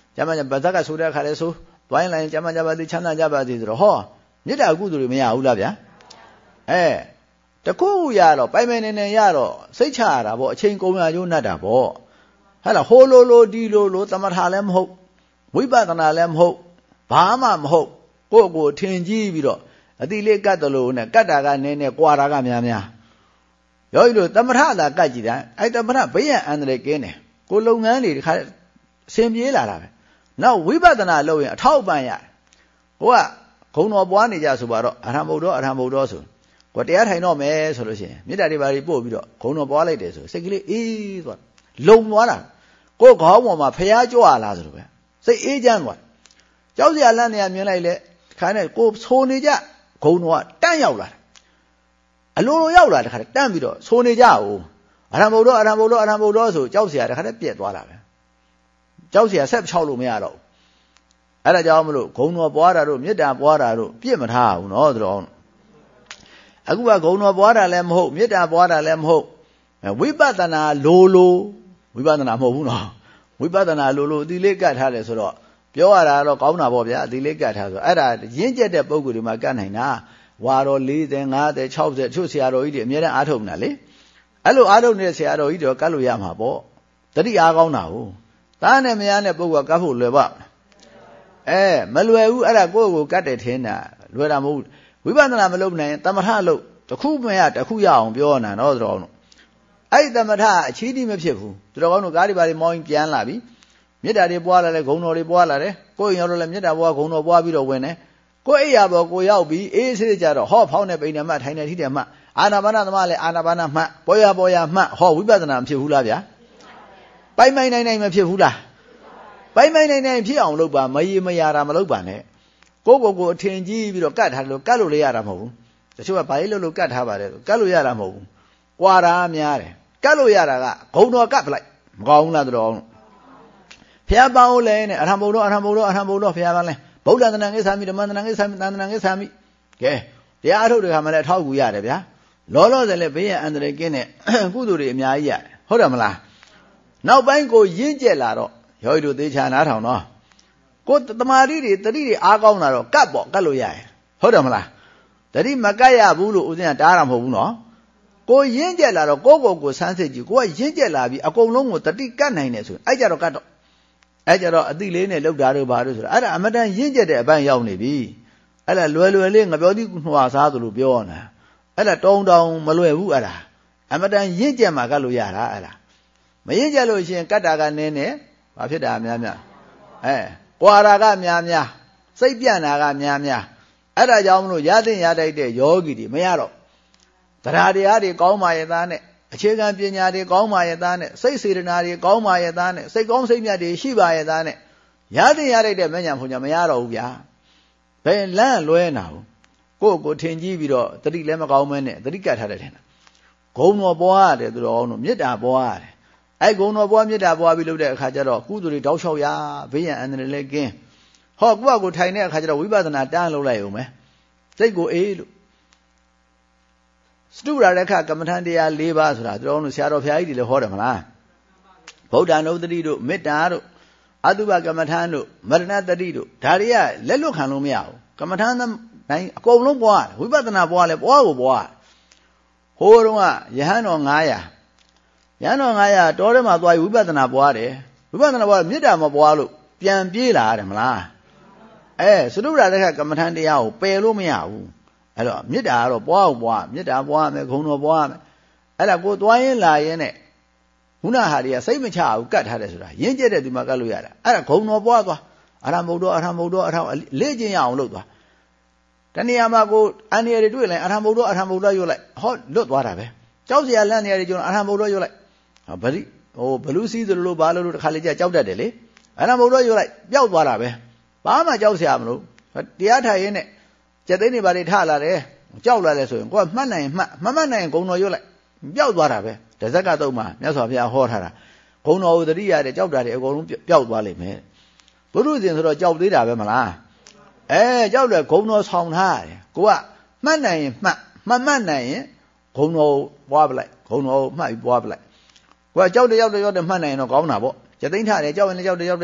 ကျမဘာသာကဆိုတဲ့အခါလဲဆိုတွိုင်းလိုက်ကျမကြပါသည်ချမ်းသာကြပါသည်ဆိုတော့ဟောမေတ္တာကုသိုလ်တွေမရဘူးလားဗျာတခုရတော့ပိုင်ပိုင်နေနေရတော့စိတ်ချရတာပေါ့အချိန်ကုန်ရကျိုးနှက်တာပေါ့ဟဲ့လားဟိုလိုဒီလိုသမထလည်းမဟုတ်ဝိပဿနာလည်းမဟုတ်ဘာမှမဟုတ်ကိုထင်ကြီးပြီးတော့အတိလေးကတ်တယ်လို့နဲ့ကတ်တာကနည်းနည်းကွာတာကများယောဂီတို့သမထသာကတ်ကြည့်တာအဲ့သမထဘေးရန်အန္တရာယ်ကင်းတယ်ကိုလုပ်ငန်းတွေဒီခါအစဉ်ပြေးလာတာပဲနောက်ဝိပဿနာလုပ်ရင်အထောက်ပံ့ရတယ်ဟိုကဂုံတော်ပွားနေကြဆိုပါတော့အရဟံဗုဒ္ဓဆိုကိုတရားထိုင်တော့မယ်ဆိုလို့ရှိရင်မေတ္တာတွေပါပြီးပို့ပြီးတော့ဂုံတော်ပွားလိုက်တယ်ဆိုစိတ်ကလေးအေးသွားလုံသွားတာကိုခေါင်းပေါ်မှာဖျားကြွလာဆိုလိုပဲစိတ်အေးချမ်းသွားကြောက်စရာလန့်နေရမြင်လိုက်လေခါနဲ့ကိုဆိုနေကြဂုံတော်ကတန့်ရောက်လာတယ်အလိုလိုရောက်လာတဲ့ခါတန့်ပြီးတော့ဆိုနေကြအောင်အရဟံဗုဒ္ဓဆိုကြောက်စရာတခါတည်းပြက်သွားတာပဲကြောက်စရာဆက်ဖြောက်လို့မရတော့အဲ့ဒါကြောင့်မလို့ဂုံတော်ပွားတာတို့မေတ္တာပွားတာတို့ပြစ်မထားဘူးနော်တို့အခုကဂုံတော်ပွားတာလည်းမဟုတ်မေတ္တာပွားတာလည်းမဟုတ်ဝိပဿနာလိုဝိပဿနာမဟုတ်ဘူးနော်ဝိပဿနာလိုအသီလေးကတ်ထားတယ်ဆိုတော့ပြောရတာတော့ကောင်းတာပေါ့ဗျာအသီလေးကတ်ထားဆိုအဲ့ဒါရင့်ကျက်တဲ့ပုံကိုယ်တွေမှာကတ်နိုင်တာဝါတော်40 50 60ချို့ဆရာတော်ကြီးတွေအများနဲ့အားထုတ်နေတာလေအဲ့လိုအားထုတ်နေတဲ့ဆရာတော်ကြီးတွေကတ်လို့ရမှာပေါ့တတိအားကောင်းတာဟုတ်သားနဲ့မယားနဲ့ပုဂ္ဂိုလ်ကတ်ဖို့လွယ်ပါမလွယ်ဘူးအဲ့ဒါကိုယ့်ကိုကတ်တယ်ထင်းတာလွယ်တာမဟုတ်ဝိပဿနာမလုပ်နိုင်သမထလုပ်တစ်ခုမရတစ်ခုရအောင်ပြောနေတာနော်တော်ကောင်းတို့အဲ့ဒီသမထအချီးတီးမဖြစ်ဘူးတော်ကောင်းတို့ကားတွေပါတွေမောင်းပြန်လာပြီမေတ္တာတွေပွားလာတယ်ဂုဏ်တော်တွေပွားလာတယ်ကိုယ်ရောက်တော့လည်းမေတ္တာပွားဂုဏ်တော်ပွားပြီးတော့ဝင်တယ်ကိုယ်အိယာပေါ်ကိုရောက်ပြီးအေးဆေးကြတော့ဟောဖောင်းတဲ့ပိန်နဲ့မှထိုင်တဲ့ထိတဲ့မှအာနာပါနသမားလည်းအာနာပါနမှပေါ်ရမှဟောဝိပဿနာမဖြစ်ဘူးလားဗျာပိုင်နိုင်မဖြစ်ဘူးလားပိုင်နိုင်ဖြစ်အောင်လုပ်ပါမရေမရတာမလုပ်ပါနဲ့ကိုအထင်ကြီးပြီးတော့ကတ်ထားလို့ကတ်လို့လည်းရတာမဟုတ်ဘူးတချို့ကဘာလို့လို့ကတ်ထားပါတယ်ကတ်လို့ရတာမဟုတ်ဘူးကွာတာများတယ်ကတ်လို့ရတာကဂုံတော်ကတ်ပလိုက်မကောင်းဘူးလားတော်အောင်ဖျားပေါင်းလဲနဲ့အရဟံဗုဒ္ဓဖျားပါလဲဗုဒ္ဓသဏ္ဍာန်ကိစ္ဆာမိဓမ္မသဏ္ဍာန်ကိစ္ဆာမိသံသဏ္ဍာန်ကိစ္ဆာမိကဲတရားအထုတ်တွေကမှလည်းအထောက်အကူရတယ်ဗျာလောလောဆယ်လည်းဘေးရန်အန္တရာယ်ကင်းတဲ့ကုသိုလ်တွေအများကြီးရတယ်ဟုတ်တယ်မလားနောက်ပိုင်းကိုရင့်ကျက်လာတော့ယောဂီတို့သေချာနားထောင်တော့ကိုတမာတိတွေတတိတွေအားကောင်းလာတော့ကတ်လို့ရရင်ဟုတ်တယ်မလားတတိမကတ်ရဘူးလို့ဦးဇင်းကတားတာမဟုတ်ဘူးနော်ကိုရင့်ကျက်လာတော့ကိုဆန်းစစ်ကြည့်ကိုကရင့်ကျက်လာပြီးအကုန်လုံးကိုတတိကတ်နိုင်တယ်ဆိုရင်အဲ့ကြတော့ကတ်တော့အဲ့ကြတော့အတိလေးနဲ့လောက်တာတို့ဘာလို့ဆိုတော့အဲ့ဒါအမတန်ရင့်ကျက်တဲ့အပိုင်းရောက်နေပြီအဲ့ဒါလွယ်လေးငပြောသီးနှွာစားသလိုပြောနေတာအဲ့ဒါတောင်းမလွယ်ဘူးအဲ့ဒါအမတန်ရင့်ကျက်မှကတ်လို့ရတာအဲ့ဒါမရင့်ကျက်လို့ရှိရင်ကတ်တာကနည်းနည်းဘာဖြစ်တာများကွာတာကများစိတ်ပြန့်တာကများအဲ့ဒါကြောင့်မလို့ရတဲ့ရတိုက်တဲ့ယောဂီတွေမရတော့တရားတရားတွေကောင်းပါရဲ့သားနဲ့အခြေခံပညာတွေကောင်းပါရဲ့သားနဲ့စိတ်စေတနာတွေကောင်းပါရဲ့သားနဲ့စိတ်ကောင်းစိတ်မြတ်တွေရှိပါရဲ့သားနဲ့ရတဲ့ရတိုက်တဲ့မဉ္ဇဉ်ဘုံညာမရတော့ဘူးဗျာဘယ်လန့်လွဲနာဘူးကိုထင်ကြီးပြီးတော့တတိလည်းမကောင်းမဲနဲ့တတိကတ်ထားတယ်ထင်တာဂုံတော်ပွားရတယ်သူတော်အောင်တို့မေတ္တာပွားရတယ်အဲ့ဂုံတော်ပွားမေတ္တာပွားပြီးလုပ်တဲ့အခါကျတော့ကုသိုလ်တွေတောက်လျှောက်ရဘေးရန်အန္တရာယ်လည်းကင်းဟောကိုထိုင်တဲ့အခါကျတော့ဝိပဿနာတန်းလုပ်လိုက်အောင်မယ်စိတ်ကိုအေးလို့စတုရာရခကမ္မထန်တရား၄ပါးဆိုတာသူတော်တို့ဆရာတော်ဘုရားကြီးတွေလည်းဟောတယ်မလားဗုဒ္ဓနုတ္တိတို့မေတ္တာတို့အတုပကမ္မထန်တို့မရဏတတိတို့ဒါတွေကလက်လွတ်ခံလို့မရဘူးကမ္မထန်တိုင်းအကုန်လုံးပွားဝိပဿနာပွားလဲပွားကိုပွားဟိုတုန်းကယဟန်တော်900ရဟန်းတော်900တောထဲမှာသွားပြီးဝိပဿနာပွားတယ်ဝိပဿနာပွားမေတ္တာမပွားလို့ပြန်ပြေးလာရတယ်မလားစတုရာရခကမ္မထန်တရားကိုပယ်လို့မရဘူးအဲ့တော့မေတ္တာကတော့ပွားမေတ္တာပွားမယ်ဂုဏ်တော်ပွားမယ်အဲ့ဒါကိုသွားရင်လာရင်နဲ့ခုနဟာတွေကစိတ်မချဘူးကတ်ထားတယ်ဆိုတာရင့်ကျက်တဲ့ဒီမှာကတ်လို့ရတာအဲ့ဒါဂုဏ်တော်ပွားသွားအရဟံဗုဒ္ဓလေ့ကျင့်ရအောင်လုပ်သွားတဏှာမှာကိုအန္တရာယ်တွေတွေ့လိုက်အရဟံဗုဒ္ဓရွတ်လိုက်ဟောလွတ်သွားတာပဲကြောက်စရာလန့်နေရတယ်ကျုံအရဟံဗုဒ္ဓရွတ်လိုက်ဘလူးစည်းသလိုဘာလို့တခါလေကြောက်တတ်တယ်လေအရဟံဗုဒ္ဓရွတ်လိုက်ပျောက်သွားတာပဲဘာမှကြောက်စရာမလိုတရားထိုင်ရင်းနဲ့ကျက်သိန်းတွေဘာတွေထလာတယ်ကြောက်လာတယ်ဆိုရင်ကိုကမှတ်နိုင်မှတ်မမှတ်နိုင်ဂုံတော်ရွတ်လိုက်ပျောက်သွားတာပဲတဇက်ကသုံးမှာမြတ်စွာဘုရားဟောထားတာဂုံတော်ကိုတတိရတယ်ကြောက်တာတွေအကုန်လုံးပျောက်သွားလိမ့်မယ်ဘုရုဇဉ်ဆိုတော့ကြောက်သေးတာပဲမလားကြောက်တယ်ဂုံတော်ဆောင်ထားတယ်ကိုကမှတ်နိုင်ရင်မှတ်မမှတ်နိုင်ရင်ဂုံတော်ပွားပလိုက်ဂုံတော်မှတ်ပြီးပွားပလိုက်ကိုကကြောက်တယ်မှတ်နိုင်ရင်တော့ကောင်းတာပေါ့ကျက်သိန်းထတယ်ကြောက်ရင်လည်းကြောက်တယ်သိ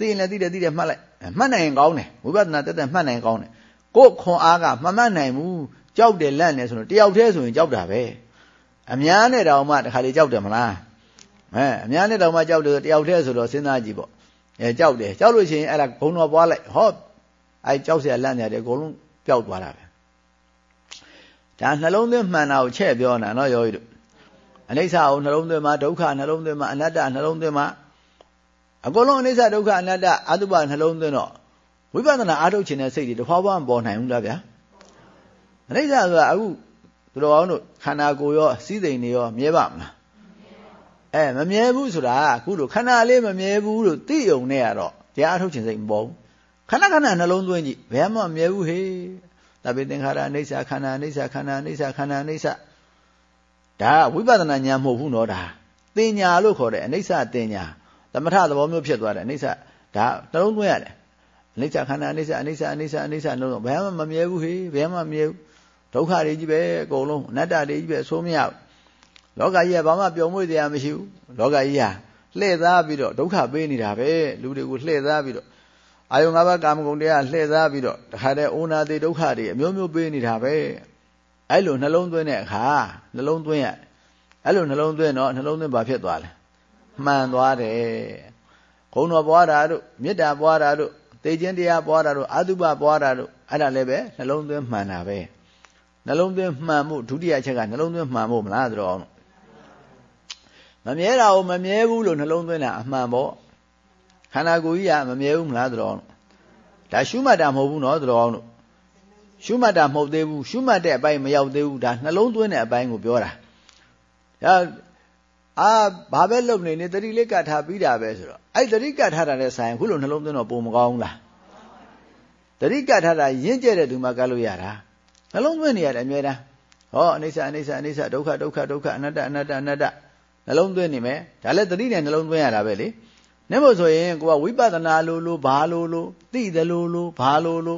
သိရင်လည်းသိတယ်မှတ်လိုက်မှတ်နိုင်ရင်ကောင်းတယ်ဝိပဿနာတက်မှတ်နိုင်ကောင်းတယ်ကိုယ်ခွန်အားကမမှတ်နိုင်ဘူးကြောက်တယ်လန့်နေဆိုတော့တယောက်တည်းဆိုရင်ကြောက်တာပဲအများနဲ့တောင်မှတခါလေကြောက်တယ်မလားအများနဲ့တောင်မှကြောက်တယ်တယောက်တည်းဆိုတော့စဉ်းစားကြည့်ပေါ့ကြောက်တယ်ကြောက်လို့ရှိရင်အဲ့ဒါဂုံတော်ပွားလိုက်ဟောအဲ့ကြောက်เสียလန့်နေတယ်အကုန်လုံးပျောက်သွားတာပဲဒါနှလုံးသွင်းမှန်တာကိုချဲ့ပြောနေတာနော်ယောဂီတို့အနိစ္စကိုနှလုံးသွင်းမှာဒုက္ခနှလုံးသွင်းမှာအနတ္တနှလုံးသွင်းမှာအကုန်လုံးအနိစ္စဒုက္ခအနတ္တအတုပနှလုံးသွင်းတော့ဝိပဿနာအားထုတ်ခြင်းတဲ့စိတ်တွေတစ်ခွားမပေါ်နိုင်ဘူးလားဗျာအနိစ္စဆိုတာအခုသူတော်အောင်တို့ခန္ဓာကိုယ်ရောစီးစိမ်တွေရောမြဲပါမလားမမြဲဘူးဆိုတာအခုလိုခန္ဓာလေးမမြဲဘူးလို့သိုံနဲ့ကတော့တရားထုတ်ခြင်းစိတ်မပေါ်ဘူးခဏနှလုံးသွင်းကြည့်ဘယ်မှမမြဲဘူးဟေ့သဗ္ဗေသင်္ခါရအနိစ္စခန္ဓာအနိစ္စခန္ဓာအနိစ္စခန္ဓာအနိစ္စဒါဝိပဿနာဉာဏ်မဟုတ်ဘူးနော်ဒါတင်ညာလို့ခေါ်တယ်အနိစ္စတင်ညာသမထသဘောမျိုးဖြစ်သွားတယ်အနိစ္စဒါနှလုံးသွင်းရတယ်အနိစ္စခန္ဓာအနိစ္စအနိစ္စအနိစ္စအနိစ္စနှလုံးသွင်းဘယ်မှမမြဲဘူးဟေ့ဘယ်မှမမြဲဘူးဒုက္ခတွေကြီးပဲအကုန်လုံးအနတ္တတွေကြီးပဲဆိုးမရဘူးလောကကြီးကဘာမှပျော်မွေ့တရားမရှိဘူးလောကကြီးဟာလှည့်သားပြီးတော့ဒုက္ခပေးနေတာပဲလူတွေကိုလှည့်သားပြီးတော့အာယုံ၅ပါးကာမဂုဏ်တရားလှည့်သားပြီးတော့တခါတည်းအိုနာတိဒုက္ခတွေအမျိုးမျိုးပေးနေတာပဲအဲ့လိုနှလုံးသွင်းတဲ့အခါနှလုံးသွင်းရအဲ့လိုနှလုံးသွင်းတော့နှလုံးသွင်းဘာဖြစ်သွားလဲမှန်သွားတယ်ဂုဏ်တော်ပွားတာတို့မေတ္တာပွားတာတို့သိခြင်းတရားပွားတာတို့အတုပပွားတာတို့အဲ့ဒါလည်းပဲနှလုံးသွင်းမှန်တာပဲနှလုံးသွင်းမှန်မှုဒုတိယချက်ကနှလုံးသွင်းမှန်ဖို့မလားတော်အောင်မမြဲတာကိုမမြဲဘူးလို့နှလုံးသွင်းတာအမှန်ပေါ့ခန္ဓာကိုယ်ကြီးကမမြဲဘူးမလားတော်အောင်ဒါရှုမှတ်တာမဟုတ်ဘူးနော်တော်အောင်တို့ရှုမှတ်တာမဟုတ်သေးဘူးရှုမှတ်တဲ့အပိုင်းမရောက်သေးဘူးဒါနှလုံးသွင်းတဲ့အပိုင်းကိုပြောတာဒါဘာပဲလုပ်နေတတိလေးကတ်ထားပြီးတာပဲဆိုတော့အဲ့တတိကတ်ထားတာနဲ့ဆိုင်ခုလိုနှလုံးသွင်းတော့ပုံမကောင်းဘူးလားတတိကတ်ထားတာရင့်ကျက်တဲ့သူမှကတ်လို့ရတာနှလုံးသွင်းနေရတယ်အမြဲတမ်းဟောအနိစ္စအနိစ္စအနိစ္စဒုက္ခဒုက္ခဒုက္ခအနတ္တအနတ္တအနတ္တနှလုံးသွင်းနေမယ်ဒါလည်းတတိနဲ့နှလုံးသွင်းရတာပဲလေနေမို့ဆိုရင်ကိုကဝိပဿနာလို့ဘာလို့သိတယ်လို့ဘာလို့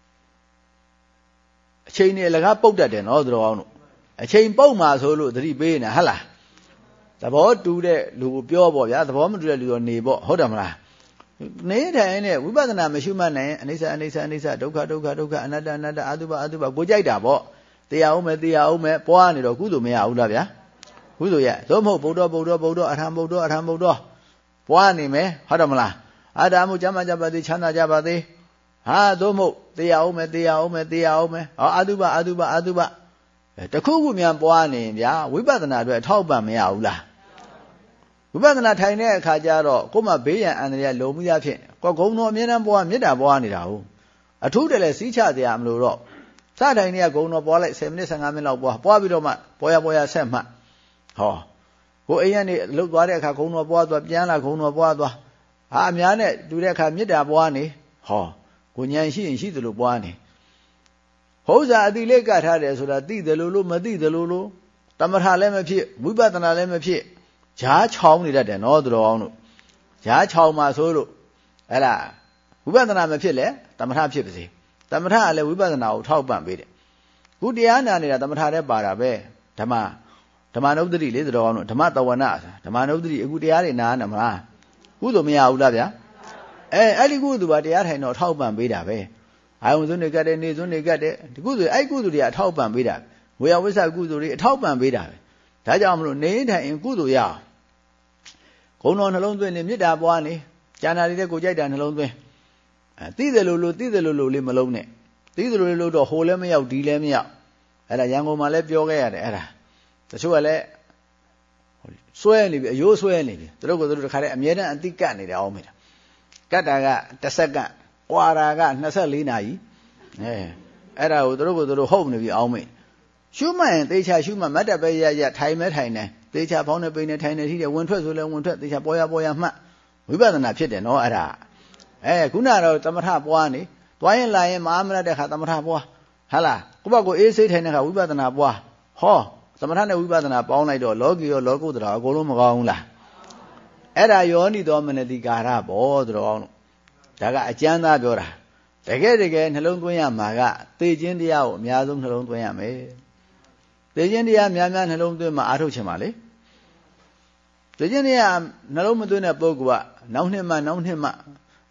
အချိန်နဲ့အလကားပုတ်တတ်တယ်နော်သူတော်အောင်တို့အချိန်ပုတ်မှာဆိုလို့သတိပေးနေဟဟလားသဘောတူတဲ့လူကိုပြောပေါ့ဗျာသဘောမတူတဲ့လူတော့နေပေါ့ဟုတ်တယ်မလားနေထိုင်နဲ့ဝိပဿနာမရှိမှနိုင်ရင်အနိစ္စအနိစ္စအနိစ္စဒုက္ခဒုက္ခဒုက္ခအနတ္တအနတ္တအတုပအတုပကိုကြိုက်တာပေါ့တရားအောင်မယ်ပွားနေတော့ကုသိုလ်မရဘူးလားဗျာကုသိုလ်ရသို့မဟုတ်ဗုဒ္ဓအထံဗုဒ္ဓပွားနေမယ်ဟုတ်တယ်မလားအာဒါမှုကျမ်းမာကြပါသေးချမ်းသာကြပါသေးဟာသို့မဟုတ်တရားအောင်မယ်ဟောအတုပတခုခုများပွားနေရင်ဗျာဝိပဿနာအတွက်အထောက်ပံ့မရဘူးလားဝိပဿနာထိုင်တဲ့အခါကျတော့ကိုယ်မှဘေးရန်အန္တရာယ်လုံမှုရဖြစ်ကိုယ်ဂုဏ်တော်အမြဲတမ်းပွားမေတ္တာပွားနေတာဟုတ်အထူးတလည်းစီးချတရားမလို့တော့စတိုင်နေကဂုဏ်တော်ပွားလိုက်10မိနစ်15မိနစ်လောက်ပွားပြီးတော့မှပွားဆက်မှဟောကိုအိမ်ကနေလှုပ်သွားတဲ့အခါဂုဏ်တော်ပွားသွားပြန်လာဂုဏ်တော်ပွားသွားဟာအများနဲ့တူတဲ့အခါမေတ္တာပွားနေဟောကိုဉာဏ်ရှိရင်ရှိသလိုပွားနေဟုတ်စားအတိလေးကထားတယ်ဆိုတာသိတယ်လို့မသိတယ်လို့တမထလည်းမဖြစ်ဝိပဿနာလည်းမဖြစ်ဈာချောင်းနေတတ်တယ်နော်သူတော်အောင်တို့ဈာချောင်းမှာဆိုလို့အဲ့ဒါဝိပဿနာမဖြစ်လဲတမထဖြစ်ပါစေတမထကလည်းဝိပဿနာကိုထောက်ပံ့ပေးတယ်ခုတရားနာနေတာတမထလည်းပါတာပဲဓမ္မနုဒ္ဓတိလေသူတော်အောင်တို့ဓမ္မတဝနာဓမ္မနုဒ္ဓတိအခုတရားတွေနားနေမလားကုသိုလ်မရဘူးလားဗျာအဲ့ဒီကုသိုလ်ပါတရားထိုင်တော့ထောက်ပံ့ပေးတာပဲအာယုံစွန်းတွေကတ်တယ်နေစွန်းတွေကတ်တယ်ဒီကုသိုလ်အဲ့ကုသိုလ်တွေအထောက်ပံ့ပေးတာဝေယဝိသကုသိုလ်တွေအထောက်ပံ့ပေးတာပဲဒါကြောင့်မလို့နေထိုင်ရင်ကုသိုလ်ရအောင်ဂုဏ်တော်နှလုံးသွင်းနေမေတ္တာပွားနေကျန်တာတွေကိုကြိုက်တာနှလုံးသွင်းသိတယ်လို့လေးမလုံးနဲ့သိတယ်လို့တော့ဟိုလည်းမရောက်ဒီလည်းမရောက်အဲ့ဒါရန်ကုန်မှာလည်းပြောခဲ့ရတယ်အဲ့ဒါတချို့ကလည်းစွဲနေပြီအယိုးစွဲနေပြီသူတို့တခါတည်းအမြဲတမ်းအတိကတ်နေတယ်အောင်မေးတာကတ်တာက10စက္ကန့်ကွာတာက24နာရီအဲ့ဒါကိုသူတို့ဟုတ်နေပြီအောင်မေးရှုမှတ်ရင်သေချာရှုမှတ်မတ်တပ်ပဲရထိုင်မဲထိုင်နေသေချာဖောင်းနေပိန်နေထိုင်နေထိတယ်ဝင်ထွက်ဆိုလဲဝင်ထွက်သေချာပေါ်ရမှတ်ဝိပဿနာဖြစ်တယ်နော်အဲ့ဒါခုနကတော့သမထပွားနေတွားရင်လာရင်မအားမရတဲ့ခါသမထပွားဟာလားကိုယ့်ဘက်ကိုအေးစိတ်ထိုင်တဲ့ခါဝိပဿနာပွားဟောသမထနဲ့ဝိပဿနာပေါင်းလိုက်တော့လောကီရောလောကုတ္တရာအကုန်လုံးမကောင်းဘူးလားအဲ့ဒါယောနိသောမနတိကာရပေါ့သူတော်အောင်ဒါကအကျမ်းသားပြောတာတကယ်နှလုံးသွင်းရမှာကသေခြင်းတရားကိုအများဆုံးနှလုံးသွင်းရမယ်သေခြင်းတရားများနှလုံးသွင်းမှအားထုတ်ချင်ပါလေသေခြင်းတရားနှလုံးမသွင်းတဲ့ပုဂ္ဂိုလ်ကနောက်နှစ်မှ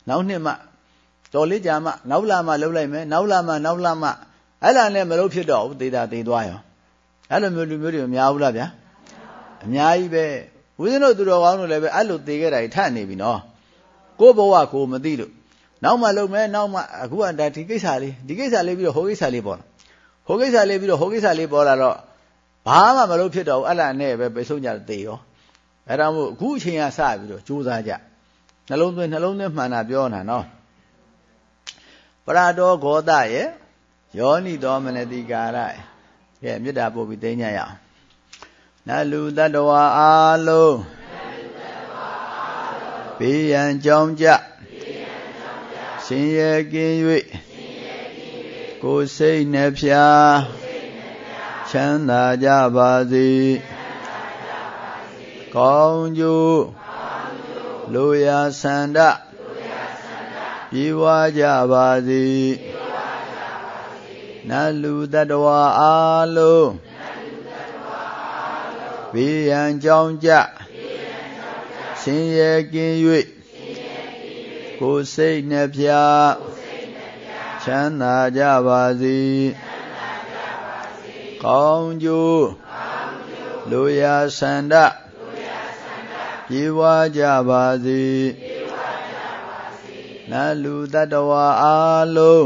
နောက်နှစ်မှတော်လေးကြာမှနောက်လာမှလှုပ်လိုက်မယ်နောက်လာမှအဲ့လာနဲ့မလို့ဖြစ်တော့ဘူးသေတာသေသွားရောအဲ့လိုမျိုးလူမျိုးတွေမများဘူးလားဗျာအများကြီးပဲဦးဇင်းတို့သူတော်ကောင်းတို့လည်းပဲအဲ့လိုသေခဲ့တာကြီးထနေပြီနော်ကိုယ့်ဘဝကိုမသိလို့နောက်မှလှုပ်မယ်နောက်မှအခုကဒါဒီကိစ္စလေးပြီးတော့ဟိုကိစ္စလေးပေါ်လာဟိုကိစ္စလေးပြီးတော့ဟိုကိစ္စလေးပေါ်လာတော့ဘာမှမလို့ဖြစ်တော့ဘူးအဲ့လာနဲ့ပဲပိတ်ဆုံးကြသေရောအဲ့ဒါမို့အခုအချိန်ကစပြီးတော့ကြိုးစားကြနှလုံးသွင်းမှန်တာပြောနေတာနော်ပရတောဂောတရဲ့ယောနိသောမနတိကာရရဲ့မေတ္တာပို့ပြီးသိညရအောင်နလူတ္တဝါအားလုံးဘေးရန်ကြောင်းကြဆင်းရဲကင်း၍ကိုယ်စိတ်နှဖျားချမ်းသာကြပါစေကောင်းကျိုးလိုရာဆန္ဒပြေဝကြပါစေနလူတ္တဝါအားလုံးဘေးရန်ကြောင်းကြဆင်းရဲကင်း၍ကိုယ်စိတ်နှဖျားချမ်းသာကြပါစေကောင်းကျိုးလိုရာဆန္ဒပြေဝကြပါစေနလူတ္တဝါအားလုံး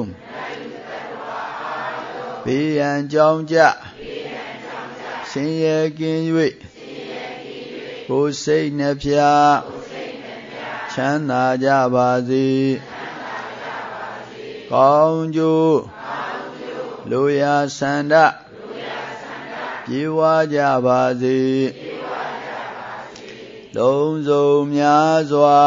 ဘေးရန်ကြောင်းကြဆင်းရဲကင်း၍ကိုယ်စိတ်နှဖျားချမ်းသာကြပါစေကောင်းကျိုးလိုရာဆန္ဒပြေဝကြပါစေလုံးစုံများစွာ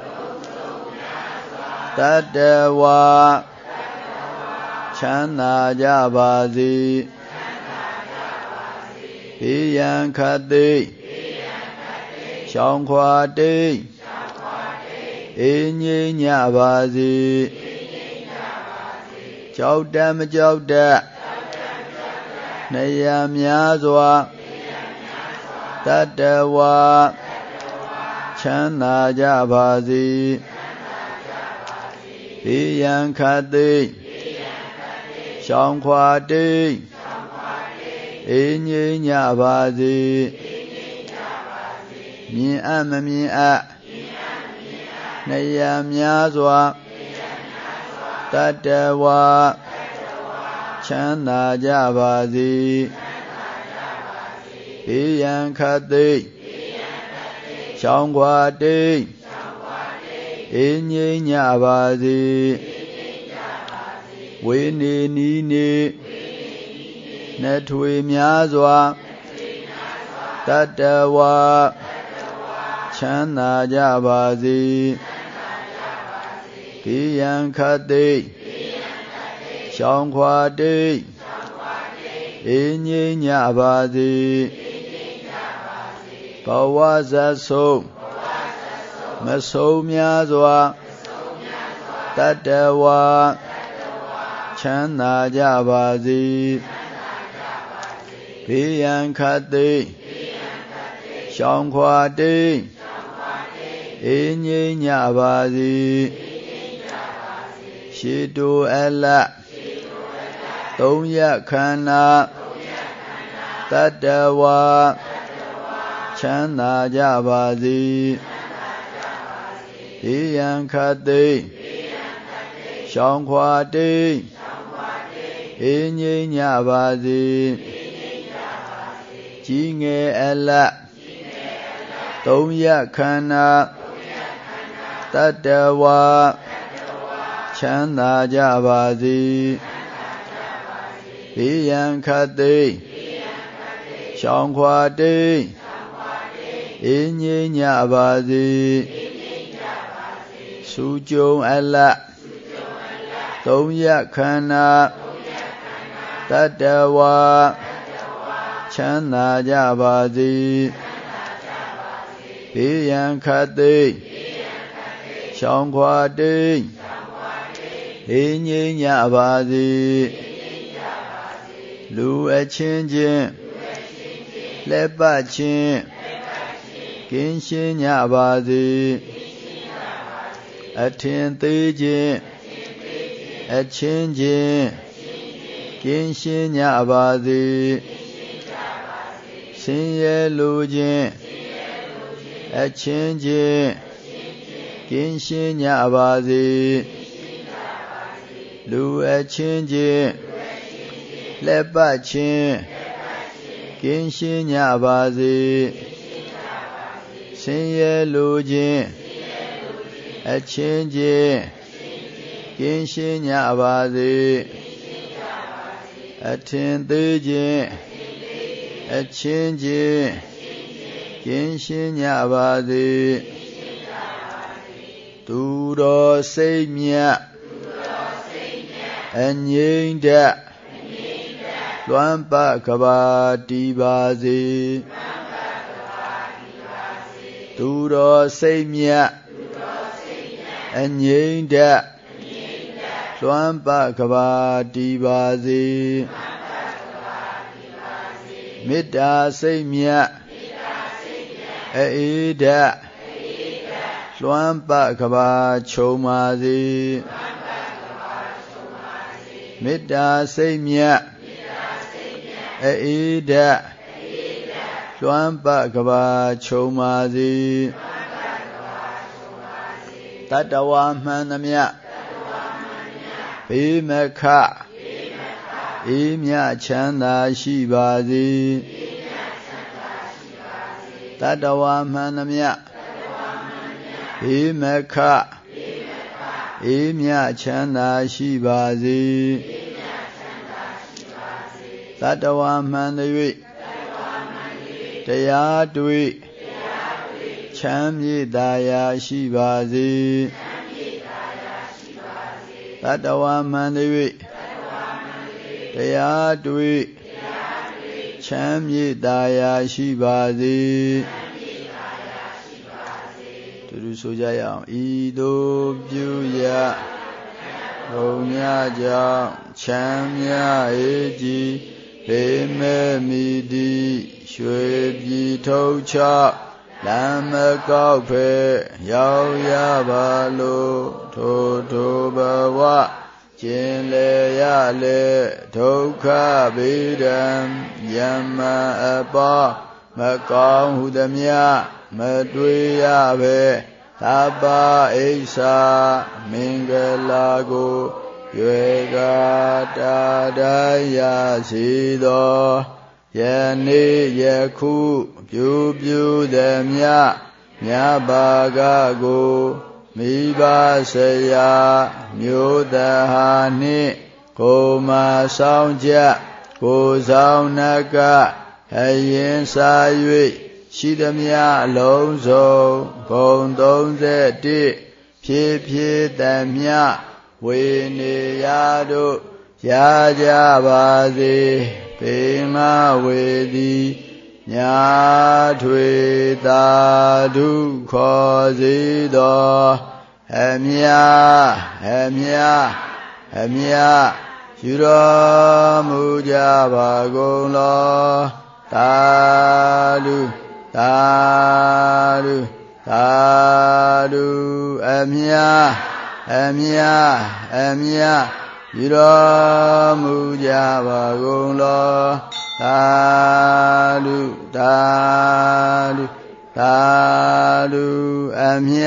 တတ္တဝါချမ်းသာကြပါစေဘေးရန်ခတ်သိမ်းရှောင်ခွာတိမ်အေးငြိမ်းကြပါစေကြောက်တတ်မကြောက်တတ်နေရများစွာတတ္တဝါချမ်းသာကြပါစေဘေးရန်ခတ်သိမ်းရှောင်ခွာတိမ်အေးငြိမ်းကြပါစေမြင်အပ်မမြင်အပ်နေရများစွာတတ္တဝါချမ်းသာကြပါစေဘေးရန်ခတ်သိမ်းရှောင်ခွာတိမ်အေးငြိမ်းကြပါစေဝေနေနီးနေနှထွေများစွာတတ္တဝါချမ်းသာကြပါစေဘေးရန်ခတ်သိမ်းရှောင်ခွာတိမ်အေးငြိမ်းကြပါစေဘဝဇတ်ဆုံးမဆုံးများစွာတတ္တဝါချမ်းသာကြပါစေဘေးရန်ခတ်သိမ်းရှောင်ခွာတိမ်အေးငြိမ်းကြပါစေရှိတုအလတ်သုံးရခန္ဓာတတ္တဝါချမ်းသာကြပါစေဘေးရန်ခတ်သိမ်းရှောင်ခွာတိမ်အေးငြိမ်းကြပါစေကြီးငယ်အလတ်သုံးရခန္ဓာတတ္တဝါချမ်းသာကြပါစေဘေးရန်ခတ်သိမ်းရှောင်ခွာတိမ်အေးငြိမ်းကြပါစေစုကြုံအလတ်သုံးရခန္ဓာတတ္တဝါချမ်းသာကြပါစေဘေးရန်ခတ်သိမ်းရှောင်ခွာတိမ်အေးငြိမ်းကြပါစေလူအချင်းချင်းလက်ပတ်ချင်းကင်းရှင်းကြပါစေအထင်သေးခြင်းအချင်းချင်းကင်းရှင်းကြပါစေဆင်းရဲလိုခြင်းအချင်းချင်းကင်းရှင်းကြပါစေလူအချင်းချင်းလက်ပတ်ချင်းကင်းရှင်းကြပါစေဆင်းရဲလိုခြင်းအချင်းချင်းကင်းရှင်းကြပါစေအထင်သေးခြင်းအချင်းချင်းကင်းရှင်းကြပါစေသူတော်စိတ်မြတ်အငြိမ့်တတ်လွမ်းပတ်ကဘာတည်ပါစေသူတော်စိတ်မြတ်အငြိမ့်တတ်လွမ်းပတ်ကဘာတည်ပါစေမေတ္တာစိတ်မြတ်အေးတတ်လွမ်းပတ်ကဘာခြုံပါစေမေတ္တာစိတ်မြတ်အေးတတ်လွမ်းပတ်ကဘာခြုံပါစေတတ္တဝါမှန်သမျှဘေးမခအေးမြချမ်းသာရှိပါစေတတ္တဝါမှန်သမျှဘေးမခအေးမြချမ်းသာရှိပါစေတတ္တဝါမှန်၍တရားတွေ့ချမ်းမြေ့သာယာရှိပါစေတတ္တဝါမှန်၍တရားတွေ့ချမ်းမြေ့သာယာရှိပါစေသူတို့ဆိုကြရအောင်ဤသို့ပြုရဘုံမြကြောင့်ချမ်းမြအေးကြီးဘေးမဲ့မိတိရွှေပြည်ထုတ်ချလမ်းမကောက်ဖဲရောက်ရပါလို့ထိုဘဝကျင်လေရလေဒုက္ခဗေဒံယမအပေါမကောင်းဟုသည်များမတွေ့ရပဲသဗ္ဗအိဆာမင်္ဂလာကိုရွယ်ကာတာတိုင်းရစီသောယနေ့ယခုပြုသည်များမြတ်ဘာကကိုမိဘဆရာမျိုးတဟာနှင့်ကိုမဆောင်ချက်ကိုဆောင်နကအရင်စာ၍ရှိသမျှအလုံးစုံဂုံ31ဖြည့်ဖြည့်သမျှဝေနေရတို့ရကြပါစေပေမဝေသည်ညာထွေသာဓုခေါ်စေသောအမြယူတော်မူကြပါကုန်လောသာဓုသာဓုသာဓုအမြယူတော်မူကြပါကုန်လောသာဓုသာဓုသာဓုအမြ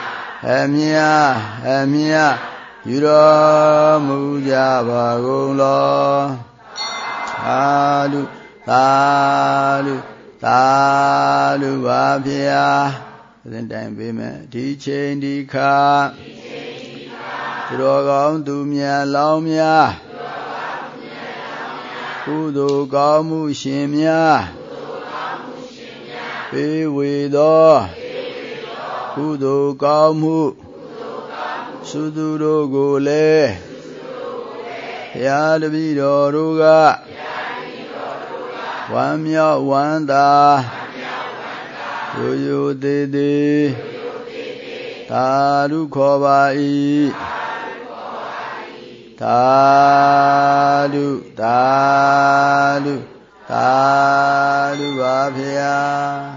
ယူတော်မူကြပါကုန်လောသာဓုသာဓုသာဓုပါဗျာသင်တိုင်ပေးမယ်ဒီချိန်ဒီခါသူတော်ကောင်းသူမြတ်လောင်းများကုသိုလ်ကောင်းမှုရှင်များပေးဝေသောကုသိုလ်ကောင်းမှုသုသူတို့ကိုလည်းဘုရားတပည့်တော်တို့ကဝမ်းမြောက်ဝမ်းသာရိုးသေးသေးသာဓုခေါ်ပါ၏သာဓုသာဓုသာဓုပါဗျာ